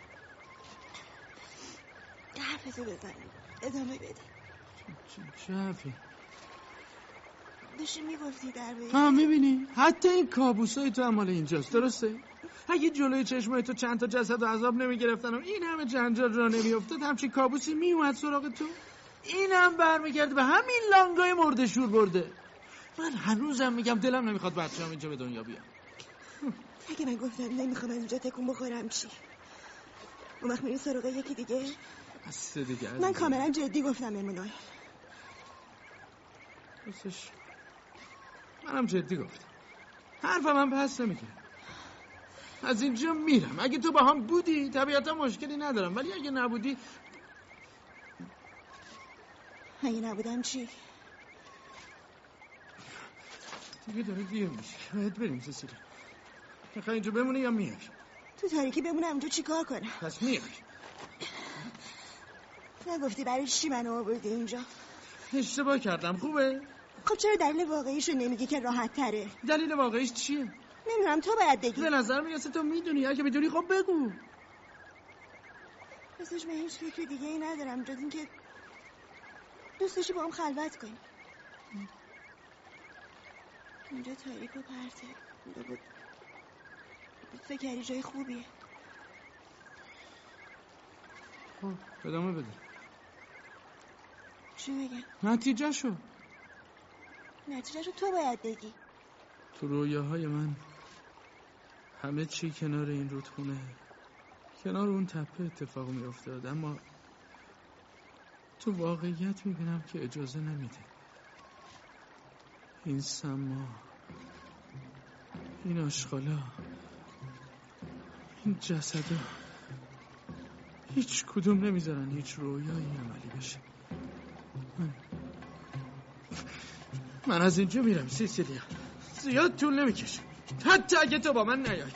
[SPEAKER 15] حرفتو بزن، ادامه بده.
[SPEAKER 6] چه حرفی؟
[SPEAKER 15] داشتی میگفتی در بید.
[SPEAKER 6] ها میبینی؟ حتی این کابوسای تو هم مال اینجاست، درسته؟ اگه جلوی چشمای تو چند تا جسد و عذاب نمیگرفتن و این همه جنجال را نمیافتاد، همچین کابوسی میومد سراغ تو؟ این هم برمیگرده به همین لانگای مرده شور برده. من هنوزم میگم دلم نمیخواد بچه‌ام اینجا به دنیا بیان.
[SPEAKER 15] اگه من گفتم نمیخوام از اینجا تکون بخورم چی؟ اون وقت میری سراغ یکی دیگه؟
[SPEAKER 6] از دیگه
[SPEAKER 15] من کاملا جدی گفتم به منوئل.
[SPEAKER 6] راستش منم جدی گفتم. حرفم هم پس نمیگیرم. از اینجا میرم. اگه تو با هم بودی طبیعتا مشکلی ندارم، ولی اگه نبودی.
[SPEAKER 15] اگه نبودم چی؟
[SPEAKER 6] دیگه داره دیر میشه. باید بریم سیسیلیا. میخوای اینجا بمونی یا میای؟
[SPEAKER 15] تو تاریکی بمونم اینجا چی کار کنم؟
[SPEAKER 6] پس میای.
[SPEAKER 15] نگفتی برای چی منو آوردی اینجا؟
[SPEAKER 6] اشتباه کردم. خوبه؟
[SPEAKER 15] خب چرا دلیل واقعیشو نمیگی که راحت تره؟
[SPEAKER 6] دلیل واقعیش چیه؟
[SPEAKER 15] نمیدونم، تو باید بگی.
[SPEAKER 6] به نظر میرسه تو میدونی. اگه میدونی خب بگو.
[SPEAKER 15] راستش من هیچ فکر دیگه ای ندارم جز اینکه دوست داشتی با هم خلوت کنی. اینجا تاریک و پرته. بود فکری جای خوبیه.
[SPEAKER 6] خب ادامه بده.
[SPEAKER 15] چی بگم؟
[SPEAKER 6] نتیجه شو.
[SPEAKER 15] نتیجه شو تو باید بگی.
[SPEAKER 6] تو رویاهای من همه چی کنار این رودخونه، کنار اون تپه اتفاق می افتاد، اما تو واقعیت می بینم که اجازه نمیده. این سما، این آشغالا، این جسدا هیچ کدوم نمیذارن هیچ رویایی عملی بشه. من من از اینجا میرم سیسیلیا. زیاد طول نمیکشه، حتی اگه تو با من نیای.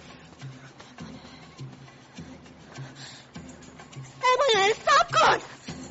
[SPEAKER 15] امانه ساب کن.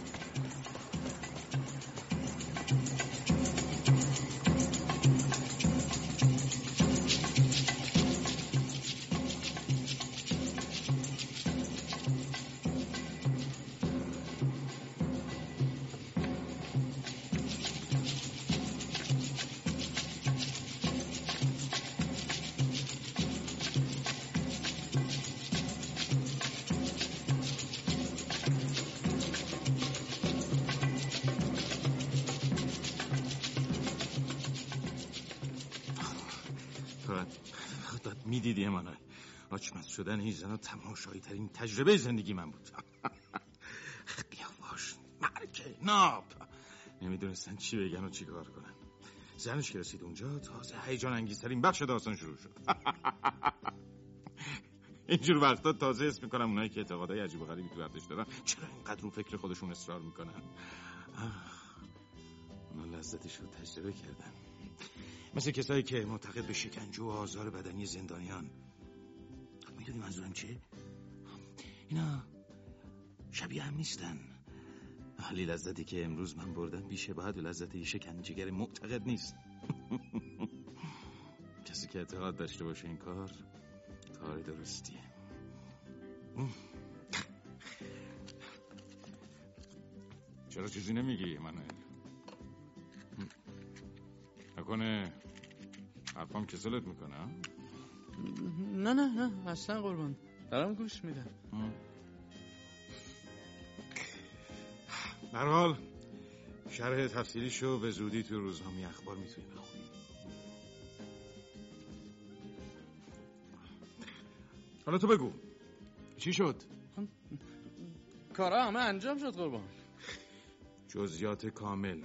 [SPEAKER 8] میدیدی امانای آچمز شدن این زن تماشایی ترین تجربه زندگی من بود. قیافاش مرکه ناب نمیدونستن چی بگن و چی کار کنن. زنش که رسید اونجا تازه هیجان انگیزترین بخش داستان شروع شد.
[SPEAKER 5] اینجور وقتا تازه اسم میکنم اونایی که اعتقادای عجیب و غریبی تو ورزش دارن چرا اینقدر رو فکر خودشون اصرار میکنن. اونا لذتش رو تجربه کردن، مثل کسایی که معتقد به شکنجه و آزار بدنی زندانیان. میدونی منظورم چیه؟ اینا شبیه هم نیستن. ولی لذتی که امروز من بردم بیشه باید و لذت یه شکنجهگر معتقد نیست. کسی که اعتقاد داشته باشه این کار کار درستیه. چرا چیزی نمیگی منو؟ نکنه حرفام کسلت میکنه؟
[SPEAKER 6] نه نه نه اصلا قربان، دارم گوش میدم.
[SPEAKER 5] به هر حال شرح تفصیلیشو به زودی تو روزنامه اخبار میتونی بخونی. حالا تو بگو چی شد؟
[SPEAKER 6] کارا همه انجام شد قربان.
[SPEAKER 5] جزئیات کامل.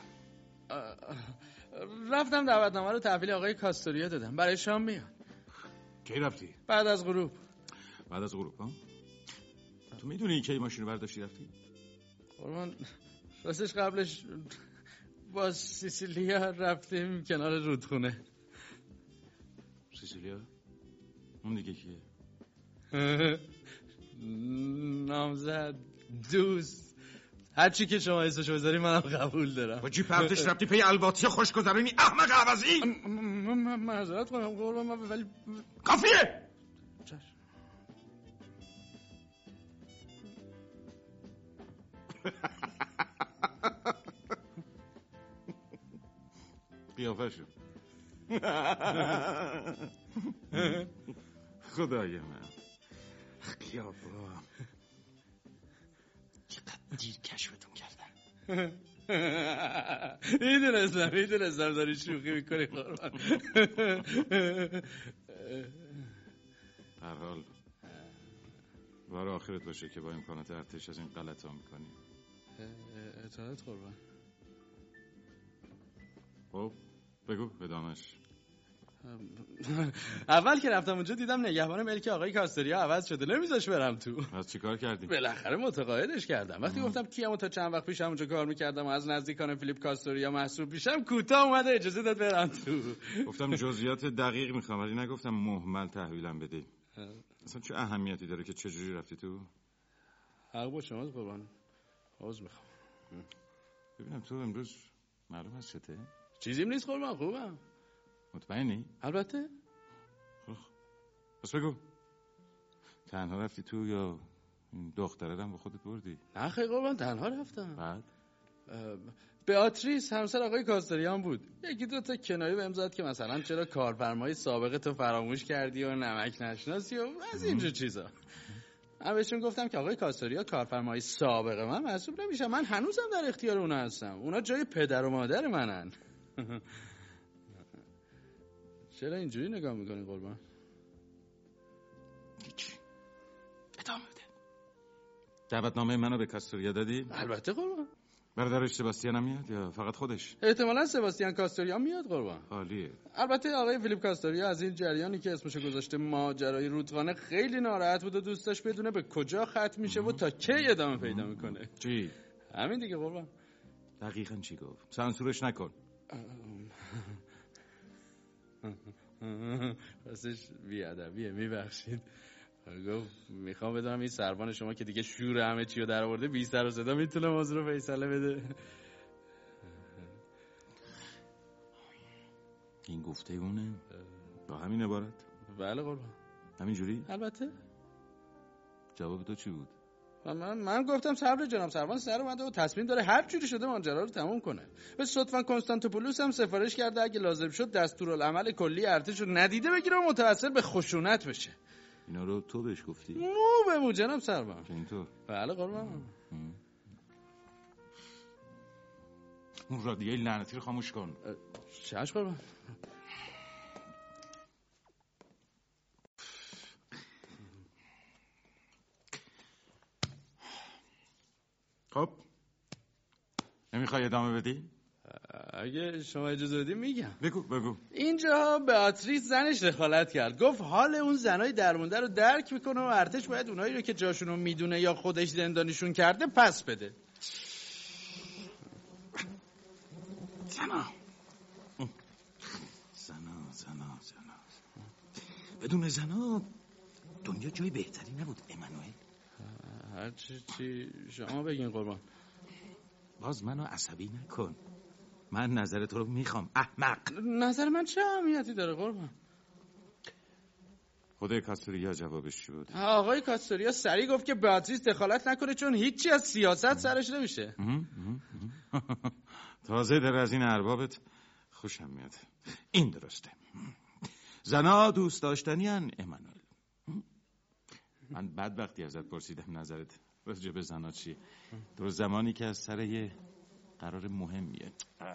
[SPEAKER 6] رفتم دعوتنامه رو تحویل آقای کاستوریا دادم، برای شام میاد.
[SPEAKER 5] کی رفتی؟
[SPEAKER 6] بعد از غروب.
[SPEAKER 5] بعد از غروب ها؟ تو میدونی کی ماشین رو برداشتی رفتی؟
[SPEAKER 6] قربان راستش قبلش با سیسیلیا رفتیم کنار رودخونه.
[SPEAKER 5] سیسیلیا؟ اون دیگه کیه؟
[SPEAKER 6] نامزد، دوست، هرچی که شما اسمشو بذاری منم قبول دارم.
[SPEAKER 5] با جی پرتش رفتی پی الباطی خوشگذرانی احمق عوضی؟
[SPEAKER 6] من معذرت کنم قربان، من ولی
[SPEAKER 5] کافیه. قیافه شد. خدای من قیافه چقدر دیر کشفتون کردن.
[SPEAKER 6] میدونستم میدونستم داری شوخی میکنی قربان.
[SPEAKER 5] هر حال بار آخرت باشه که با امکانات ارتش از این غلط ها میکنی.
[SPEAKER 6] اطاعت قربان.
[SPEAKER 5] خب بگو ادامش.
[SPEAKER 6] اول که رفتم اونجا دیدم نگهبان ملک آقای کاستوریا عوض شده، نمیذاش برم تو.
[SPEAKER 5] از چیکار کردی؟
[SPEAKER 6] بالاخره متقاعدش کردم. وقتی ام. گفتم کیامو تا چند وقت پیش اونجا کار میکردم و از نزدیکان فیلیپ کاستوریا محسوب میشم، کوتاه اومده اجازه داد برم تو.
[SPEAKER 5] گفتم جزئیات دقیق میخوام ولی نگفتم مهمل تحویلم بده. اصلا چه اهمیتی داره که چجوری رفتی تو؟
[SPEAKER 6] حق با شماست قربان. عذر میخوام.
[SPEAKER 5] ببینم تو امروز معلوم است چته؟
[SPEAKER 6] چیزیم نیست قربان، خوبم.
[SPEAKER 5] مطمئنی؟
[SPEAKER 6] البته.
[SPEAKER 5] خب بس بگو تنها رفتی تو یا دختره هم با خودت بردی؟
[SPEAKER 6] نه خیلی قربان تنها رفتم.
[SPEAKER 5] بعد؟
[SPEAKER 6] بیاتریس همسر آقای کاستوریان بود. یکی دو تا کنایه بهم زد که مثلا چرا کارفرمای سابقه تو فراموش کردی و نمک نشناسی و از اینجور چیزا. من بهشون گفتم که آقای کاستوریا کارفرمای سابقه من محسوب نمیشه، من هنوزم در اختیار اونا هستم، اونا جای پدر و مادر منن. چرا اینجوری نگاه میکنی قربان؟
[SPEAKER 5] هیچ ادامه بده. دعوتنامه منو به کاستوریا دادی؟
[SPEAKER 6] البته قربان.
[SPEAKER 5] برادرش سباستیان هم میاد یا فقط خودش؟
[SPEAKER 6] احتمالاً سباستیان کاستوریا میاد قربان.
[SPEAKER 5] عالیه.
[SPEAKER 6] البته آقای فیلیپ کاستوریا از این جریانی که اسمشو گذاشته ماجرای رودخانه خیلی ناراحت بود و دوست داشت بدونه به کجا ختم میشه و تا کی ادامه پیدا میکنه.
[SPEAKER 5] چی؟
[SPEAKER 6] همین دیگه قربان.
[SPEAKER 5] دقیقاً چی گفت؟ سانسورش نکن.
[SPEAKER 6] راستش بیادبیه، میبخشید. گفت میخوام بدونم این سربان شما که دیگه شور همه چی رو در آورده بی سر و صدا میتونه موضوع رو فیصله بده.
[SPEAKER 5] این گفته اونه؟ با همین عبارت؟
[SPEAKER 6] بله قربان.
[SPEAKER 5] همین جوری؟
[SPEAKER 6] البته.
[SPEAKER 5] جواب تو چی بود؟
[SPEAKER 6] من من گفتم صبر جناب سروان سر اومده و تصمیم داره هر جوری شده ماجرا رو تموم کنه. به صدفا کنستانتوپولوس هم سفارش کرده اگه لازم شد دستورالعمل کلی ارتش رو ندیده بگیره و متوسل به خشونت بشه.
[SPEAKER 5] اینا رو تو بهش گفتی؟
[SPEAKER 6] مو به مو جناب سروان.
[SPEAKER 5] اینطور؟
[SPEAKER 6] بله قربان.
[SPEAKER 5] اون رادیوی لعنتی رو خاموش کن.
[SPEAKER 6] چش قربان.
[SPEAKER 5] خب نمیخوای ادامه بدی؟
[SPEAKER 6] اگه شما اجازه بدید میگم.
[SPEAKER 5] بگو بگو.
[SPEAKER 6] اینجا بیاتریس زنش دخالت کرد، گفت حال اون زنای درمونده رو درک میکنه و ارتش باید اونایی رو که جاشون رو میدونه یا خودش زندانیشون کرده پس بده.
[SPEAKER 8] زنا زنا زنا زنا بدون زنا دنیا جای بهتری نبود امانوئل.
[SPEAKER 6] هرچی چی شما بگین قربان.
[SPEAKER 8] باز منو عصبی نکن، من نظر تو رو میخوام احمق.
[SPEAKER 6] نظر من چه اهمیتی داره قربان؟
[SPEAKER 5] خود کاستوریا جوابش شد.
[SPEAKER 6] آقای کاستوریا سریع گفت که بیاتریس دخالت نکنه چون هیچی از سیاست سرش نمیشه.
[SPEAKER 5] تازه در از این اربابت خوشم میاد. این درسته، زنا دوست داشتنی ان امانوئل. من بعد وقتی ازت پرسیدم نظرت راجع به زنا چیه، در زمانی که از سر یه قرار مهمیه.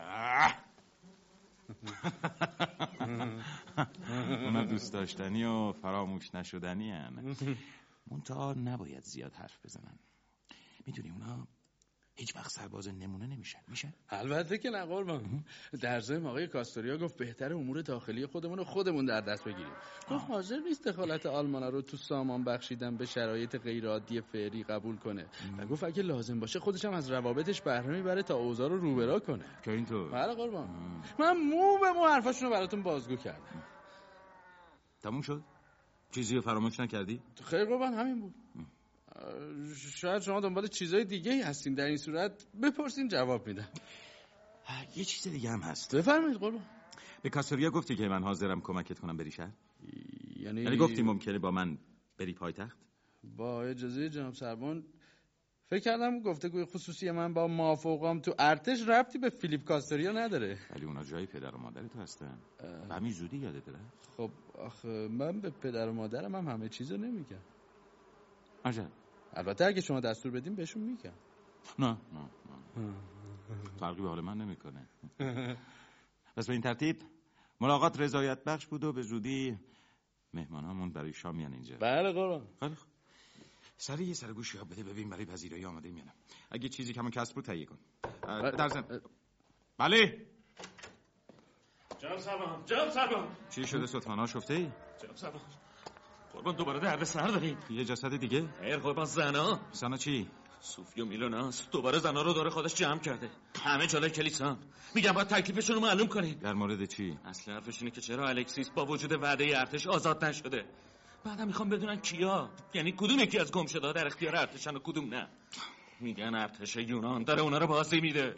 [SPEAKER 5] اونا دوست داشتنی و فراموش نشدنی هن. منتها نباید زیاد حرف بزنن، میدونی اونا هیچ وقت سرباز نمونه نمیشن. میشن؟
[SPEAKER 6] البته که نه قربان. در ضمن آقای کاستوریا گفت بهتره امور داخلی خودمون رو خودمون در دست بگیریم. گفت حاضر نیست دخالت آلمانا رو تو سامان بخشیدن به شرایط غیر عادی فعلی قبول کنه و گفت اگه لازم باشه خودش هم از روابطش بهره میبره تا اوضاع رو روبرا کنه.
[SPEAKER 5] که اینطور؟
[SPEAKER 6] بله قربان. من مو به مو حرفاشون رو براتون بازگو کردم.
[SPEAKER 5] تموم شد؟ چیزی رو فراموش نکردی؟
[SPEAKER 6] خیر قربان، همین بود. شاید شما دنبال چیزای دیگه هستین، در این صورت بپرسین جواب میدم.
[SPEAKER 5] یه چیز دیگه هم هست.
[SPEAKER 6] بفرمایید قربان.
[SPEAKER 5] به کاستوریا گفتی که من حاضرم کمکت کنم بری شهر؟
[SPEAKER 6] یعنی
[SPEAKER 5] یعنی گفتی ممکنه با من بری پایتخت؟
[SPEAKER 6] با اجازه جناب سربان فکر کردم گفتگوی خصوصی من با موافقام تو ارتش ربطی به فیلیپ کاستوریا نداره.
[SPEAKER 5] ولی اونا جای پدر و مادر تو هستن. به همین زودی یادت بره؟
[SPEAKER 6] خب آخه من به پدر و مادرم هم همه چیزو نمیگم.
[SPEAKER 5] عجب.
[SPEAKER 6] البته اگه شما دستور بدین بهشون میگم.
[SPEAKER 5] نه نه نه فرقی به حال من نمیکنه. پس به این ترتیب ملاقات رضایت بخش بود و به زودی مهمانامون برای شام میان اینجا.
[SPEAKER 6] بله قربان.
[SPEAKER 5] خیلی خوب. سریع یه سرگوشی ها بده ببین برای پذیرایی آماده میانم. اگه چیزی کمون کسب بود تهیه کن. در ضمن بله.
[SPEAKER 7] جناب سربان، جناب سربان.
[SPEAKER 5] چی شده ستمان‌ها شفته ای؟
[SPEAKER 7] جناب سربان قربان دوباره درد سر داریم.
[SPEAKER 5] یه جسد دیگه؟
[SPEAKER 7] خیر قربان زنا.
[SPEAKER 5] زنا چی؟
[SPEAKER 7] صوفی و میلوناس دوباره زنا رو دور خودش جمع کرده. همه جلوی کلیسا. میگم باید تکلیفشون رو معلوم کنیم.
[SPEAKER 5] در مورد چی؟
[SPEAKER 7] اصل حرفش اینه که چرا الکسیس با وجود وعده ارتش آزاد نشده. بعدم میخوام بدونن کیا، یعنی کدوم یکی از گمشده‌ها در اختیار ارتشن و کدوم نه. میگن ارتش یونان داره اونا رو بازی میده.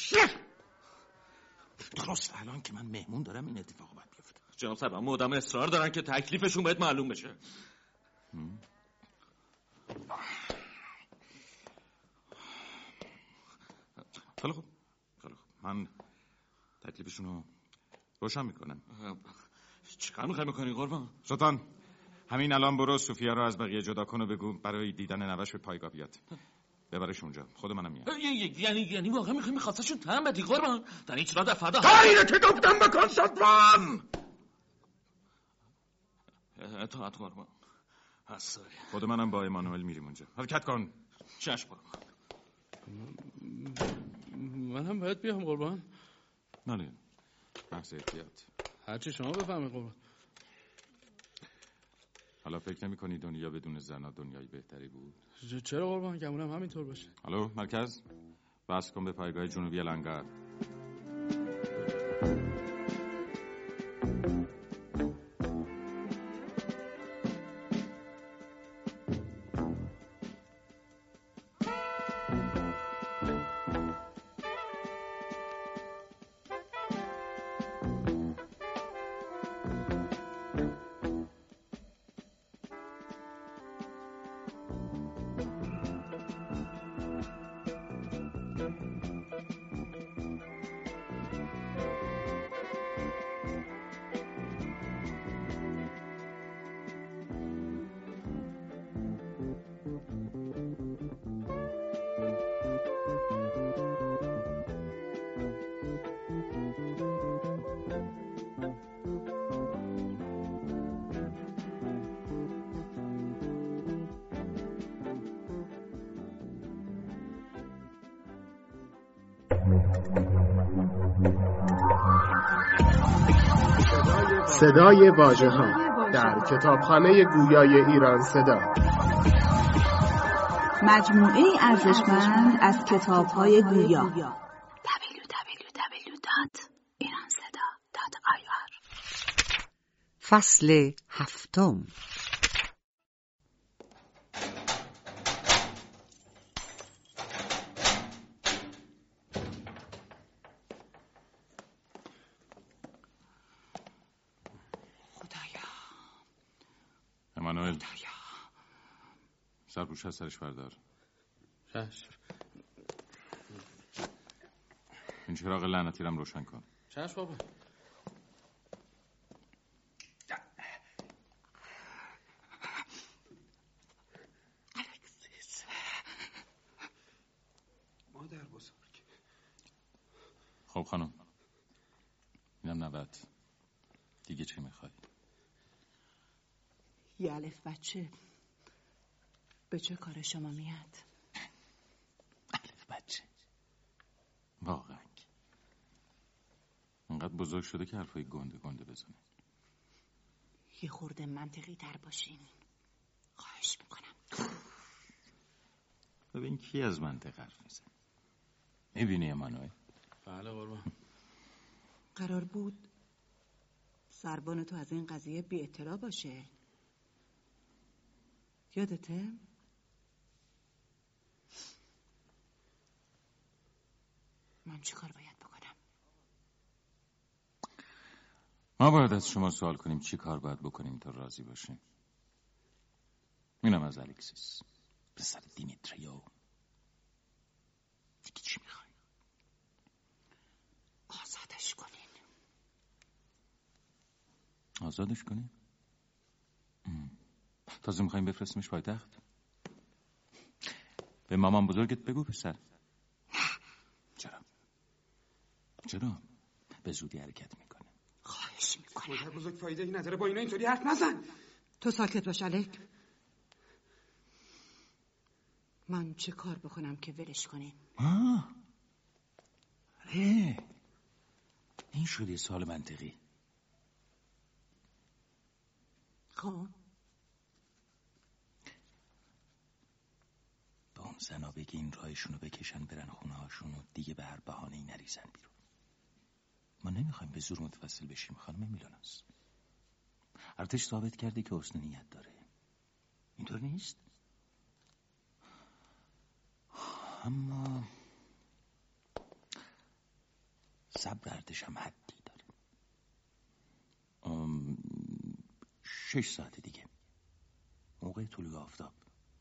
[SPEAKER 8] درست الان که من مهمون دارم این اتفاق باید بیفته.
[SPEAKER 7] جناب سربان مدام اصرار دارن که تکلیفشون باید معلوم بشه.
[SPEAKER 5] خیلی خوب خیلی خوب من تکلیفشون رو روشن میکنم.
[SPEAKER 7] چیکار میخوای میکنی قربان؟
[SPEAKER 5] سلطان همین الان برو صوفیا رو از بقیه جدا کن و بگو برای دیدن نوش به پایگاه بیاد. ببرش اونجا. خود منم میام.
[SPEAKER 7] یعنی یعنی واقعا میخوای میخواستشون تهم بدی قربان؟ در این چرا دفعه ده
[SPEAKER 5] کاری که گفتم بکن سلطان.
[SPEAKER 7] اطاعت قربان. حسای
[SPEAKER 5] خود منم با امانوئل میریم اونجا. حرکت کن.
[SPEAKER 7] چشم قربان.
[SPEAKER 6] منم باید بیام قربان.
[SPEAKER 5] نه محض احتیاط.
[SPEAKER 6] هرچی شما بفهمید قربان.
[SPEAKER 5] حالا فکر نمی کنی دنیا بدون زنا دنیای بهتری بود؟
[SPEAKER 6] چرا قربان؟ گمونم همینطور باشه.
[SPEAKER 5] الو مرکز بس کن به پایگاه جنوبی لنگر.
[SPEAKER 1] صدای واژه‌ها در کتابخانه گویای ایران صدا.
[SPEAKER 2] مجموعه ارزشمند از کتاب‌های گویا. دبلیو دبلیو دبلیو دات ایران صدا دات آی آر.
[SPEAKER 13] فصل هفتم.
[SPEAKER 5] امانوئل، سرپوش از سرش بردار.
[SPEAKER 6] چشم.
[SPEAKER 5] این چراغ لعنتی رم روشن کن.
[SPEAKER 6] چشم بابا.
[SPEAKER 5] الکسیس،
[SPEAKER 16] مادر بزرگ.
[SPEAKER 5] خب خانم، اینم نوبت. دیگه چی میخوای؟
[SPEAKER 3] یه الف بچه به چه کار شما میاد؟
[SPEAKER 5] الف بچه واقعا انقدر بزرگ شده که حرفای گنده گنده بزنه.
[SPEAKER 3] یه خورده منطقی تر باشین، خواهش میکنم.
[SPEAKER 5] ببین کی از منطق حرف میزنه. میبینی امانوئل؟
[SPEAKER 6] بله قربان.
[SPEAKER 3] قرار بود سربان تو از این قضیه بی اطلاع باشه، یادته؟ من چی کار باید بکنم؟
[SPEAKER 5] ما باید از شما سوال کنیم چی کار باید بکنیم تا راضی باشیم. اینم از الکسیس، پسر دیمیتریو. دیگه چی میخوای؟
[SPEAKER 3] آزادش کنین.
[SPEAKER 5] آزادش کنین؟ تازه میخواییم بفرستیمش پایتخت؟ به مامان بزرگت بگو پسر. چرا؟ چرا؟ به زودی حرکت میکنه.
[SPEAKER 3] خواهش میکنم.
[SPEAKER 16] مادر بزرگ فایده ای نداره با اینا اینطوری حرف نزن.
[SPEAKER 3] تو ساکت باش الک. من چه کار بکنم که ولش کنین؟
[SPEAKER 5] آه اه. این شده سوال منطقی.
[SPEAKER 3] خب
[SPEAKER 5] به اون زنا بگی این راهشونو بکشن برن خونه هاشون و دیگه به هر بهانه‌ای نریزن بیرون. ما نمیخوایم به زور متوسل بشیم خانم میلاناس. ارتش ثابت کرده که حسن نیت داره. اینطور نیست؟ اما صبر ارتش هم حدی داره. ام... شش ساعت دیگه موقع طلوع آفتاب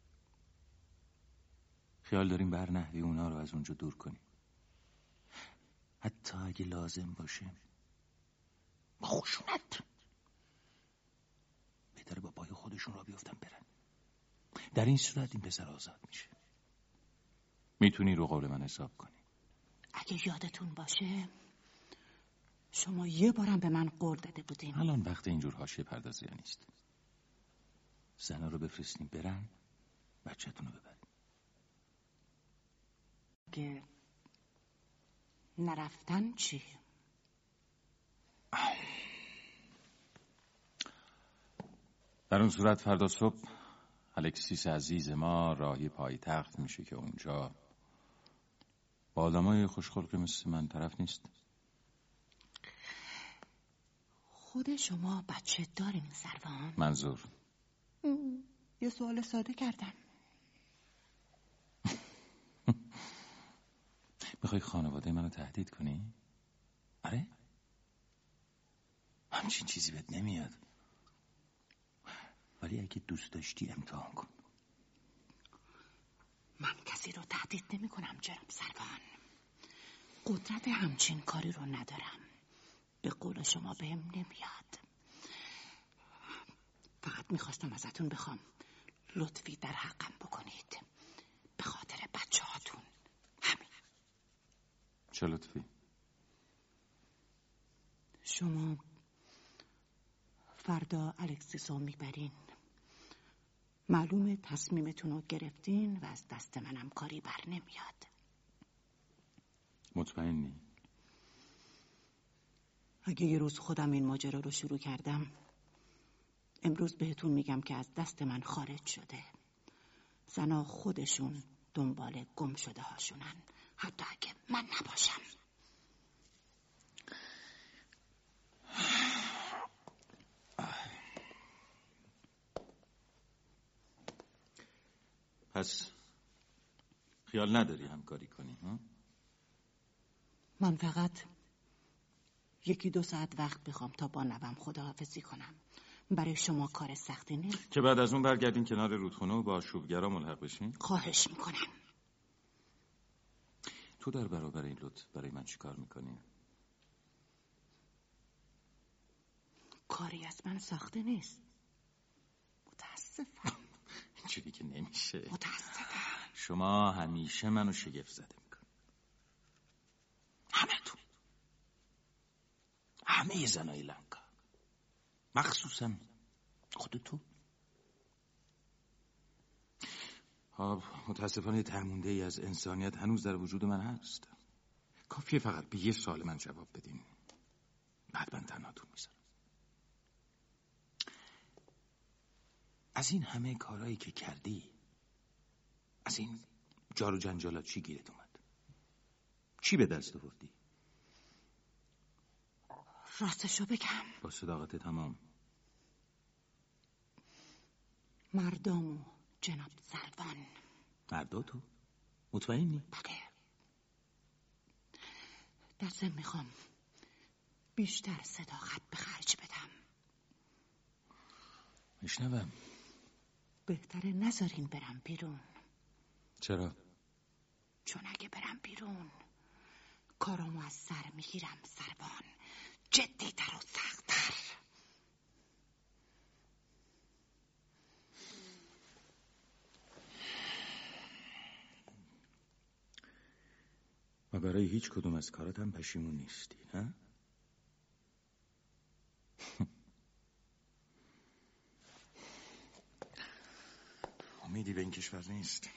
[SPEAKER 5] خیال داریم بر نحوی اونا رو از اونجا دور کنیم، حتی اگه لازم باشه با خشونت. بهتره با پای خودشون را بیفتن برن. در این صورت این پسر آزاد میشه. میتونی رو قول من حساب کنی.
[SPEAKER 3] اگه یادتون باشه شما یه بارم به من قول داده بودین.
[SPEAKER 5] الان وقت اینجور حاشیه پردازی نیست. زنا رو بفرستیم برن، بچه‌تون رو ببرین.
[SPEAKER 3] اگه نرفتن چی؟
[SPEAKER 5] در اون صورت فردا صبح الکسیس عزیز ما راهی پایتخت میشه که اونجا با آدمای خوشخلقی مثل من طرف نیست.
[SPEAKER 3] خود شما بچه دارین سروان؟
[SPEAKER 5] منظور؟
[SPEAKER 3] یه سوال ساده کردم.
[SPEAKER 5] میخوای خانواده منو تهدید کنی؟ آره؟ همچین چیزی بهت نمیاد. ولی اگه دوست داشتی امتحان کن.
[SPEAKER 3] من کسی رو تهدید نمی کنم جناب سروان. قدرت همچین کاری رو ندارم. به قول شما بهم نمیاد. فقط میخواستم ازتون بخوام لطفی در حقم بکنید، به خاطر بچه هاتون. همین.
[SPEAKER 5] چه لطفی؟
[SPEAKER 3] شما فردا الکسیس رو میبرین. معلومه تصمیمتون رو گرفتین و از دست منم کاری بر نمیاد.
[SPEAKER 8] مطمئنی؟
[SPEAKER 3] اگه یه روز خودم این ماجرا رو شروع کردم، امروز بهتون میگم که از دست من خارج شده. زنا خودشون دنبال گم شده هاشونن، حتی اگه من نباشم.
[SPEAKER 8] پس خیال نداری همکاری کنی ها؟
[SPEAKER 3] من فقط یکی دو ساعت وقت بخوام تا با نوام خداحافظی کنم. برای شما کار سختی نیست
[SPEAKER 8] که بعد از اون برگردین کنار رودخونه و با آشوبگرا ملحق بشین؟
[SPEAKER 3] خواهش میکنم.
[SPEAKER 8] تو در برابر این لطف برای من چی کار میکنی؟
[SPEAKER 3] کاری از من ساخته نیست. متاسفم.
[SPEAKER 8] اینجوری که نمیشه.
[SPEAKER 3] متاسفم.
[SPEAKER 8] شما همیشه منو شگفت زده میکنی. همه تو همه زنای لنکا، مخصوصا خود تو. آب متاسفانه ترمونده ای از انسانیت هنوز در وجود من هست. کافیه فقط به یه سوال من جواب بدین، بعد من تنهاتون میذارم. از این همه کارهایی که کردی، از این جار و جنجالات چی گیرت اومد؟ چی به دست آوردی؟
[SPEAKER 3] راستشو بگم،
[SPEAKER 8] با صداقت تمام.
[SPEAKER 3] مردم و جناب سروان.
[SPEAKER 8] مردا تو؟ مطمئنی؟
[SPEAKER 3] بله. در ضمن میخوام بیشتر صداقت به خرج بدم.
[SPEAKER 8] میشنوم.
[SPEAKER 3] بهتره نذارین برم بیرون.
[SPEAKER 8] چرا؟
[SPEAKER 3] چون اگه برم بیرون کارامو از سر میگیرم سروان، جدی تر و سخت‌تر.
[SPEAKER 8] و برای هیچ کدوم از کارات هم پشیمون نیستی، نه؟ امیدی به این کشور نیست.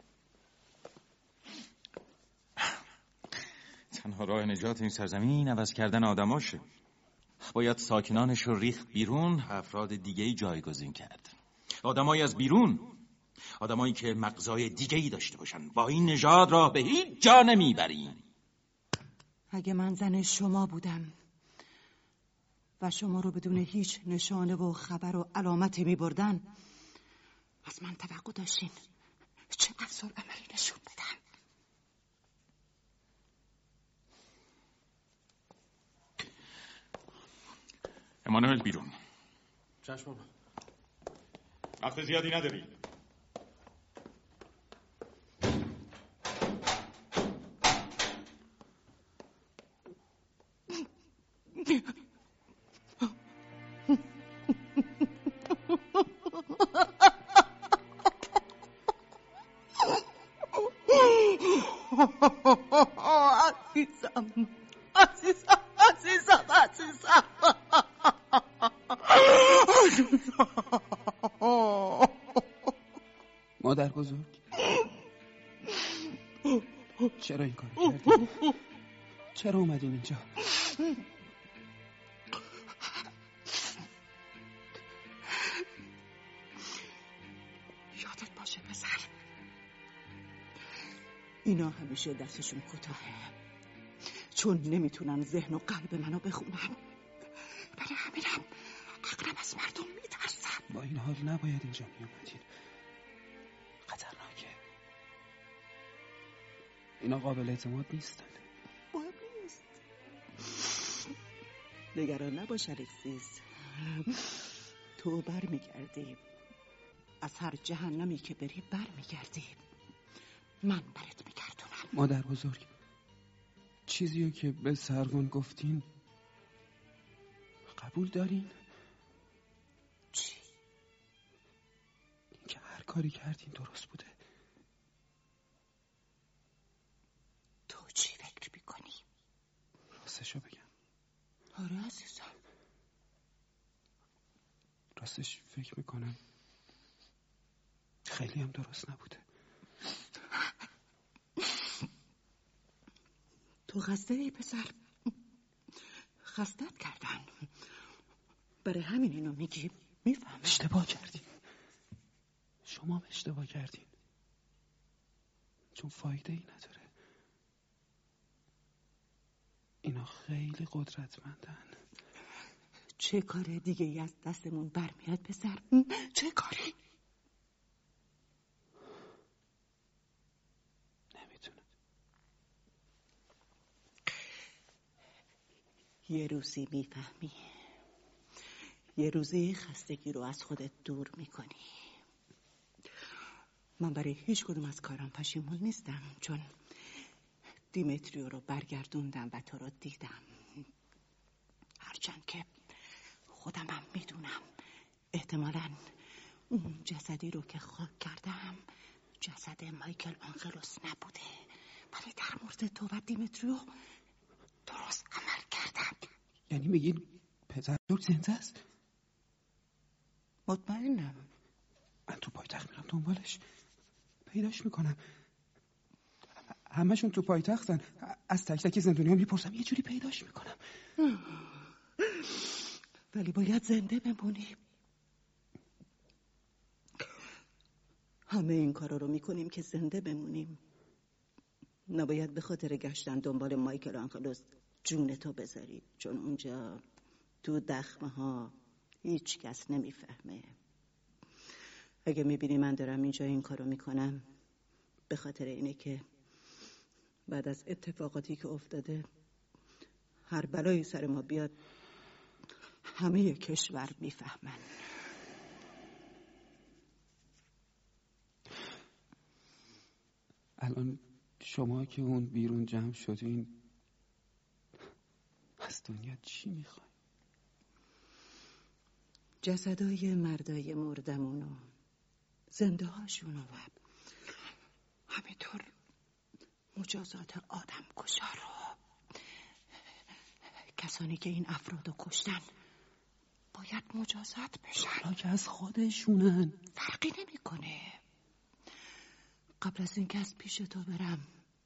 [SPEAKER 8] تنها راه نجات این سرزمین عوض کردن آدماشه. باید ساکنانش رو ریخت بیرون، افراد دیگه‌ای جایگزین کرد. آدمایی از بیرون، آدمایی که مغزای دیگه‌ای داشته باشن. با این نژاد راه به هیچ جا نمیبریم.
[SPEAKER 3] اگه من زن شما بودم و شما رو بدون هیچ نشانه و خبر و علامتی میبردن، از من توقع داشتین چه عکس‌العملی عملی نشون بدن.
[SPEAKER 5] امانوئل بیرون.
[SPEAKER 11] چشم.
[SPEAKER 5] وقت زیادی نداری.
[SPEAKER 3] عزیزم عزیزم عزیزم عزیزم
[SPEAKER 16] مادر بزرگ، چرا این کار کردی؟ چرا اومدین اینجا؟
[SPEAKER 3] یادت باشه پسر، اینا همیشه دستشون کوتاهه، چون نمیتونن ذهن و قلب منو بخونن. برای همینم اغلب از مردم میترسم.
[SPEAKER 16] با این حال نباید اینجا میومدین، خطرناکه. اینا قابل اعتماد نیستن.
[SPEAKER 3] مهم نیست، نگران نباش الکسیس، تو بر میگردی، از هر جهنمی که بری بر میگردی، من برات میگردونم.
[SPEAKER 16] مادر بزرگ، چیزیو که به سروان گفتین قبول دارین؟
[SPEAKER 3] چی؟
[SPEAKER 16] این که هر کاری کردین درست بوده.
[SPEAKER 3] تو چی فکر میکنی؟
[SPEAKER 16] راستشو بگم.
[SPEAKER 3] آره عزیزم.
[SPEAKER 16] راستش فکر میکنم خیلی هم درست نبوده.
[SPEAKER 3] تو خسته ای پسر؟ خستت کردن، برای همین اینو میگی. میفهم
[SPEAKER 16] اشتباه کردین، شما هم اشتباه کردین، چون فایده ای نداره. اینا خیلی قدرتمندن.
[SPEAKER 3] چه کار دیگه ای از دستمون برمیاد پسر؟ چه کاری؟
[SPEAKER 16] نمیتونم.
[SPEAKER 3] یه روزی میفهمی، یه روزی خستگی رو از خودت دور میکنی. من برای هیچ کدوم از کارم پشیمون نیستم، چون دیمتریو رو برگردوندم و تو رو دیدم. هرچند که خودم هم میدونم احتمالاً اون جسدی رو که خاک کردم جسد مایکل آنخلوس نبوده، ولی در مورد تو و دیمتریو درست عمل کردم.
[SPEAKER 16] یعنی میگین پدر جورج زنده است؟
[SPEAKER 3] مطمئنم.
[SPEAKER 16] من تو پایتخت میرم دنبالش، پیداش میکنم. همشون تو پایتختن، از تک تک زندونی‌ها میپرسم، یه جوری پیداش میکنم.
[SPEAKER 3] ولی باید زنده بمونیم. همه این کارا رو میکنیم که زنده بمونیم. نباید به خاطر گشتن دنبال مایکل آنخلوس جون تو بذاری، چون اونجا تو دخمه ها هیچ کس نمیفهمه. اگه میبینی من دارم اینجا این کارو میکنم به خاطر اینه که بعد از اتفاقاتی که افتاده هر بلایی سر ما بیاد همه کشور میفهمن.
[SPEAKER 16] الان شما که اون بیرون جمع شدین از دنیا چی میخوای؟
[SPEAKER 3] جسدای مردای مردمونو، زنده هاشونو و همینطور مجازات آدم کشا رو. کسانی که این افرادو کشتن باید مجازات بشن.
[SPEAKER 16] حالا که از خودشونن
[SPEAKER 3] فرقی نمیکنه. قبل از اینکه از پیش تو برم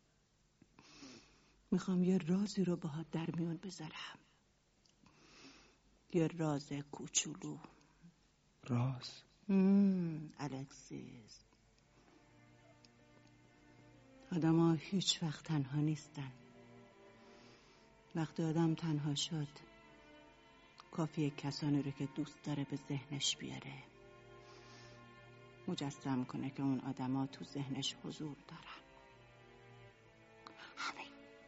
[SPEAKER 3] میخوام یه رازی رو باهات در میون بذارم. یه راز کوچولو.
[SPEAKER 16] راز؟
[SPEAKER 3] مم، الکسیس، آدم ها هیچ وقت تنها نیستن. وقتی آدم تنها شد کافیه کسانی رو که دوست داره به ذهنش بیاره، مجسم کنه که اون آدم ها تو ذهنش حضور دارن. همین.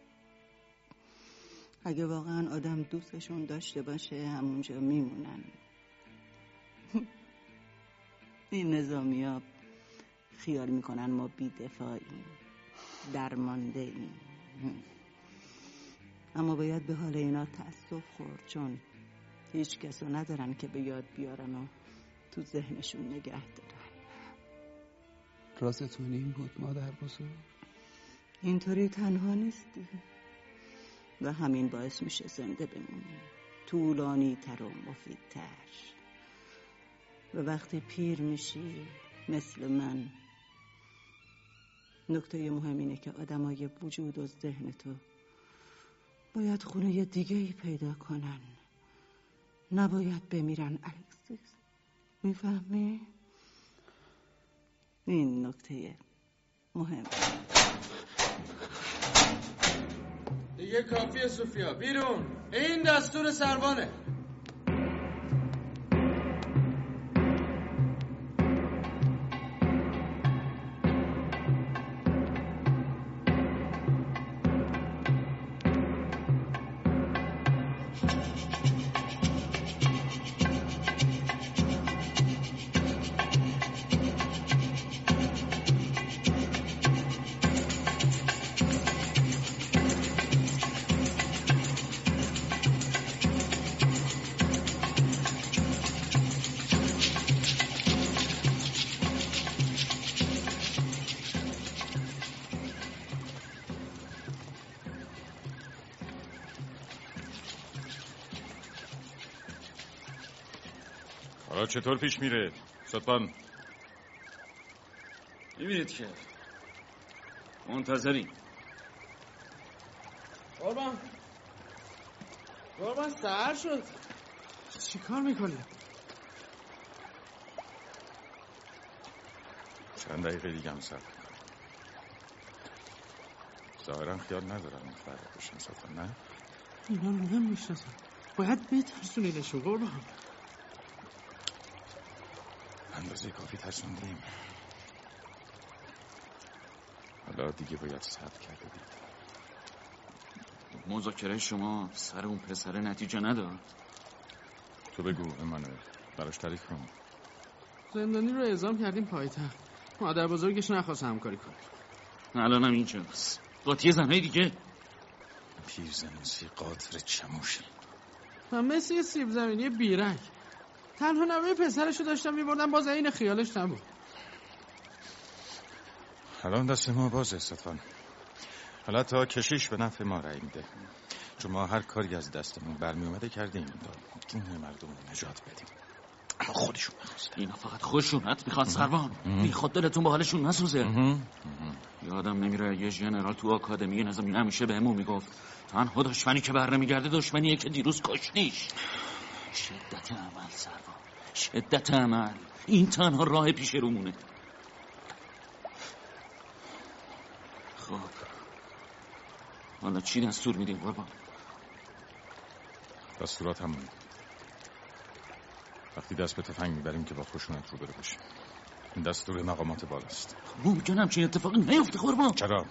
[SPEAKER 3] اگه واقعا آدم دوستشون داشته باشه همونجا میمونن. این نظامی ها خیال میکنن ما بی دفاعیم، درمانده ایم، اما باید به حال اینا تأسف خورد، چون هیچ کسو ندارن که به یاد بیارن و تو ذهنشون نگه دارن.
[SPEAKER 16] رازتون این بود مادر بزرگ؟
[SPEAKER 3] اینطوری تنها نیستی و همین باعث میشه زنده بمونی، طولانی تر و مفیدتر. و وقتی پیر میشی مثل من، نکته مهم اینه که آدمای وجود و ذهن تو باید خونه دیگه ای پیدا کنن، نباید بمیرن. الکسیس، میفهمی؟ این نکته مهم.
[SPEAKER 6] دیگه کافیه سوفیا، بیرون. این دستور سربانه.
[SPEAKER 5] حالا چطور پیش میره ستبان؟
[SPEAKER 7] میبینید که منتظریم.
[SPEAKER 6] قربان قربان سهر شد، چی کار میکنی؟
[SPEAKER 5] چند دقیقه دیگه هم صبر کن. ظاهرا خیال ندارم فردا بشن صفا، نه؟
[SPEAKER 6] اینا رو نمیشناسم، باید بترسونیدشون قربان.
[SPEAKER 5] اندازه کافی ترسوندیم، حالا دیگه باید صبر کرده بود.
[SPEAKER 7] مذاکره شما سر اون پسره نتیجه نداد؟
[SPEAKER 5] تو بگو امانوئل، براش تعریف کن.
[SPEAKER 6] زندانی رو اعزام کردیم پایتخت، مادر بزرگش نخواست همکاری کنه.
[SPEAKER 7] الانم اینجاست، قاطی زنهای دیگه.
[SPEAKER 5] پیرزنسی قاطر چموشی،
[SPEAKER 6] من مثل یه سیب زمینی بیرنگ، تنها نوه پسرشو داشتم میبردم، باز این خیالش نبود.
[SPEAKER 5] الان دست ما بازه ستان، حالا تا کشیش به نفع ما رأی میده، چون ما هر کاری از دستمون برمی اومده کردیم تا جون مردم رو نجات بدیم. اما خودشون نخواستن.
[SPEAKER 7] اینا فقط خودشونت میخواد سروان، بی خود دلتون با حالشون نسوزه. یادم نمیره یه ژنرال تو آکادمی نظامی همیشه بهمون میگفت تنها دشمنی که بر نمیگرده دشمنیه که دیروز کشتیش. شدت عمل سروان، شدت عمل، این تنها راه پیش رومونه. خب حالا چی دستور میدیم قربان؟
[SPEAKER 5] دستورات همون، وقتی دست به تفنگ میبریم که با خشونت رو برو باشیم. این دستور مقامات بالاست.
[SPEAKER 7] ممکن همچین اتفاقی نیفته قربان.
[SPEAKER 5] چرا؟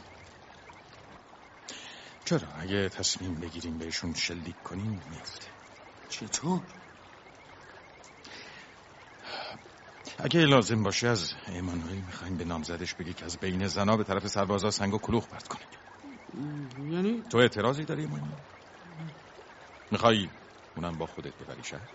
[SPEAKER 5] چرا؟ اگه تصمیم بگیریم بهشون شلیک کنیم میفته.
[SPEAKER 7] چطور؟
[SPEAKER 5] اگه لازم باشه از امانوئل میخوایم به نامزدش بگی که از بین زنا به طرف سربازا سنگ و کلوخ پرت کنه.
[SPEAKER 6] یعنی؟
[SPEAKER 5] تو اعتراضی داری امانوئل؟ میخوایی اونم با خودت ببری شهر؟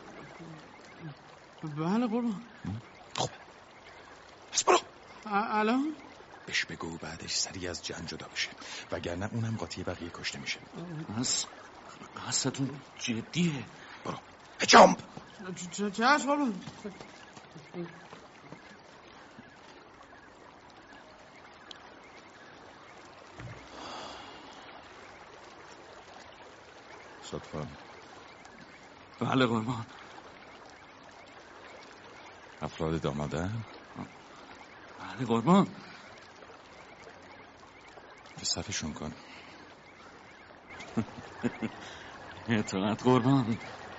[SPEAKER 6] بله قربان.
[SPEAKER 5] خب بس برو.
[SPEAKER 6] الان؟
[SPEAKER 5] بهش بگو بعدش سریع از جنگ جدا بشه، وگرنه اونم قاطی بقیه کشته میشه.
[SPEAKER 7] بس قصتون جدیه.
[SPEAKER 5] برو جامب.
[SPEAKER 6] چشم قربان.
[SPEAKER 5] صدفان.
[SPEAKER 7] بله قربان.
[SPEAKER 5] افراد داماده؟
[SPEAKER 7] بله قربان.
[SPEAKER 5] به صفشون کن.
[SPEAKER 7] اطاعت قربان.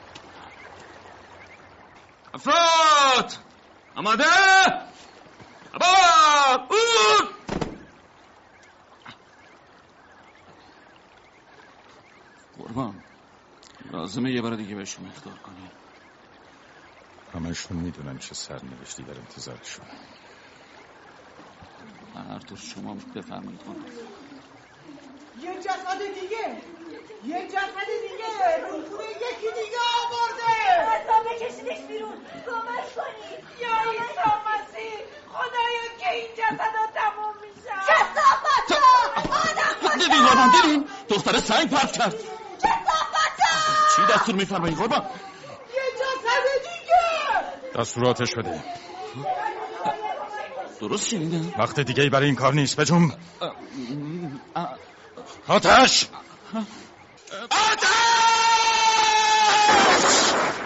[SPEAKER 7] افراد آماده؟ ابا اون قربان، لازمه یه بار دیگه بهشون اخطار کنی.
[SPEAKER 5] همشون میدونن چه سرنوشتی در انتظارشون.
[SPEAKER 7] هر طور شما بفرمایید کنم.
[SPEAKER 12] یه جسد دیگه، یه جسد دیگه رو یکی دیگه آورده.
[SPEAKER 10] اصلا بکشیدش بیرون، کمک کنید
[SPEAKER 12] یا عیسی مسیح، خدایا که این جسد ها تموم میشن.
[SPEAKER 10] کثافت ها!
[SPEAKER 7] دیدین قربان، دیدین؟ دختره سنگ پرت کرد.
[SPEAKER 10] کثافت ها!
[SPEAKER 7] چی دستور میفرمایید قربان؟
[SPEAKER 12] یه جسد دیگه.
[SPEAKER 5] دستوراتش بده.
[SPEAKER 7] درست شنیدم؟
[SPEAKER 5] وقت دیگه ای برای این کار نیست. بجنب. آتش! آتش!